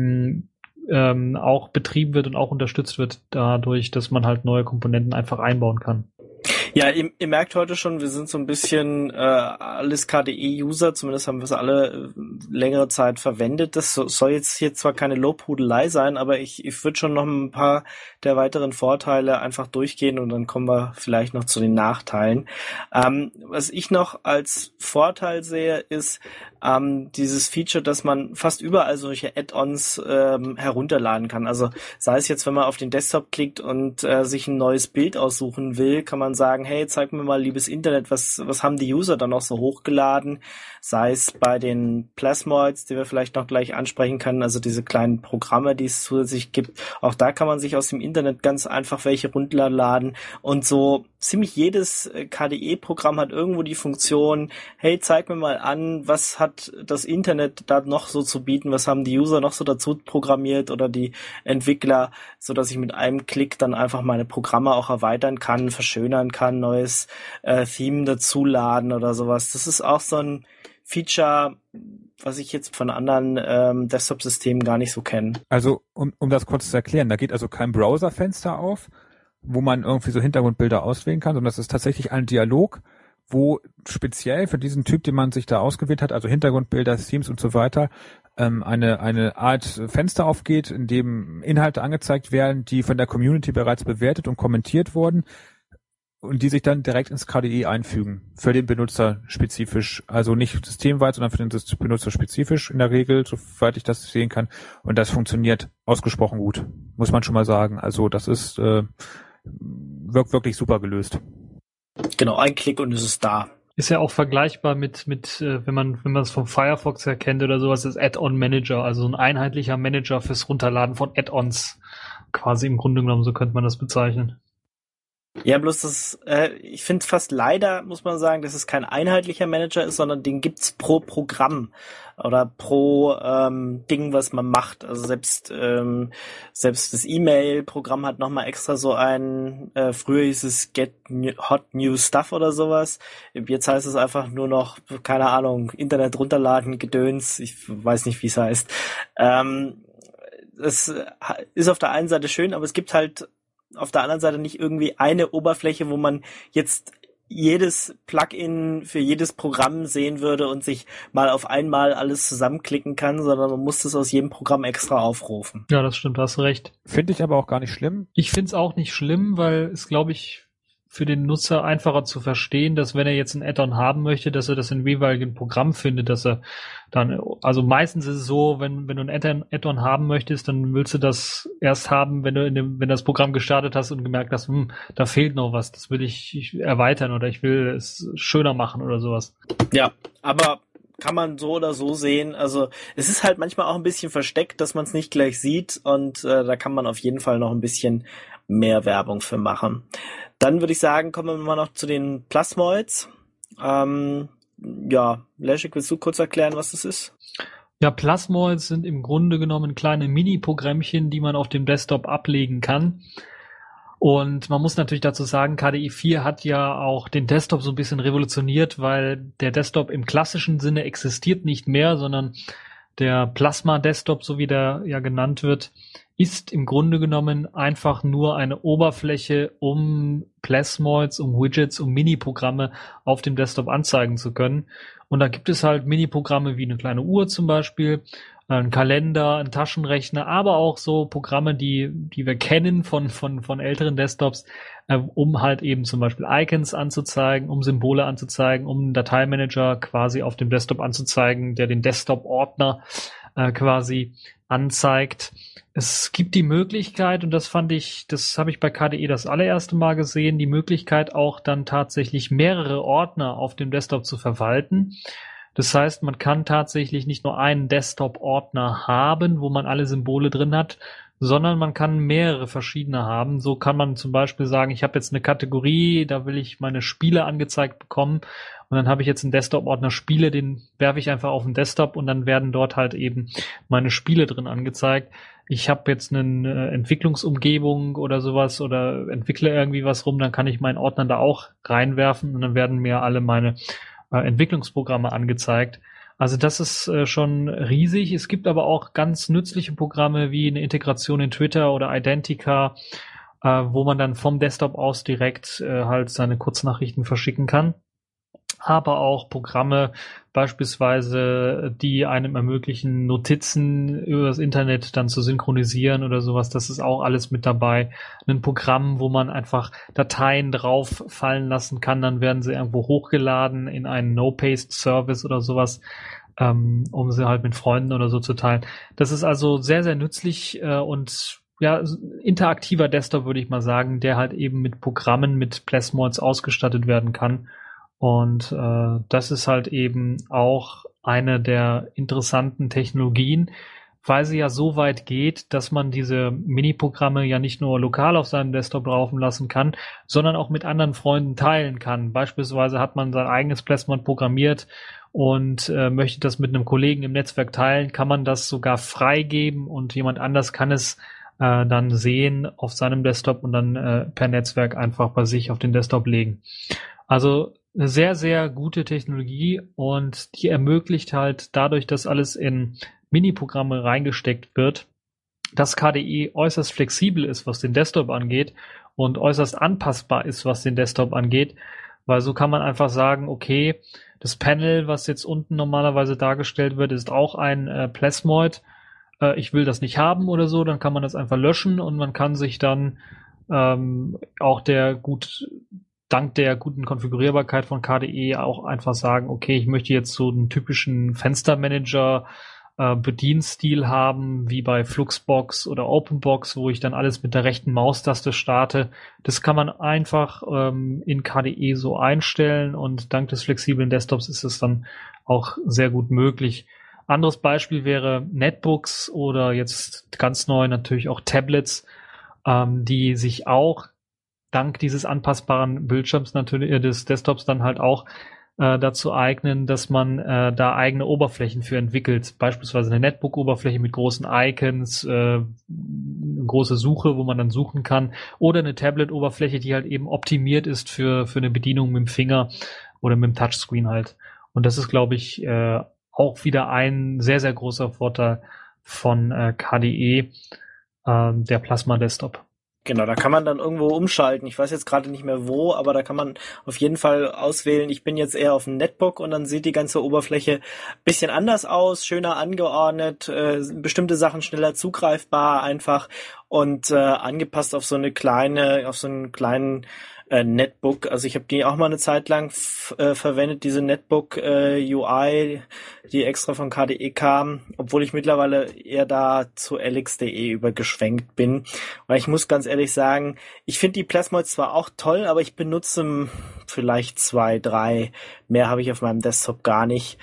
auch betrieben wird und auch unterstützt wird dadurch, dass man halt neue Komponenten einfach einbauen kann. Ja, ihr merkt heute schon, wir sind so ein bisschen alles KDE-User, zumindest haben wir es alle längere Zeit verwendet. Das soll jetzt hier zwar keine Lobhudelei sein, aber ich würde schon noch ein paar der weiteren Vorteile einfach durchgehen und dann kommen wir vielleicht noch zu den Nachteilen. Was ich noch als Vorteil sehe, ist dieses Feature, dass man fast überall solche Add-ons herunterladen kann. Also sei es jetzt, wenn man auf den Desktop klickt und sich ein neues Bild aussuchen will, kann man sagen, hey, zeig mir mal, liebes Internet, was haben die User da noch so hochgeladen? Sei es bei den Plasmoids, die wir vielleicht noch gleich ansprechen können, also diese kleinen Programme, die es zusätzlich gibt. Auch da kann man sich aus dem Internet ganz einfach welche runterladen und so ziemlich jedes KDE-Programm hat irgendwo die Funktion, hey, zeig mir mal an, was hat das Internet da noch so zu bieten, was haben die User noch so dazu programmiert oder die Entwickler, so dass ich mit einem Klick dann einfach meine Programme auch erweitern kann, verschönern kann, neues Theme dazuladen oder sowas. Das ist auch so ein Feature, was ich jetzt von anderen Desktop-Systemen gar nicht so kenne. Also, um das kurz zu erklären, da geht also kein Browserfenster auf, wo man irgendwie so Hintergrundbilder auswählen kann, sondern das ist tatsächlich ein Dialog, wo speziell für diesen Typ, den man sich da ausgewählt hat, also Hintergrundbilder, Themes und so weiter, eine Art Fenster aufgeht, in dem Inhalte angezeigt werden, die von der Community bereits bewertet und kommentiert wurden. und die sich dann direkt ins KDE einfügen, für den Benutzer spezifisch, also nicht systemweit, sondern für den Benutzer spezifisch in der Regel, soweit ich das sehen kann. Und das funktioniert ausgesprochen gut, muss man schon mal sagen. Also das ist wirklich super gelöst. Genau, ein Klick und es ist da. Ist ja auch vergleichbar mit wenn man es vom Firefox her kennt oder sowas, das Add-on-Manager, also ein einheitlicher Manager fürs Runterladen von Add-ons. Quasi im Grunde genommen, so könnte man das bezeichnen. Ja, bloß ich finde fast leider, muss man sagen, dass es kein einheitlicher Manager ist, sondern den gibt's pro Programm oder pro Ding, was man macht. Also selbst das E-Mail-Programm hat nochmal extra so ein, früher hieß es Get Hot New Stuff oder sowas. Jetzt heißt es einfach nur noch, keine Ahnung, Internet runterladen, Gedöns, ich weiß nicht, wie es heißt. Es ist auf der einen Seite schön, aber es gibt halt auf der anderen Seite nicht irgendwie eine Oberfläche, wo man jetzt jedes Plugin für jedes Programm sehen würde und sich mal auf einmal alles zusammenklicken kann, sondern man muss das aus jedem Programm extra aufrufen. Ja, das stimmt, hast recht. Finde ich aber auch gar nicht schlimm. Ich finde es auch nicht schlimm, weil es, glaube ich, für den Nutzer einfacher zu verstehen, dass wenn er jetzt ein Add-on haben möchte, dass er das im jeweiligen Programm findet, dass er dann, also meistens ist es so, wenn du ein Add-on haben möchtest, dann willst du das erst haben, wenn du wenn das Programm gestartet hast und gemerkt hast, da fehlt noch was, das will ich erweitern oder ich will es schöner machen oder sowas. Ja, aber kann man so oder so sehen. Also es ist halt manchmal auch ein bisschen versteckt, dass man es nicht gleich sieht und da kann man auf jeden Fall noch ein bisschen mehr Werbung für machen. Dann würde ich sagen, kommen wir mal noch zu den Plasmoids. Ja, Leszek, willst du kurz erklären, was das ist? Ja, Plasmoids sind im Grunde genommen kleine Mini-Programmchen, die man auf dem Desktop ablegen kann. Und man muss natürlich dazu sagen, KDE 4 hat ja auch den Desktop so ein bisschen revolutioniert, weil der Desktop im klassischen Sinne existiert nicht mehr, sondern der Plasma-Desktop, so wie der ja genannt wird, ist im Grunde genommen einfach nur eine Oberfläche, um Plasmoids, um Widgets, um Mini-Programme auf dem Desktop anzeigen zu können. Und da gibt es halt Mini-Programme wie eine kleine Uhr zum Beispiel, ein Kalender, ein Taschenrechner, aber auch so Programme, die wir kennen von älteren Desktops, um halt eben zum Beispiel Icons anzuzeigen, um Symbole anzuzeigen, um einen Dateimanager quasi auf dem Desktop anzuzeigen, der den Desktop-Ordner quasi anzeigt. Es gibt die Möglichkeit, und das habe ich bei KDE das allererste Mal gesehen, die Möglichkeit auch dann tatsächlich mehrere Ordner auf dem Desktop zu verwalten. Das heißt, man kann tatsächlich nicht nur einen Desktop-Ordner haben, wo man alle Symbole drin hat, sondern man kann mehrere verschiedene haben. So kann man zum Beispiel sagen, ich habe jetzt eine Kategorie, da will ich meine Spiele angezeigt bekommen und dann habe ich jetzt einen Desktop-Ordner Spiele, den werfe ich einfach auf den Desktop und dann werden dort halt eben meine Spiele drin angezeigt. Ich habe jetzt eine Entwicklungsumgebung oder sowas oder entwickle irgendwie was rum, dann kann ich meinen Ordner da auch reinwerfen und dann werden mir alle meine Entwicklungsprogramme angezeigt. Also das ist schon riesig. Es gibt aber auch ganz nützliche Programme wie eine Integration in Twitter oder Identica, wo man dann vom Desktop aus direkt halt seine Kurznachrichten verschicken kann. Aber auch Programme beispielsweise, die einem ermöglichen, Notizen über das Internet dann zu synchronisieren oder sowas. Das ist auch alles mit dabei. Ein Programm, wo man einfach Dateien drauf fallen lassen kann, dann werden sie irgendwo hochgeladen in einen No-Paste-Service oder sowas, um sie halt mit Freunden oder so zu teilen. Das ist also sehr, sehr nützlich und ja, interaktiver Desktop, würde ich mal sagen, der halt eben mit Programmen, mit Plasmoids ausgestattet werden kann. Und das ist halt eben auch eine der interessanten Technologien, weil sie ja so weit geht, dass man diese Mini-Programme ja nicht nur lokal auf seinem Desktop laufen lassen kann, sondern auch mit anderen Freunden teilen kann. Beispielsweise hat man sein eigenes Plasmoid programmiert und möchte das mit einem Kollegen im Netzwerk teilen, kann man das sogar freigeben und jemand anders kann es dann sehen auf seinem Desktop und dann per Netzwerk einfach bei sich auf den Desktop legen. Also eine sehr, sehr gute Technologie und die ermöglicht halt dadurch, dass alles in Mini-Programme reingesteckt wird, dass KDE äußerst flexibel ist, was den Desktop angeht und äußerst anpassbar ist, was den Desktop angeht, weil so kann man einfach sagen, okay, das Panel, was jetzt unten normalerweise dargestellt wird, ist auch ein Plasmoid. Ich will das nicht haben oder so, dann kann man das einfach löschen und man kann sich dann auch der gut dank der guten Konfigurierbarkeit von KDE auch einfach sagen, okay, ich möchte jetzt so einen typischen Fenstermanager Bedienstil haben, wie bei Fluxbox oder OpenBox, wo ich dann alles mit der rechten Maustaste starte. Das kann man einfach in KDE so einstellen und dank des flexiblen Desktops ist es dann auch sehr gut möglich. Anderes Beispiel wäre Netbooks oder jetzt ganz neu natürlich auch Tablets, die sich auch dank dieses anpassbaren Bildschirms natürlich des Desktops dann halt auch dazu eignen, dass man da eigene Oberflächen für entwickelt. Beispielsweise eine Netbook-Oberfläche mit großen Icons, eine große Suche, wo man dann suchen kann, oder eine Tablet-Oberfläche, die halt eben optimiert ist für eine Bedienung mit dem Finger oder mit dem Touchscreen halt. Und das ist, glaube ich, auch wieder ein sehr, sehr großer Vorteil von KDE, der Plasma Desktop. Genau, da kann man dann irgendwo umschalten. Ich weiß jetzt gerade nicht mehr wo, aber da kann man auf jeden Fall auswählen, ich bin jetzt eher auf dem Netbook und dann sieht die ganze Oberfläche ein bisschen anders aus, schöner angeordnet, bestimmte Sachen schneller zugreifbar einfach und angepasst auf so einen kleinen Netbook. Also ich habe die auch mal eine Zeit lang verwendet, diese Netbook UI, die extra von KDE kam, obwohl ich mittlerweile eher da zu LX.de übergeschwenkt bin. Weil ich muss ganz ehrlich sagen, ich finde die Plasmoids zwar auch toll, aber ich benutze vielleicht 2, 3, mehr habe ich auf meinem Desktop gar nicht.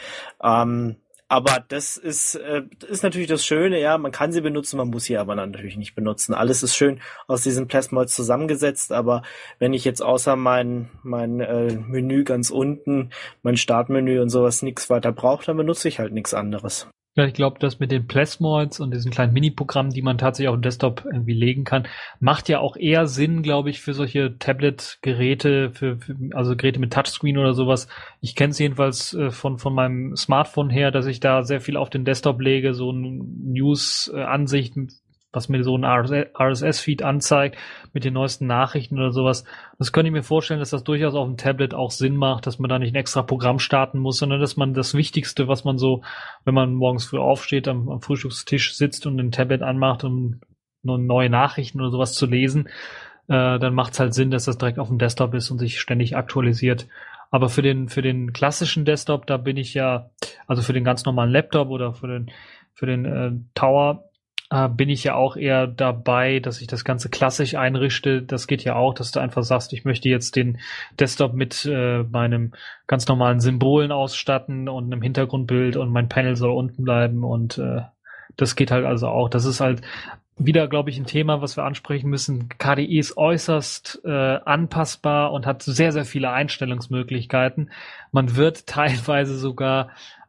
Aber das ist natürlich das Schöne, ja, man kann sie benutzen, man muss sie aber natürlich nicht benutzen. Alles ist schön aus diesen Plasmoids zusammengesetzt, aber wenn ich jetzt außer mein Menü ganz unten, mein Startmenü und sowas nichts weiter brauche, dann benutze ich halt nichts anderes. Ja, ich glaube, das mit den Plasmoids und diesen kleinen Mini-Programmen, die man tatsächlich auf dem Desktop irgendwie legen kann, macht ja auch eher Sinn, glaube ich, für solche Tablet-Geräte, also Geräte mit Touchscreen oder sowas. Ich kenne es jedenfalls von meinem Smartphone her, dass ich da sehr viel auf den Desktop lege, so eine News-Ansicht, was mir so ein RSS-Feed anzeigt mit den neuesten Nachrichten oder sowas. Das könnte ich mir vorstellen, dass das durchaus auf dem Tablet auch Sinn macht, dass man da nicht ein extra Programm starten muss, sondern dass man das Wichtigste, was man so, wenn man morgens früh aufsteht, am Frühstückstisch sitzt und ein Tablet anmacht, um neue Nachrichten oder sowas zu lesen, dann macht es halt Sinn, dass das direkt auf dem Desktop ist und sich ständig aktualisiert. Aber für den klassischen Desktop, da bin ich ja, also für den ganz normalen Laptop oder für den Tower, bin ich ja auch eher dabei, dass ich das Ganze klassisch einrichte. Das geht ja auch, dass du einfach sagst, ich möchte jetzt den Desktop mit meinem ganz normalen Symbolen ausstatten und einem Hintergrundbild und mein Panel soll unten bleiben und das geht halt also auch. Das ist halt wieder, glaube ich, ein Thema, was wir ansprechen müssen. KDE ist äußerst anpassbar und hat sehr, sehr viele Einstellungsmöglichkeiten. Man wird teilweise sogar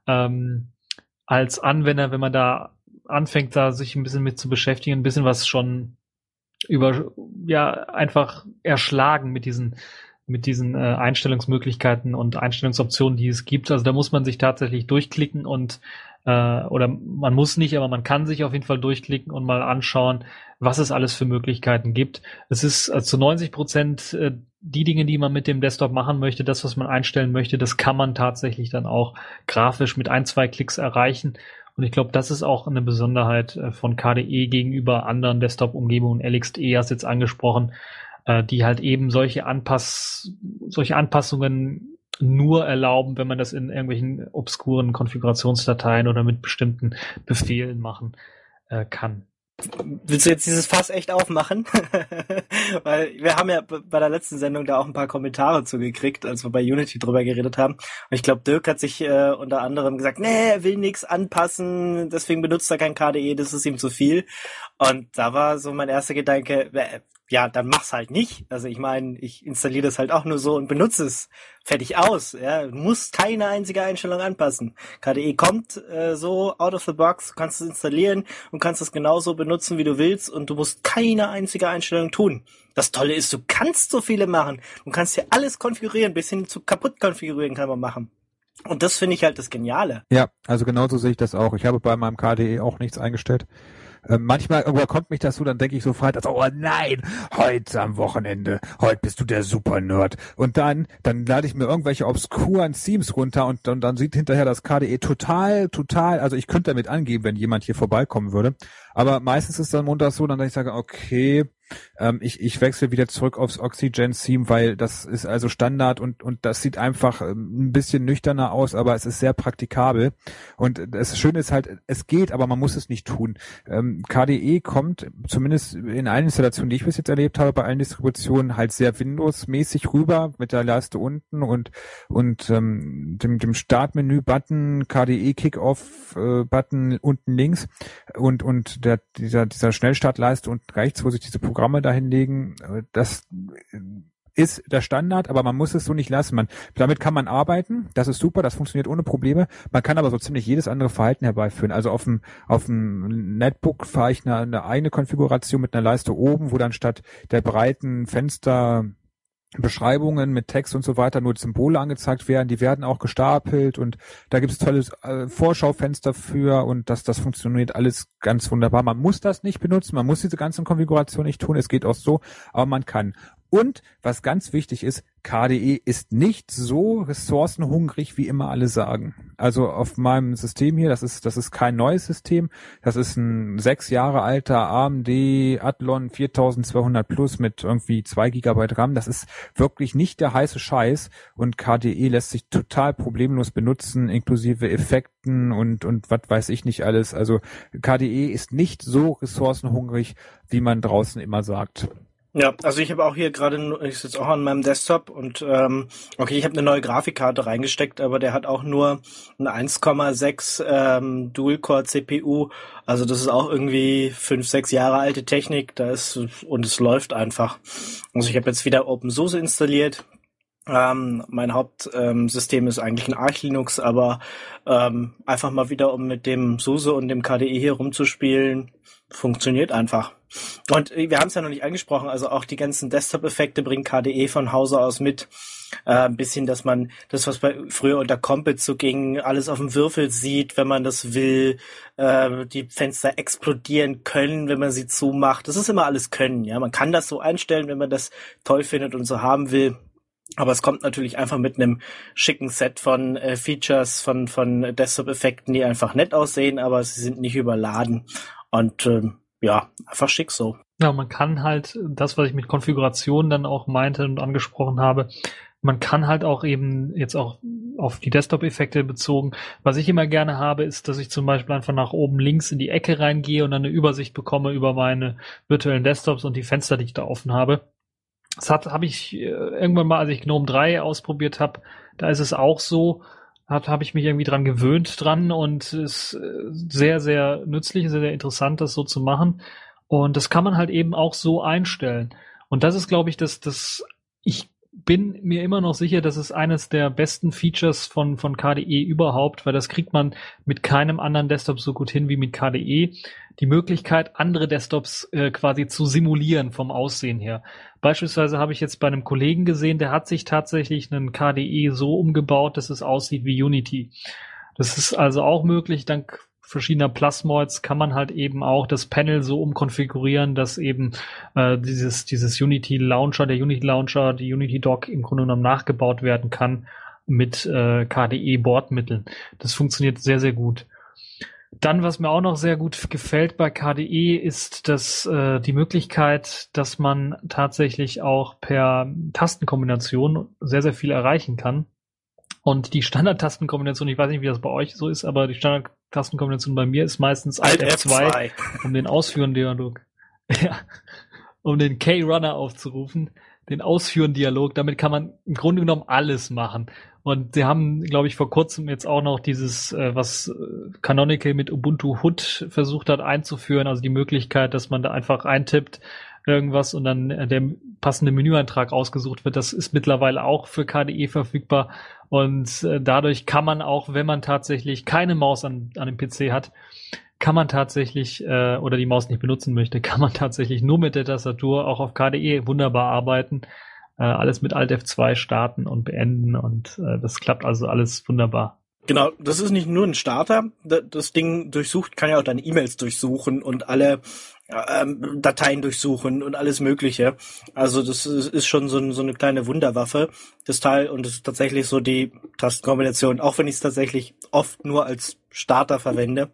als Anwender, wenn man da anfängt, da sich ein bisschen mit zu beschäftigen, ein bisschen was schon einfach erschlagen mit diesen Einstellungsmöglichkeiten und Einstellungsoptionen, die es gibt. Also da muss man sich tatsächlich durchklicken und oder man muss nicht, aber man kann sich auf jeden Fall durchklicken und mal anschauen, was es alles für Möglichkeiten gibt. Es ist zu 90% die Dinge, die man mit dem Desktop machen möchte, das, was man einstellen möchte, das kann man tatsächlich dann auch grafisch mit 1, 2 Klicks erreichen. Und ich glaube, das ist auch eine Besonderheit von KDE gegenüber anderen Desktop-Umgebungen. LXDE hast du jetzt angesprochen, die halt eben solche Anpassungen nur erlauben, wenn man das in irgendwelchen obskuren Konfigurationsdateien oder mit bestimmten Befehlen machen kann. Willst du jetzt dieses Fass echt aufmachen? Weil wir haben ja bei der letzten Sendung da auch ein paar Kommentare zugekriegt, als wir bei Unity drüber geredet haben. Und ich glaube, Dirk hat sich unter anderem gesagt, nee, er will nichts anpassen, deswegen benutzt er kein KDE, das ist ihm zu viel. Und da war so mein erster Gedanke, ja, dann mach's halt nicht. Also ich meine, ich installiere das halt auch nur so und benutze es. Fertig aus. Ja, du musst keine einzige Einstellung anpassen. KDE kommt so out of the box, du kannst es installieren und kannst es genauso benutzen, wie du willst und du musst keine einzige Einstellung tun. Das Tolle ist, du kannst so viele machen. Du kannst hier alles konfigurieren, bis hin zu kaputt konfigurieren kann man machen. Und das finde ich halt das Geniale. Ja, also genauso sehe ich das auch. Ich habe bei meinem KDE auch nichts eingestellt. Manchmal überkommt mich das so, dann denke ich so freitags, oh nein, heute am Wochenende, heute bist du der Super-Nerd. Und dann lade ich mir irgendwelche obskuren Themes runter und dann sieht hinterher das KDE total, also ich könnte damit angeben, wenn jemand hier vorbeikommen würde. Aber meistens ist dann montags so, dann ich sage, okay, Ich wechsle wieder zurück aufs Oxygen-Theme, weil das ist also Standard und das sieht einfach ein bisschen nüchterner aus, aber es ist sehr praktikabel. Und das Schöne ist halt, es geht, aber man muss es nicht tun. KDE kommt zumindest in allen Installationen, die ich bis jetzt erlebt habe, bei allen Distributionen halt sehr Windows-mäßig rüber mit der Leiste unten und dem Startmenü-Button, KDE Kick-Off-Button unten links und dieser Schnellstartleiste unten rechts, wo sich diese Programme dahin legen. Das ist der Standard, aber man muss es so nicht lassen. Damit kann man arbeiten, das ist super, das funktioniert ohne Probleme. Man kann aber so ziemlich jedes andere Verhalten herbeiführen. Also auf dem Netbook fahre ich eine eigene Konfiguration mit einer Leiste oben, wo dann statt der breiten Fensterbeschreibungen mit Text und so weiter nur Symbole angezeigt werden. Die werden auch gestapelt und da gibt es tolle Vorschaufenster für und das funktioniert alles ganz wunderbar. Man muss das nicht benutzen, man muss diese ganzen Konfigurationen nicht tun, es geht auch so, aber man kann. Und was ganz wichtig ist, KDE ist nicht so ressourcenhungrig, wie immer alle sagen. Also auf meinem System hier, das ist kein neues System, das ist ein 6 Jahre alter AMD Athlon 4200 Plus mit irgendwie 2 GB RAM. Das ist wirklich nicht der heiße Scheiß und KDE lässt sich total problemlos benutzen, inklusive Effekten und was weiß ich nicht alles. Also KDE ist nicht so ressourcenhungrig, wie man draußen immer sagt. Ja, also ich habe auch hier gerade, ich sitze auch an meinem Desktop und okay, ich habe eine neue Grafikkarte reingesteckt, aber der hat auch nur eine 1,6 Dual-Core-CPU, also das ist auch irgendwie 5-6 Jahre alte Technik, und es läuft einfach. Also ich habe jetzt wieder OpenSUSE installiert. Mein Hauptsystem ist eigentlich ein Arch Linux, aber einfach mal wieder, um mit dem SUSE und dem KDE hier rumzuspielen, funktioniert einfach. Und wir haben es ja noch nicht angesprochen, also auch die ganzen Desktop-Effekte bringt KDE von Hause aus mit. Ein bisschen, dass man das, was früher unter Compit so ging, alles auf dem Würfel sieht, wenn man das will, die Fenster explodieren können, wenn man sie zumacht. Das ist immer alles können, ja. Man kann das so einstellen, wenn man das toll findet und so haben will. Aber es kommt natürlich einfach mit einem schicken Set von Features, von Desktop-Effekten, die einfach nett aussehen, aber sie sind nicht überladen. Und ja, einfach schick so. Ja, man kann halt das, was ich mit Konfiguration dann auch meinte und angesprochen habe, man kann halt auch eben jetzt auch auf die Desktop-Effekte bezogen. Was ich immer gerne habe, ist, dass ich zum Beispiel einfach nach oben links in die Ecke reingehe und dann eine Übersicht bekomme über meine virtuellen Desktops und die Fenster, die ich da offen habe. Das habe ich irgendwann mal, als ich GNOME 3 ausprobiert habe, da ist es auch so, habe ich mich irgendwie dran gewöhnt und es ist sehr, sehr nützlich, sehr, sehr interessant, das so zu machen. Und das kann man halt eben auch so einstellen. Und das ist, glaube ich, ich bin mir immer noch sicher, das ist eines der besten Features von KDE überhaupt, weil das kriegt man mit keinem anderen Desktop so gut hin wie mit KDE. Die Möglichkeit, andere Desktops quasi zu simulieren vom Aussehen her. Beispielsweise habe ich jetzt bei einem Kollegen gesehen, der hat sich tatsächlich einen KDE so umgebaut, dass es aussieht wie Unity. Das ist also auch möglich, dank verschiedener Plasmoids kann man halt eben auch das Panel so umkonfigurieren, dass eben dieses Unity Launcher, der Unity Launcher, die Unity Dock im Grunde genommen nachgebaut werden kann mit KDE Bordmitteln. Das funktioniert sehr, sehr gut. Dann, was mir auch noch sehr gut gefällt bei KDE, ist, dass die Möglichkeit, dass man tatsächlich auch per Tastenkombination sehr, sehr viel erreichen kann. Und die Standard-Tastenkombination, ich weiß nicht, wie das bei euch so ist, aber die Standard-Tastenkombination bei mir ist meistens Alt F2, um den Ausführen-Dialog, ja, um den K-Runner aufzurufen, den Ausführen-Dialog. Damit kann man im Grunde genommen alles machen. Und sie haben, glaube ich, vor kurzem jetzt auch noch dieses, was Canonical mit Ubuntu Hood versucht hat einzuführen, also die Möglichkeit, dass man da einfach eintippt irgendwas und dann der passende Menüeintrag ausgesucht wird. Das ist mittlerweile auch für KDE verfügbar und dadurch kann man auch, wenn man tatsächlich keine Maus an dem PC hat, kann man tatsächlich oder die Maus nicht benutzen möchte, kann man tatsächlich nur mit der Tastatur auch auf KDE wunderbar arbeiten. Alles mit Alt F2 starten und beenden und das klappt also alles wunderbar. Genau, das ist nicht nur ein Starter, das Ding kann ja auch deine E-Mails durchsuchen und alle Dateien durchsuchen und alles Mögliche. Also das ist schon so eine kleine Wunderwaffe, das Teil, und das ist tatsächlich so die Tastenkombination, auch wenn ich es tatsächlich oft nur als Starter verwende.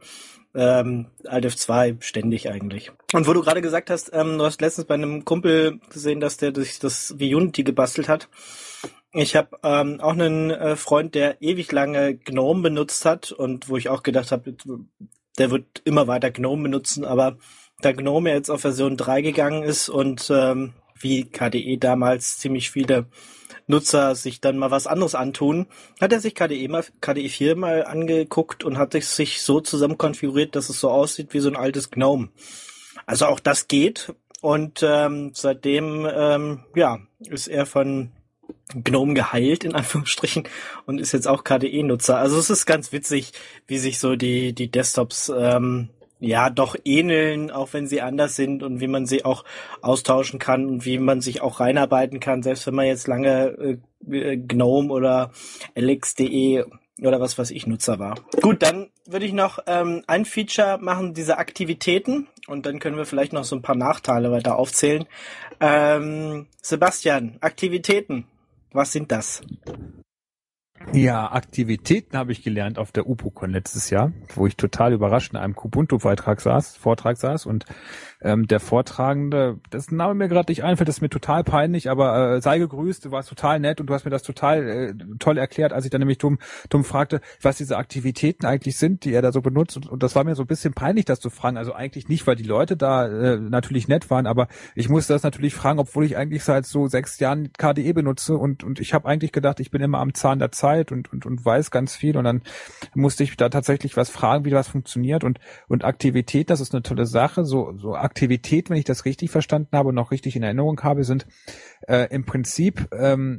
Alt F2 ständig eigentlich. Und wo du gerade gesagt hast, du hast letztens bei einem Kumpel gesehen, dass der sich das wie Unity gebastelt hat. Ich habe auch einen Freund, der ewig lange GNOME benutzt hat und wo ich auch gedacht habe, der wird immer weiter GNOME benutzen, aber da GNOME jetzt auf Version 3 gegangen ist und wie KDE damals ziemlich viele Nutzer sich dann mal was anderes antun, hat er sich KDE 4 mal angeguckt und hat sich so zusammen konfiguriert, dass es so aussieht wie so ein altes GNOME. Also auch das geht und seitdem ist er von GNOME geheilt, in Anführungsstrichen, und ist jetzt auch KDE-Nutzer. Also es ist ganz witzig, wie sich so die Desktops doch ähneln, auch wenn sie anders sind und wie man sie auch austauschen kann und wie man sich auch reinarbeiten kann, selbst wenn man jetzt lange GNOME oder LXDE oder was weiß ich Nutzer war. Gut, dann würde ich noch ein Feature machen, diese Aktivitäten, und dann können wir vielleicht noch so ein paar Nachteile weiter aufzählen. Sebastian, Aktivitäten, was sind das? Ja, Aktivitäten habe ich gelernt auf der UPOCon letztes Jahr, wo ich total überrascht in einem Kubuntu-Vortrag saß und der Vortragende, dessen Name mir gerade nicht einfällt, das ist mir total peinlich, aber sei gegrüßt, du warst total nett und du hast mir das total toll erklärt, als ich dann nämlich dumm fragte, was diese Aktivitäten eigentlich sind, die er da so benutzt, und das war mir so ein bisschen peinlich, das zu fragen, also eigentlich nicht, weil die Leute da natürlich nett waren, aber ich musste das natürlich fragen, obwohl ich eigentlich seit so 6 Jahren KDE benutze und ich habe eigentlich gedacht, ich bin immer am Zahn der Zeit und weiß ganz viel, und dann musste ich da tatsächlich was fragen, wie das funktioniert, und Aktivität, das ist eine tolle Sache, so Aktivitäten, wenn ich das richtig verstanden habe und noch richtig in Erinnerung habe, sind im Prinzip eine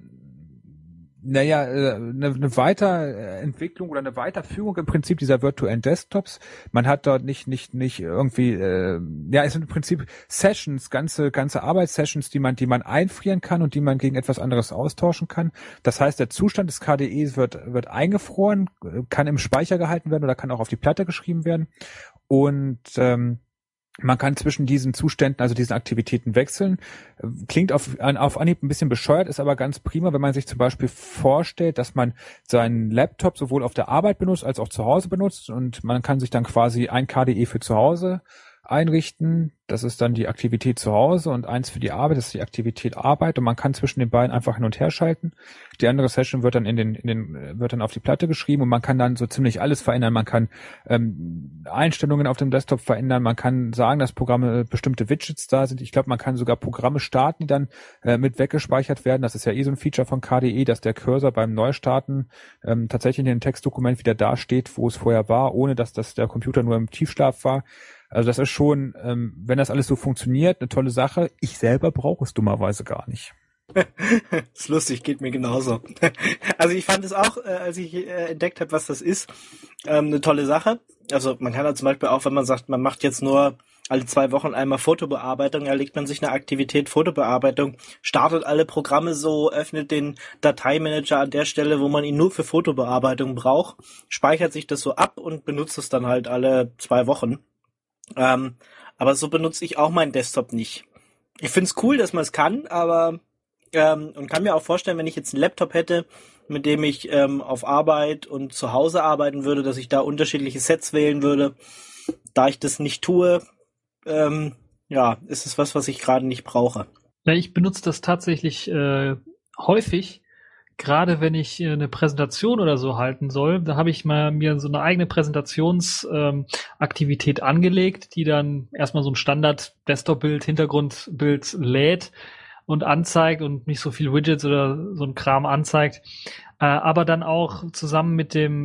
Weiterentwicklung oder eine Weiterführung im Prinzip dieser virtuellen Desktops. Man hat dort nicht irgendwie, es sind im Prinzip Sessions, ganze Arbeitssessions, die man einfrieren kann und die man gegen etwas anderes austauschen kann. Das heißt, der Zustand des KDEs wird eingefroren, kann im Speicher gehalten werden oder kann auch auf die Platte geschrieben werden, und man kann zwischen diesen Zuständen, also diesen Aktivitäten wechseln. Klingt auf Anhieb ein bisschen bescheuert, ist aber ganz prima, wenn man sich zum Beispiel vorstellt, dass man seinen Laptop sowohl auf der Arbeit benutzt als auch zu Hause benutzt, und man kann sich dann quasi ein KDE für zu Hause einrichten. Das ist dann die Aktivität zu Hause, und eins für die Arbeit, das ist die Aktivität Arbeit, und man kann zwischen den beiden einfach hin und her schalten. Die andere Session wird dann wird dann auf die Platte geschrieben, und man kann dann so ziemlich alles verändern. Man kann Einstellungen auf dem Desktop verändern, man kann sagen, dass Programme bestimmte Widgets da sind. Ich glaube, man kann sogar Programme starten, die dann mit weggespeichert werden. Das ist ja so ein Feature von KDE, dass der Cursor beim Neustarten tatsächlich in dem Textdokument wieder da steht, wo es vorher war, ohne dass der Computer nur im Tiefschlaf war. Also das ist schon, wenn das alles so funktioniert, eine tolle Sache. Ich selber brauche es dummerweise gar nicht. Ist lustig, geht mir genauso. Also ich fand es auch, als ich entdeckt habe, was das ist, eine tolle Sache. Also man kann da zum Beispiel auch, wenn man sagt, man macht jetzt nur alle 2 Wochen einmal Fotobearbeitung, da legt man sich eine Aktivität Fotobearbeitung, startet alle Programme so, öffnet den Dateimanager an der Stelle, wo man ihn nur für Fotobearbeitung braucht, speichert sich das so ab und benutzt es dann halt alle 2 Wochen. Aber so benutze ich auch meinen Desktop nicht. Ich finde es cool, dass man es kann, aber und kann mir auch vorstellen, wenn ich jetzt einen Laptop hätte, mit dem ich auf Arbeit und zu Hause arbeiten würde, dass ich da unterschiedliche Sets wählen würde. Da ich das nicht tue, ist es was ich gerade nicht brauche. Ja, ich benutze das tatsächlich häufig. Gerade wenn ich eine Präsentation oder so halten soll, da habe ich mir so eine eigene Präsentationsaktivität angelegt, die dann erstmal so ein Standard-Desktop-Bild, Hintergrundbild lädt und anzeigt und nicht so viel Widgets oder so ein Kram anzeigt, aber dann auch zusammen mit dem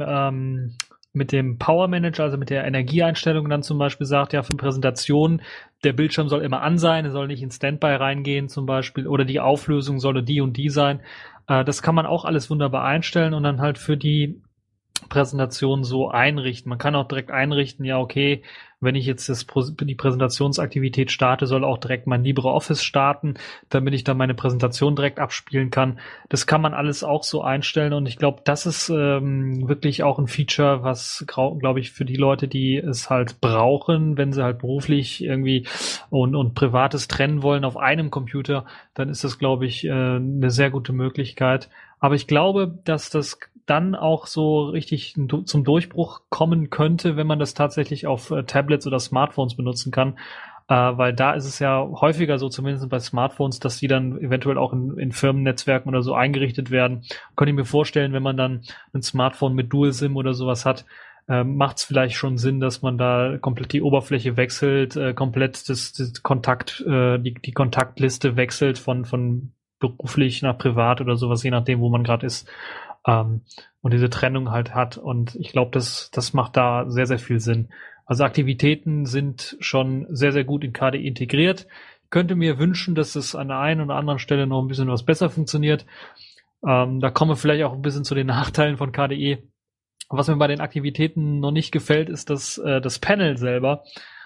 Power Manager, also mit der Energieeinstellung dann zum Beispiel sagt, ja, für Präsentationen, der Bildschirm soll immer an sein, er soll nicht in Standby reingehen zum Beispiel, oder die Auflösung solle die und die sein. Das kann man auch alles wunderbar einstellen und dann halt für die Präsentation so einrichten. Man kann auch direkt einrichten, ja, okay, wenn ich jetzt die Präsentationsaktivität starte, soll auch direkt mein LibreOffice starten, damit ich dann meine Präsentation direkt abspielen kann. Das kann man alles auch so einstellen, und ich glaube, das ist wirklich auch ein Feature, was, glaube ich, für die Leute, die es halt brauchen, wenn sie halt beruflich irgendwie und Privates trennen wollen auf einem Computer, dann ist das, glaube ich, eine sehr gute Möglichkeit. Aber ich glaube, dass das dann auch so richtig zum Durchbruch kommen könnte, wenn man das tatsächlich auf Tablets oder Smartphones benutzen kann. Weil da ist es ja häufiger so, zumindest bei Smartphones, dass die dann eventuell auch in Firmennetzwerken oder so eingerichtet werden. Könnte ich mir vorstellen, wenn man dann ein Smartphone mit Dual-SIM oder sowas hat, macht es vielleicht schon Sinn, dass man da komplett die Oberfläche wechselt, komplett die Kontaktliste wechselt von beruflich nach privat oder sowas, je nachdem, wo man gerade ist, und diese Trennung halt hat. Und ich glaube, das macht da sehr, sehr viel Sinn. Also Aktivitäten sind schon sehr, sehr gut in KDE integriert. Ich könnte mir wünschen, dass es an der einen oder anderen Stelle noch ein bisschen was besser funktioniert. Da kommen wir vielleicht auch ein bisschen zu den Nachteilen von KDE. Was mir bei den Aktivitäten noch nicht gefällt, ist, dass das Panel selber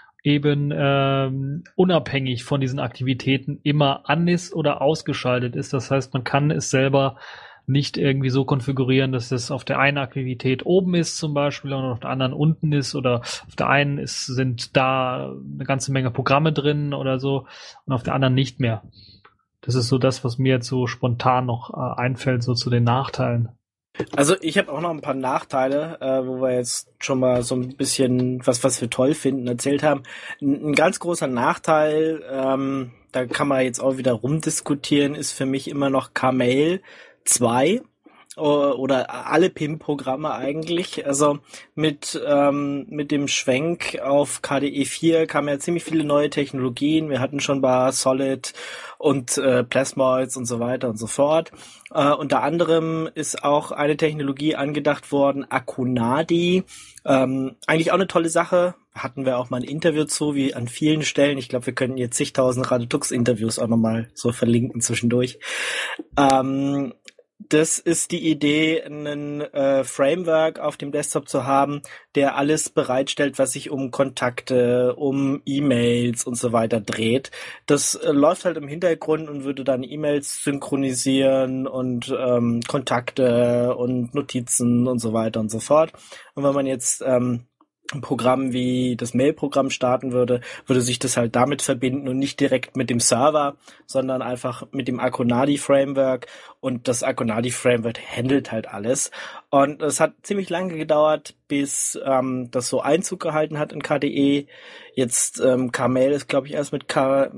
eben unabhängig von diesen Aktivitäten immer an ist oder ausgeschaltet ist. Das heißt, man kann es selber nicht irgendwie so konfigurieren, dass es auf der einen Aktivität oben ist zum Beispiel und auf der anderen unten ist, oder auf der einen sind da eine ganze Menge Programme drin oder so und auf der anderen nicht mehr. Das ist so das, was mir jetzt so spontan noch einfällt, so zu den Nachteilen. Also ich habe auch noch ein paar Nachteile, wo wir jetzt schon mal so ein bisschen was wir toll finden erzählt haben. Ein ganz großer Nachteil, da kann man jetzt auch wieder rumdiskutieren, ist für mich immer noch Kmail 2 oder alle PIM-Programme eigentlich. Also mit dem Schwenk auf KDE 4 kamen ja ziemlich viele neue Technologien. Wir hatten schon Bar, Solid und Plasmoids und so weiter und so fort. Unter anderem ist auch eine Technologie angedacht worden, Akunadi. Eigentlich auch eine tolle Sache. Hatten wir auch mal ein Interview zu, wie an vielen Stellen. Ich glaube, wir könnten jetzt zigtausend Radetux-Interviews auch nochmal so verlinken zwischendurch. Das ist die Idee, ein Framework auf dem Desktop zu haben, der alles bereitstellt, was sich um Kontakte, um E-Mails und so weiter dreht. Das läuft halt im Hintergrund und würde dann E-Mails synchronisieren und Kontakte und Notizen und so weiter und so fort. Und wenn man jetzt ein Programm wie das Mail-Programm starten würde sich das halt damit verbinden und nicht direkt mit dem Server, sondern einfach mit dem Akunadi-Framework, und das Akunadi-Framework handelt halt alles. Und es hat ziemlich lange gedauert, bis das so Einzug gehalten hat in KDE. Jetzt Kmail ist, glaube ich, erst mit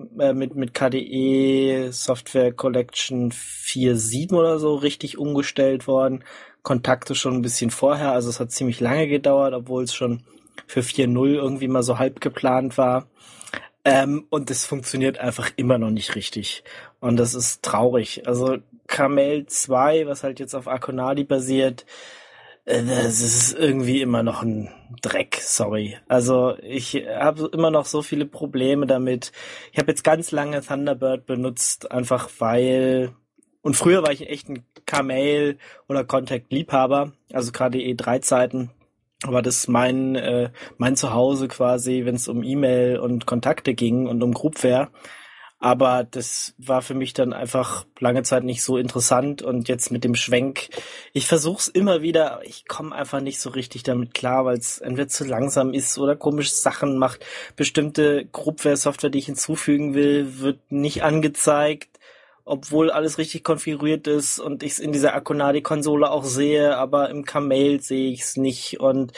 KDE Software Collection 4.7 oder so richtig umgestellt worden. Kontakte schon ein bisschen vorher, also es hat ziemlich lange gedauert, obwohl es schon für 4.0 irgendwie mal so halb geplant war. Und es funktioniert einfach immer noch nicht richtig. Und das ist traurig. Also Kmail 2, was halt jetzt auf Akunadi basiert, das ist irgendwie immer noch ein Dreck, sorry. Also ich habe immer noch so viele Probleme damit. Ich habe jetzt ganz lange Thunderbird benutzt, einfach weil... Und früher war ich echt ein Kmail oder Contact-Liebhaber, also KDE 3 Zeiten. Aber das ist mein Zuhause quasi, wenn es um E-Mail und Kontakte ging und um Groupware. Aber das war für mich dann einfach lange Zeit nicht so interessant. Und jetzt mit dem Schwenk, ich versuch's immer wieder, aber ich komme einfach nicht so richtig damit klar, weil es entweder zu langsam ist oder komische Sachen macht. Bestimmte Groupware-Software, die ich hinzufügen will, wird nicht angezeigt, obwohl alles richtig konfiguriert ist und ich es in dieser Akunadi-Konsole auch sehe, aber im Kmail sehe ich es nicht. Und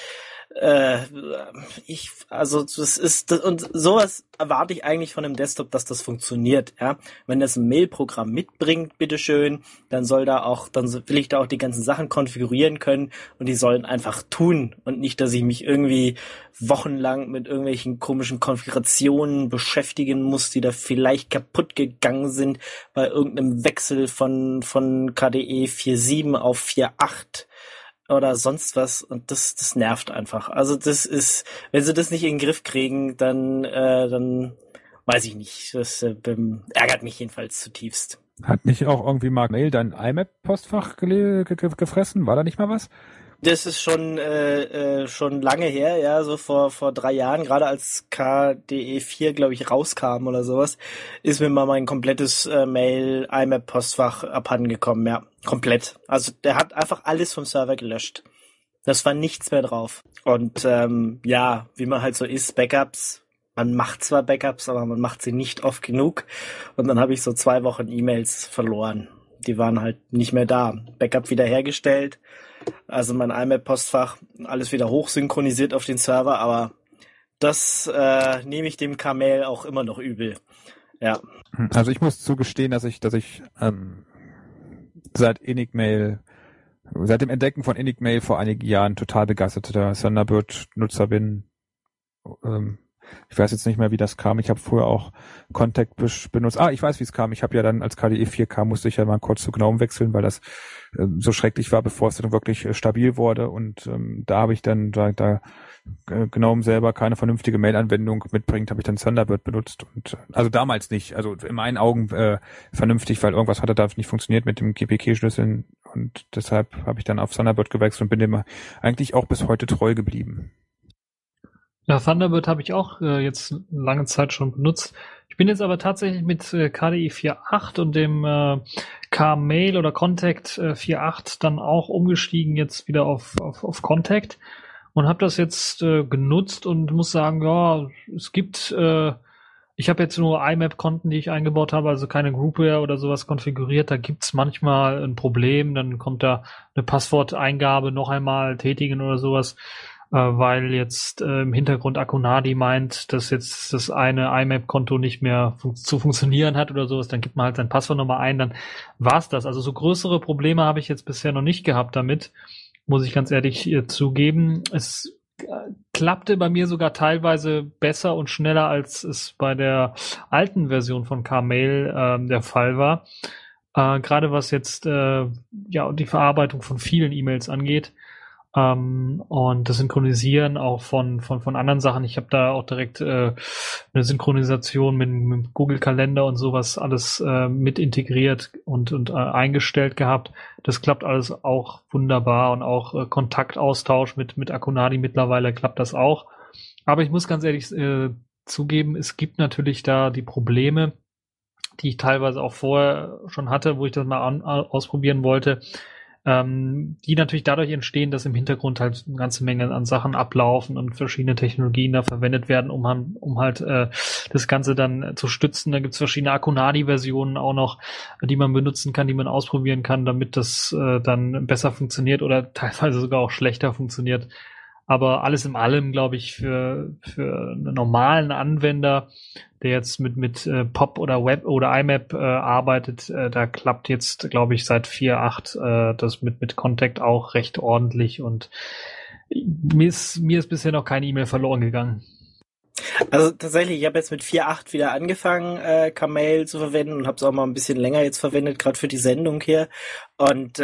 und sowas erwarte ich eigentlich von einem Desktop, dass das funktioniert, ja. Wenn das ein Mail-Programm mitbringt, bitteschön, dann will ich da auch die ganzen Sachen konfigurieren können, und die sollen einfach tun und nicht, dass ich mich irgendwie wochenlang mit irgendwelchen komischen Konfigurationen beschäftigen muss, die da vielleicht kaputt gegangen sind bei irgendeinem Wechsel von KDE 4.7 auf 4.8. oder sonst was, und das nervt einfach. Also das ist, wenn sie das nicht in den Griff kriegen, dann weiß ich nicht. Das ärgert mich jedenfalls zutiefst. Hat nicht auch irgendwie Mark Mail dein IMAP-Postfach gefressen? War da nicht mal was? Das ist schon lange her, ja, so vor 3 Jahren, gerade als KDE 4, glaube ich, rauskam oder sowas, ist mir mal mein komplettes IMAP-Postfach abhanden gekommen, ja, komplett. Also der hat einfach alles vom Server gelöscht. Das war nichts mehr drauf. Und ja, wie man halt so ist, Backups, man macht zwar Backups, aber man macht sie nicht oft genug. Und dann habe ich so 2 Wochen E-Mails verloren. die waren halt nicht mehr da. Backup wiederhergestellt, also mein IMAP-Postfach, alles wieder hochsynchronisiert auf den Server, aber das nehme ich dem Kamel auch immer noch übel. Ja. Also ich muss zugestehen, dass ich seit dem Entdecken von Enigmail vor einigen Jahren total begeisterter Thunderbird-Nutzer bin. Ich weiß jetzt nicht mehr, wie das kam. Ich habe vorher auch Contact benutzt. Ich weiß, wie es kam. Ich habe ja dann, als KDE 4 kam, musste ich ja mal kurz zu GNOME wechseln, weil das so schrecklich war, bevor es dann wirklich stabil wurde. Und da habe ich dann, da GNOME selber keine vernünftige Mail-Anwendung mitbringt, habe ich dann Thunderbird benutzt. Und also damals nicht. Also in meinen Augen vernünftig, weil irgendwas hatte da nicht funktioniert mit dem GPK-Schlüsseln. Und deshalb habe ich dann auf Thunderbird gewechselt und bin dem eigentlich auch bis heute treu geblieben. Ja, Thunderbird habe ich auch jetzt lange Zeit schon benutzt. Ich bin jetzt aber tatsächlich mit KDE 4.8 und dem Kmail oder Contact 4.8 dann auch umgestiegen jetzt wieder auf Contact und habe das jetzt genutzt und muss sagen, ja, es gibt, ich habe jetzt nur IMAP-Konten, die ich eingebaut habe, also keine Groupware oder sowas konfiguriert. Da gibt's manchmal ein Problem, dann kommt da eine Passworteingabe noch einmal tätigen oder sowas. Weil jetzt im Hintergrund Akunadi meint, dass jetzt das eine IMAP-Konto nicht mehr zu funktionieren hat oder sowas, dann gibt man halt sein Passwort nochmal ein, dann war's das. Also so größere Probleme habe ich jetzt bisher noch nicht gehabt damit, muss ich ganz ehrlich zugeben. Es klappte bei mir sogar teilweise besser und schneller, als es bei der alten Version von Kmail der Fall war. Gerade was jetzt die Verarbeitung von vielen E-Mails angeht. Und das Synchronisieren auch von anderen Sachen. Ich habe da auch direkt eine Synchronisation mit Google Kalender und sowas alles mit integriert und eingestellt gehabt. Das klappt alles auch wunderbar und auch Kontaktaustausch mit Akunadi mittlerweile klappt das auch. Aber ich muss ganz ehrlich zugeben, es gibt natürlich da die Probleme, die ich teilweise auch vorher schon hatte, wo ich das mal ausprobieren wollte, die natürlich dadurch entstehen, dass im Hintergrund halt eine ganze Menge an Sachen ablaufen und verschiedene Technologien da verwendet werden, um halt das Ganze dann zu stützen. Da gibt's verschiedene Akunadi-Versionen auch noch, die man benutzen kann, die man ausprobieren kann, damit das dann besser funktioniert oder teilweise sogar auch schlechter funktioniert. Aber alles in allem, glaube ich, für einen normalen Anwender, der jetzt mit POP oder Web oder IMAP arbeitet, da klappt jetzt, glaube ich, seit 4.8 das mit Contact auch recht ordentlich und mir ist bisher noch keine E-Mail verloren gegangen. Also tatsächlich, ich habe jetzt mit 4.8 wieder angefangen, Kmail zu verwenden und habe es auch mal ein bisschen länger jetzt verwendet, gerade für die Sendung hier. Und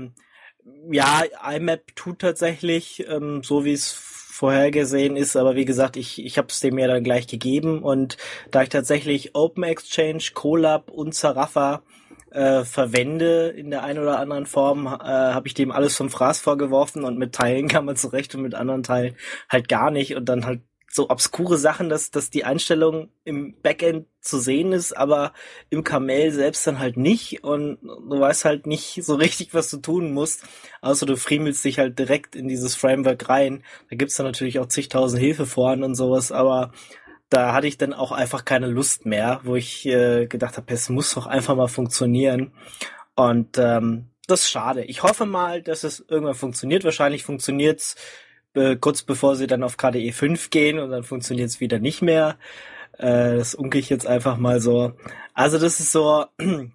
IMAP tut tatsächlich, so wie es vorhergesehen ist, aber wie gesagt, ich habe es dem ja dann gleich gegeben und da ich tatsächlich OpenExchange, Colab und Zarafa verwende in der einen oder anderen Form, habe ich dem alles vom Fraß vorgeworfen und mit Teilen kann man zurecht und mit anderen Teilen halt gar nicht und dann halt so obskure Sachen, dass die Einstellung im Backend zu sehen ist, aber im Kmail selbst dann halt nicht und du weißt halt nicht so richtig, was du tun musst, außer du friemelst dich halt direkt in dieses Framework rein. Da gibt's dann natürlich auch zigtausend Hilfeforen und sowas, aber da hatte ich dann auch einfach keine Lust mehr, wo ich gedacht habe, es muss doch einfach mal funktionieren und das ist schade. Ich hoffe mal, dass es irgendwann funktioniert. Wahrscheinlich funktioniert's kurz bevor sie dann auf KDE 5 gehen und dann funktioniert es wieder nicht mehr. Das unke ich jetzt einfach mal so. Also das ist so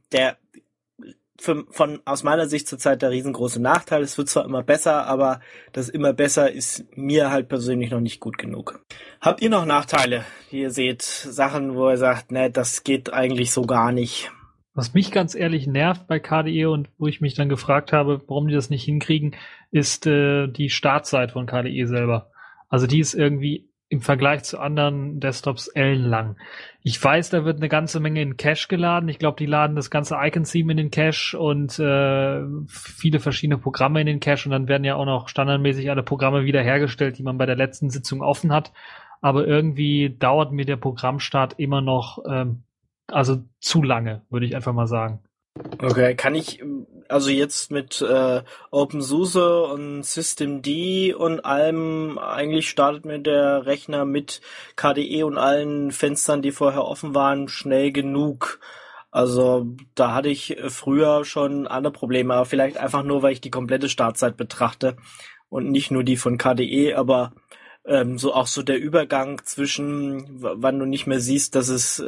aus meiner Sicht zurzeit der riesengroße Nachteil. Es wird zwar immer besser, aber das immer besser ist mir halt persönlich noch nicht gut genug. Habt ihr noch Nachteile, die ihr seht? Sachen, wo ihr sagt, ne, das geht eigentlich so gar nicht. Was mich ganz ehrlich nervt bei KDE und wo ich mich dann gefragt habe, warum die das nicht hinkriegen, ist die Startzeit von KDE selber. Also die ist irgendwie im Vergleich zu anderen Desktops ellenlang. Ich weiß, da wird eine ganze Menge in Cache geladen. Ich glaube, die laden das ganze Icon-Theme in den Cache und viele verschiedene Programme in den Cache und dann werden ja auch noch standardmäßig alle Programme wiederhergestellt, die man bei der letzten Sitzung offen hat. Aber irgendwie dauert mir der Programmstart immer noch also zu lange, würde ich einfach mal sagen. Okay, kann ich also jetzt mit OpenSUSE und Systemd und allem, eigentlich startet mir der Rechner mit KDE und allen Fenstern, die vorher offen waren, schnell genug. Also da hatte ich früher schon andere Probleme, aber vielleicht einfach nur, weil ich die komplette Startzeit betrachte und nicht nur die von KDE, aber so auch so der Übergang zwischen, wann du nicht mehr siehst, dass es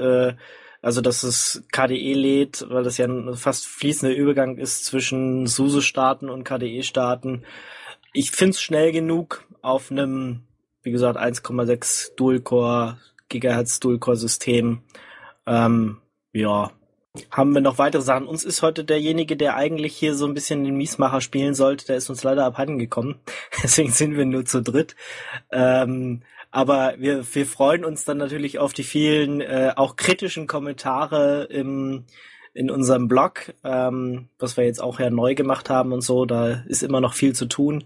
KDE lädt, weil das ja ein fast fließender Übergang ist zwischen SUSE-Starten und KDE-Starten. Ich find's schnell genug auf einem, wie gesagt, 1,6 Dual-Core, Gigahertz Dual-Core-System. Ja. Haben wir noch weitere Sachen? Uns ist heute derjenige, der eigentlich hier so ein bisschen den Miesmacher spielen sollte, der ist uns leider abhanden gekommen. Deswegen sind wir nur zu dritt. Aber wir freuen uns dann natürlich auf die vielen auch kritischen Kommentare in unserem Blog, was wir jetzt auch ja neu gemacht haben und so. Da ist immer noch viel zu tun.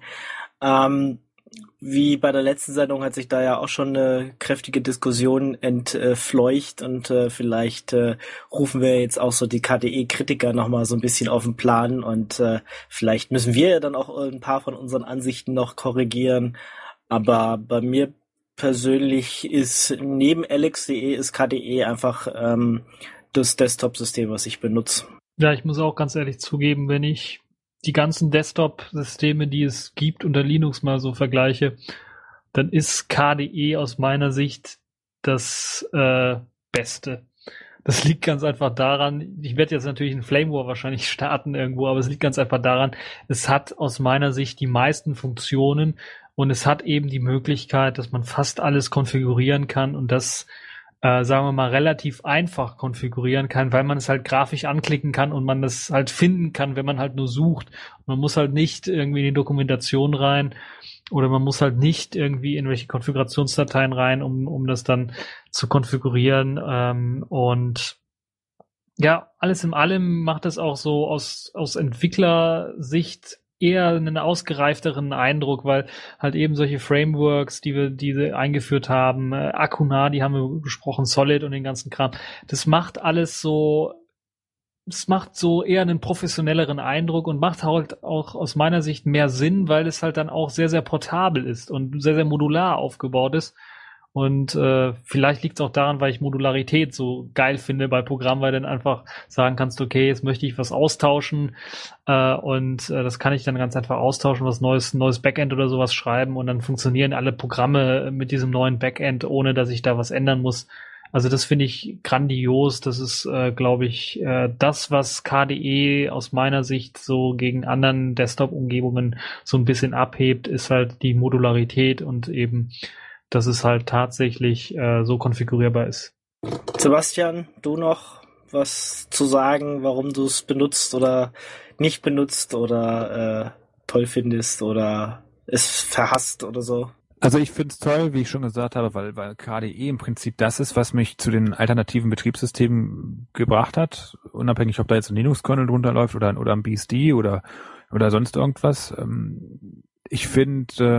Wie bei der letzten Sendung hat sich da ja auch schon eine kräftige Diskussion entfleucht und vielleicht rufen wir jetzt auch so die KDE-Kritiker nochmal so ein bisschen auf den Plan und vielleicht müssen wir ja dann auch ein paar von unseren Ansichten noch korrigieren. Aber bei mir persönlich ist neben Alex.de ist KDE einfach das Desktop-System, was ich benutze. Ja, ich muss auch ganz ehrlich zugeben, wenn ich die ganzen Desktop-Systeme, die es gibt, unter Linux mal so vergleiche, dann ist KDE aus meiner Sicht das Beste. Das liegt ganz einfach daran, ich werde jetzt natürlich einen Flame War wahrscheinlich starten irgendwo, aber es liegt ganz einfach daran, es hat aus meiner Sicht die meisten Funktionen und es hat eben die Möglichkeit, dass man fast alles konfigurieren kann und das sagen wir mal, relativ einfach konfigurieren kann, weil man es halt grafisch anklicken kann und man das halt finden kann, wenn man halt nur sucht. Man muss halt nicht irgendwie in die Dokumentation rein oder man muss halt nicht irgendwie in welche Konfigurationsdateien rein, um das dann zu konfigurieren. Und ja, alles in allem macht es auch so aus Entwicklersicht eher einen ausgereifteren Eindruck, weil halt eben solche Frameworks, die wir eingeführt haben, Akuna, die haben wir besprochen, Solid und den ganzen Kram, das macht so eher einen professionelleren Eindruck und macht halt auch aus meiner Sicht mehr Sinn, weil es halt dann auch sehr, sehr portabel ist und sehr, sehr modular aufgebaut ist. Und vielleicht liegt es auch daran, weil ich Modularität so geil finde bei Programmen, weil du dann einfach sagen kannst, okay, jetzt möchte ich was austauschen und das kann ich dann ganz einfach austauschen, was neues Backend oder sowas schreiben und dann funktionieren alle Programme mit diesem neuen Backend, ohne dass ich da was ändern muss. Also das finde ich grandios. Das ist, glaube ich, das, was KDE aus meiner Sicht so gegen anderen Desktop-Umgebungen so ein bisschen abhebt, ist halt die Modularität und eben dass es halt tatsächlich so konfigurierbar ist. Sebastian, du noch was zu sagen, warum du es benutzt oder nicht benutzt oder toll findest oder es verhasst oder so? Also ich finde es toll, wie ich schon gesagt habe, weil KDE im Prinzip das ist, was mich zu den alternativen Betriebssystemen gebracht hat, unabhängig, ob da jetzt ein Linux-Kernel drunter läuft oder ein BSD oder sonst irgendwas. Ich finde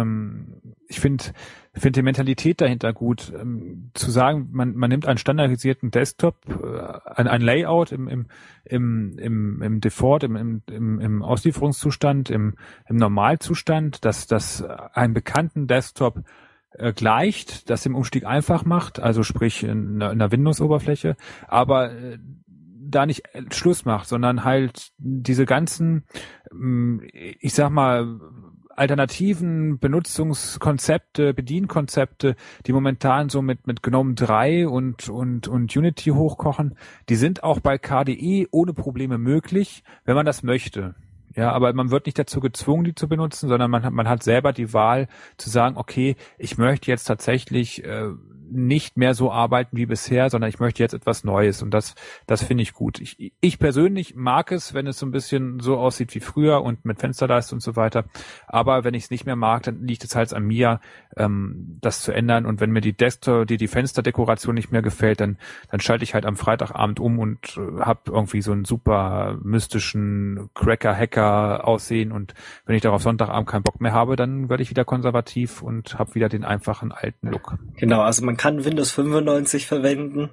die Mentalität dahinter gut, zu sagen, man nimmt einen standardisierten Desktop, ein Layout im Default, im Auslieferungszustand, im Normalzustand, das einen bekannten Desktop gleicht, das den Umstieg einfach macht, also sprich in einer Windows-Oberfläche, aber da nicht Schluss macht, sondern halt diese ganzen, ich sag mal, alternativen Benutzungskonzepte, Bedienkonzepte, die momentan so mit GNOME 3 und Unity hochkochen, die sind auch bei KDE ohne Probleme möglich, wenn man das möchte. Ja, aber man wird nicht dazu gezwungen, die zu benutzen, sondern man hat selber die Wahl zu sagen, okay, ich möchte jetzt tatsächlich nicht mehr so arbeiten wie bisher, sondern ich möchte jetzt etwas Neues und das finde ich gut. Ich persönlich mag es, wenn es so ein bisschen so aussieht wie früher und mit Fensterleiste und so weiter, aber wenn ich es nicht mehr mag, dann liegt es halt an mir, das zu ändern und wenn mir die Fensterdekoration nicht mehr gefällt, dann schalte ich halt am Freitagabend um und habe irgendwie so einen super mystischen Cracker-Hacker aussehen und wenn ich darauf Sonntagabend keinen Bock mehr habe, dann werde ich wieder konservativ und habe wieder den einfachen alten Look. Genau, also man kann Windows 95 verwenden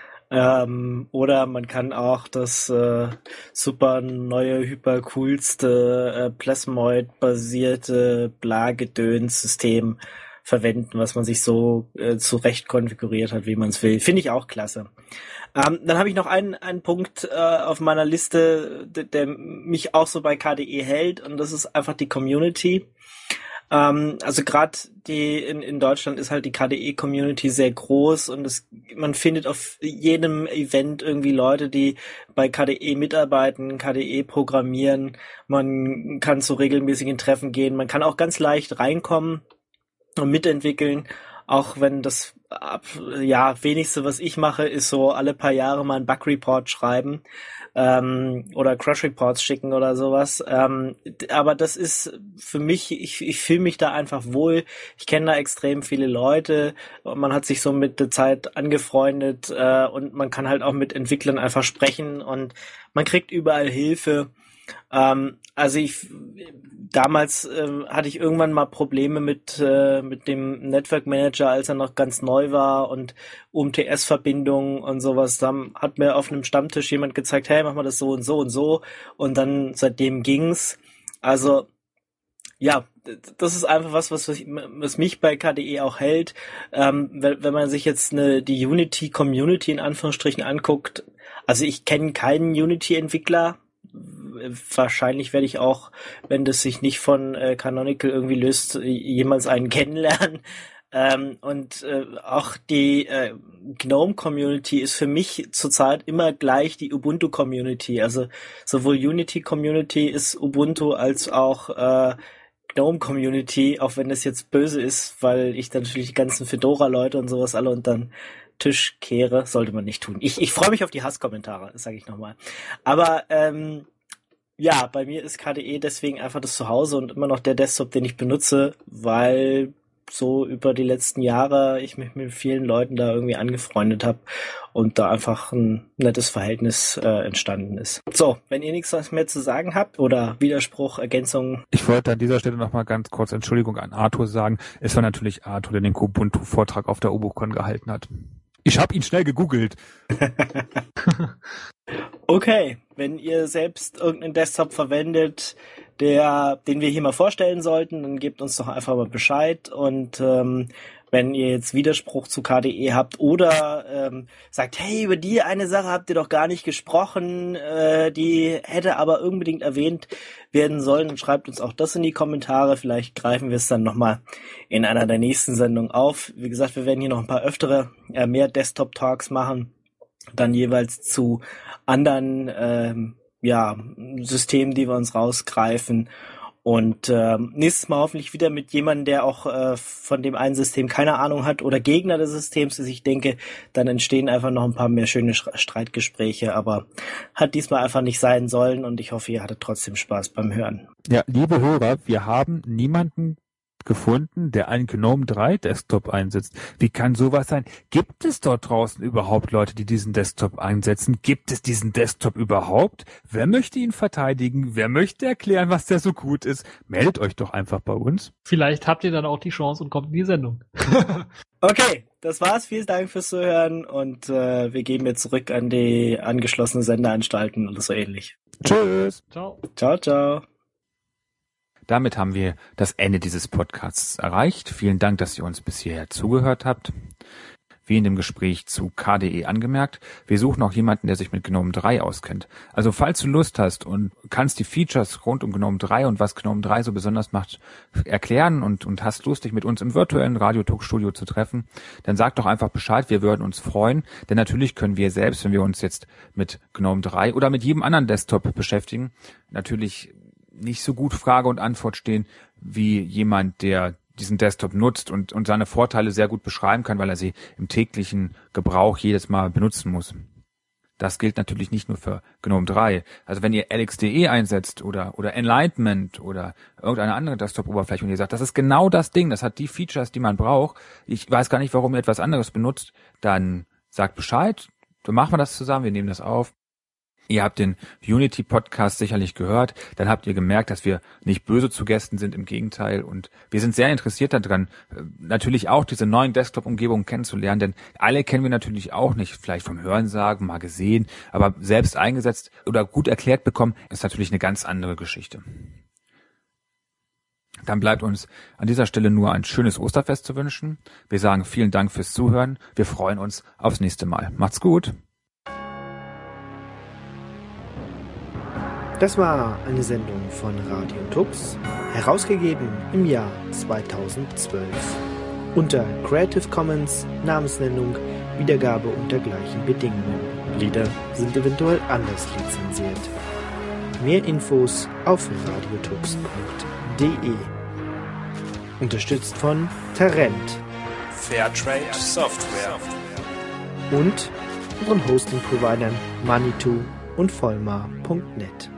oder man kann auch das super neue, hypercoolste Plasmoid-basierte Blagedöns-System verwenden, was man sich so zurecht konfiguriert hat, wie man es will. Finde ich auch klasse. Dann habe ich noch einen Punkt auf meiner Liste, der mich auch so bei KDE hält, und das ist einfach die Community. Also gerade in Deutschland ist halt die KDE-Community sehr groß, und man findet auf jedem Event irgendwie Leute, die bei KDE mitarbeiten, KDE programmieren. Man kann zu regelmäßigen Treffen gehen. Man kann auch ganz leicht reinkommen und mitentwickeln. Auch wenn das wenigste, was ich mache, ist so alle paar Jahre mal einen Bug-Report schreiben oder Crash-Reports schicken oder sowas. Aber das ist für mich, ich fühle mich da einfach wohl. Ich kenne da extrem viele Leute und man hat sich so mit der Zeit angefreundet und man kann halt auch mit Entwicklern einfach sprechen und man kriegt überall Hilfe. Also damals hatte ich irgendwann mal Probleme mit dem Network Manager, als er noch ganz neu war, und UMTS-Verbindungen und sowas. Dann hat mir auf einem Stammtisch jemand gezeigt, hey, mach mal das so und so und so, und dann seitdem ging's. Also ja, das ist einfach was mich bei KDE auch hält. Wenn man sich jetzt die Unity-Community in Anführungsstrichen anguckt, also ich kenne keinen Unity-Entwickler. Wahrscheinlich werde ich auch, wenn das sich nicht von Canonical irgendwie löst, jemals einen kennenlernen. Auch die GNOME-Community ist für mich zurzeit immer gleich die Ubuntu-Community. Also sowohl Unity-Community ist Ubuntu als auch GNOME-Community, auch wenn das jetzt böse ist, weil ich dann natürlich die ganzen Fedora-Leute und sowas alle unter den Tisch kehre. Sollte man nicht tun. Ich freue mich auf die Hasskommentare, das sage ich nochmal. Aber ja, bei mir ist KDE deswegen einfach das Zuhause und immer noch der Desktop, den ich benutze, weil so über die letzten Jahre ich mich mit vielen Leuten da irgendwie angefreundet habe und da einfach ein nettes Verhältnis entstanden ist. So, wenn ihr nichts mehr zu sagen habt oder Widerspruch, Ergänzung. Ich wollte an dieser Stelle nochmal ganz kurz Entschuldigung an Arthur sagen. Es war natürlich Arthur, der den Kubuntu-Vortrag auf der UBUCon gehalten hat. Ich habe ihn schnell gegoogelt. Okay, wenn ihr selbst irgendeinen Desktop verwendet, den wir hier mal vorstellen sollten, dann gebt uns doch einfach mal Bescheid. Und wenn ihr jetzt Widerspruch zu KDE habt oder sagt, hey, über die eine Sache habt ihr doch gar nicht gesprochen, die hätte aber unbedingt erwähnt werden sollen, dann schreibt uns auch das in die Kommentare. Vielleicht greifen wir es dann nochmal in einer der nächsten Sendungen auf. Wie gesagt, wir werden hier noch ein paar mehr Desktop-Talks machen, dann jeweils zu anderen Systemen, die wir uns rausgreifen. Und nächstes Mal hoffentlich wieder mit jemandem, der auch von dem einen System keine Ahnung hat oder Gegner des Systems ist. Ich denke, dann entstehen einfach noch ein paar mehr schöne Streitgespräche, aber hat diesmal einfach nicht sein sollen und ich hoffe, ihr hattet trotzdem Spaß beim Hören. Ja, liebe Hörer, wir haben niemanden gefunden, der einen GNOME 3 Desktop einsetzt. Wie kann sowas sein? Gibt es dort draußen überhaupt Leute, die diesen Desktop einsetzen? Gibt es diesen Desktop überhaupt? Wer möchte ihn verteidigen? Wer möchte erklären, was der so gut ist? Meldet euch doch einfach bei uns. Vielleicht habt ihr dann auch die Chance und kommt in die Sendung. Okay, das war's. Vielen Dank fürs Zuhören und wir geben jetzt zurück an die angeschlossenen Sendeanstalten oder so ähnlich. Tschüss. Ciao. Ciao, ciao. Damit haben wir das Ende dieses Podcasts erreicht. Vielen Dank, dass ihr uns bis hierher zugehört habt. Wie in dem Gespräch zu KDE angemerkt, wir suchen auch jemanden, der sich mit GNOME 3 auskennt. Also falls du Lust hast und kannst die Features rund um GNOME 3 und was GNOME 3 so besonders macht, erklären und hast Lust, dich mit uns im virtuellen Radio-Talk-Studio zu treffen, dann sag doch einfach Bescheid, wir würden uns freuen. Denn natürlich können wir selbst, wenn wir uns jetzt mit GNOME 3 oder mit jedem anderen Desktop beschäftigen, natürlich nicht so gut Frage und Antwort stehen wie jemand, der diesen Desktop nutzt und seine Vorteile sehr gut beschreiben kann, weil er sie im täglichen Gebrauch jedes Mal benutzen muss. Das gilt natürlich nicht nur für GNOME 3. Also wenn ihr LXDE einsetzt oder Enlightenment oder irgendeine andere Desktop-Oberfläche und ihr sagt, das ist genau das Ding, das hat die Features, die man braucht, ich weiß gar nicht, warum ihr etwas anderes benutzt, dann sagt Bescheid, dann machen wir das zusammen, wir nehmen das auf. Ihr habt den Unity-Podcast sicherlich gehört, dann habt ihr gemerkt, dass wir nicht böse zu Gästen sind, im Gegenteil. Und wir sind sehr interessiert daran, natürlich auch diese neuen Desktop-Umgebungen kennenzulernen, denn alle kennen wir natürlich auch nicht, vielleicht vom Hörensagen, mal gesehen, aber selbst eingesetzt oder gut erklärt bekommen, ist natürlich eine ganz andere Geschichte. Dann bleibt uns an dieser Stelle nur ein schönes Osterfest zu wünschen. Wir sagen vielen Dank fürs Zuhören. Wir freuen uns aufs nächste Mal. Macht's gut. Das war eine Sendung von Radio Tux, herausgegeben im Jahr 2012. Unter Creative Commons, Namensnennung, Wiedergabe unter gleichen Bedingungen. Lieder sind eventuell anders lizenziert. Mehr Infos auf radiotux.de. Unterstützt von Tarent, Fairtrade Software und unseren Hosting-Providern Manitou und Vollmar.net.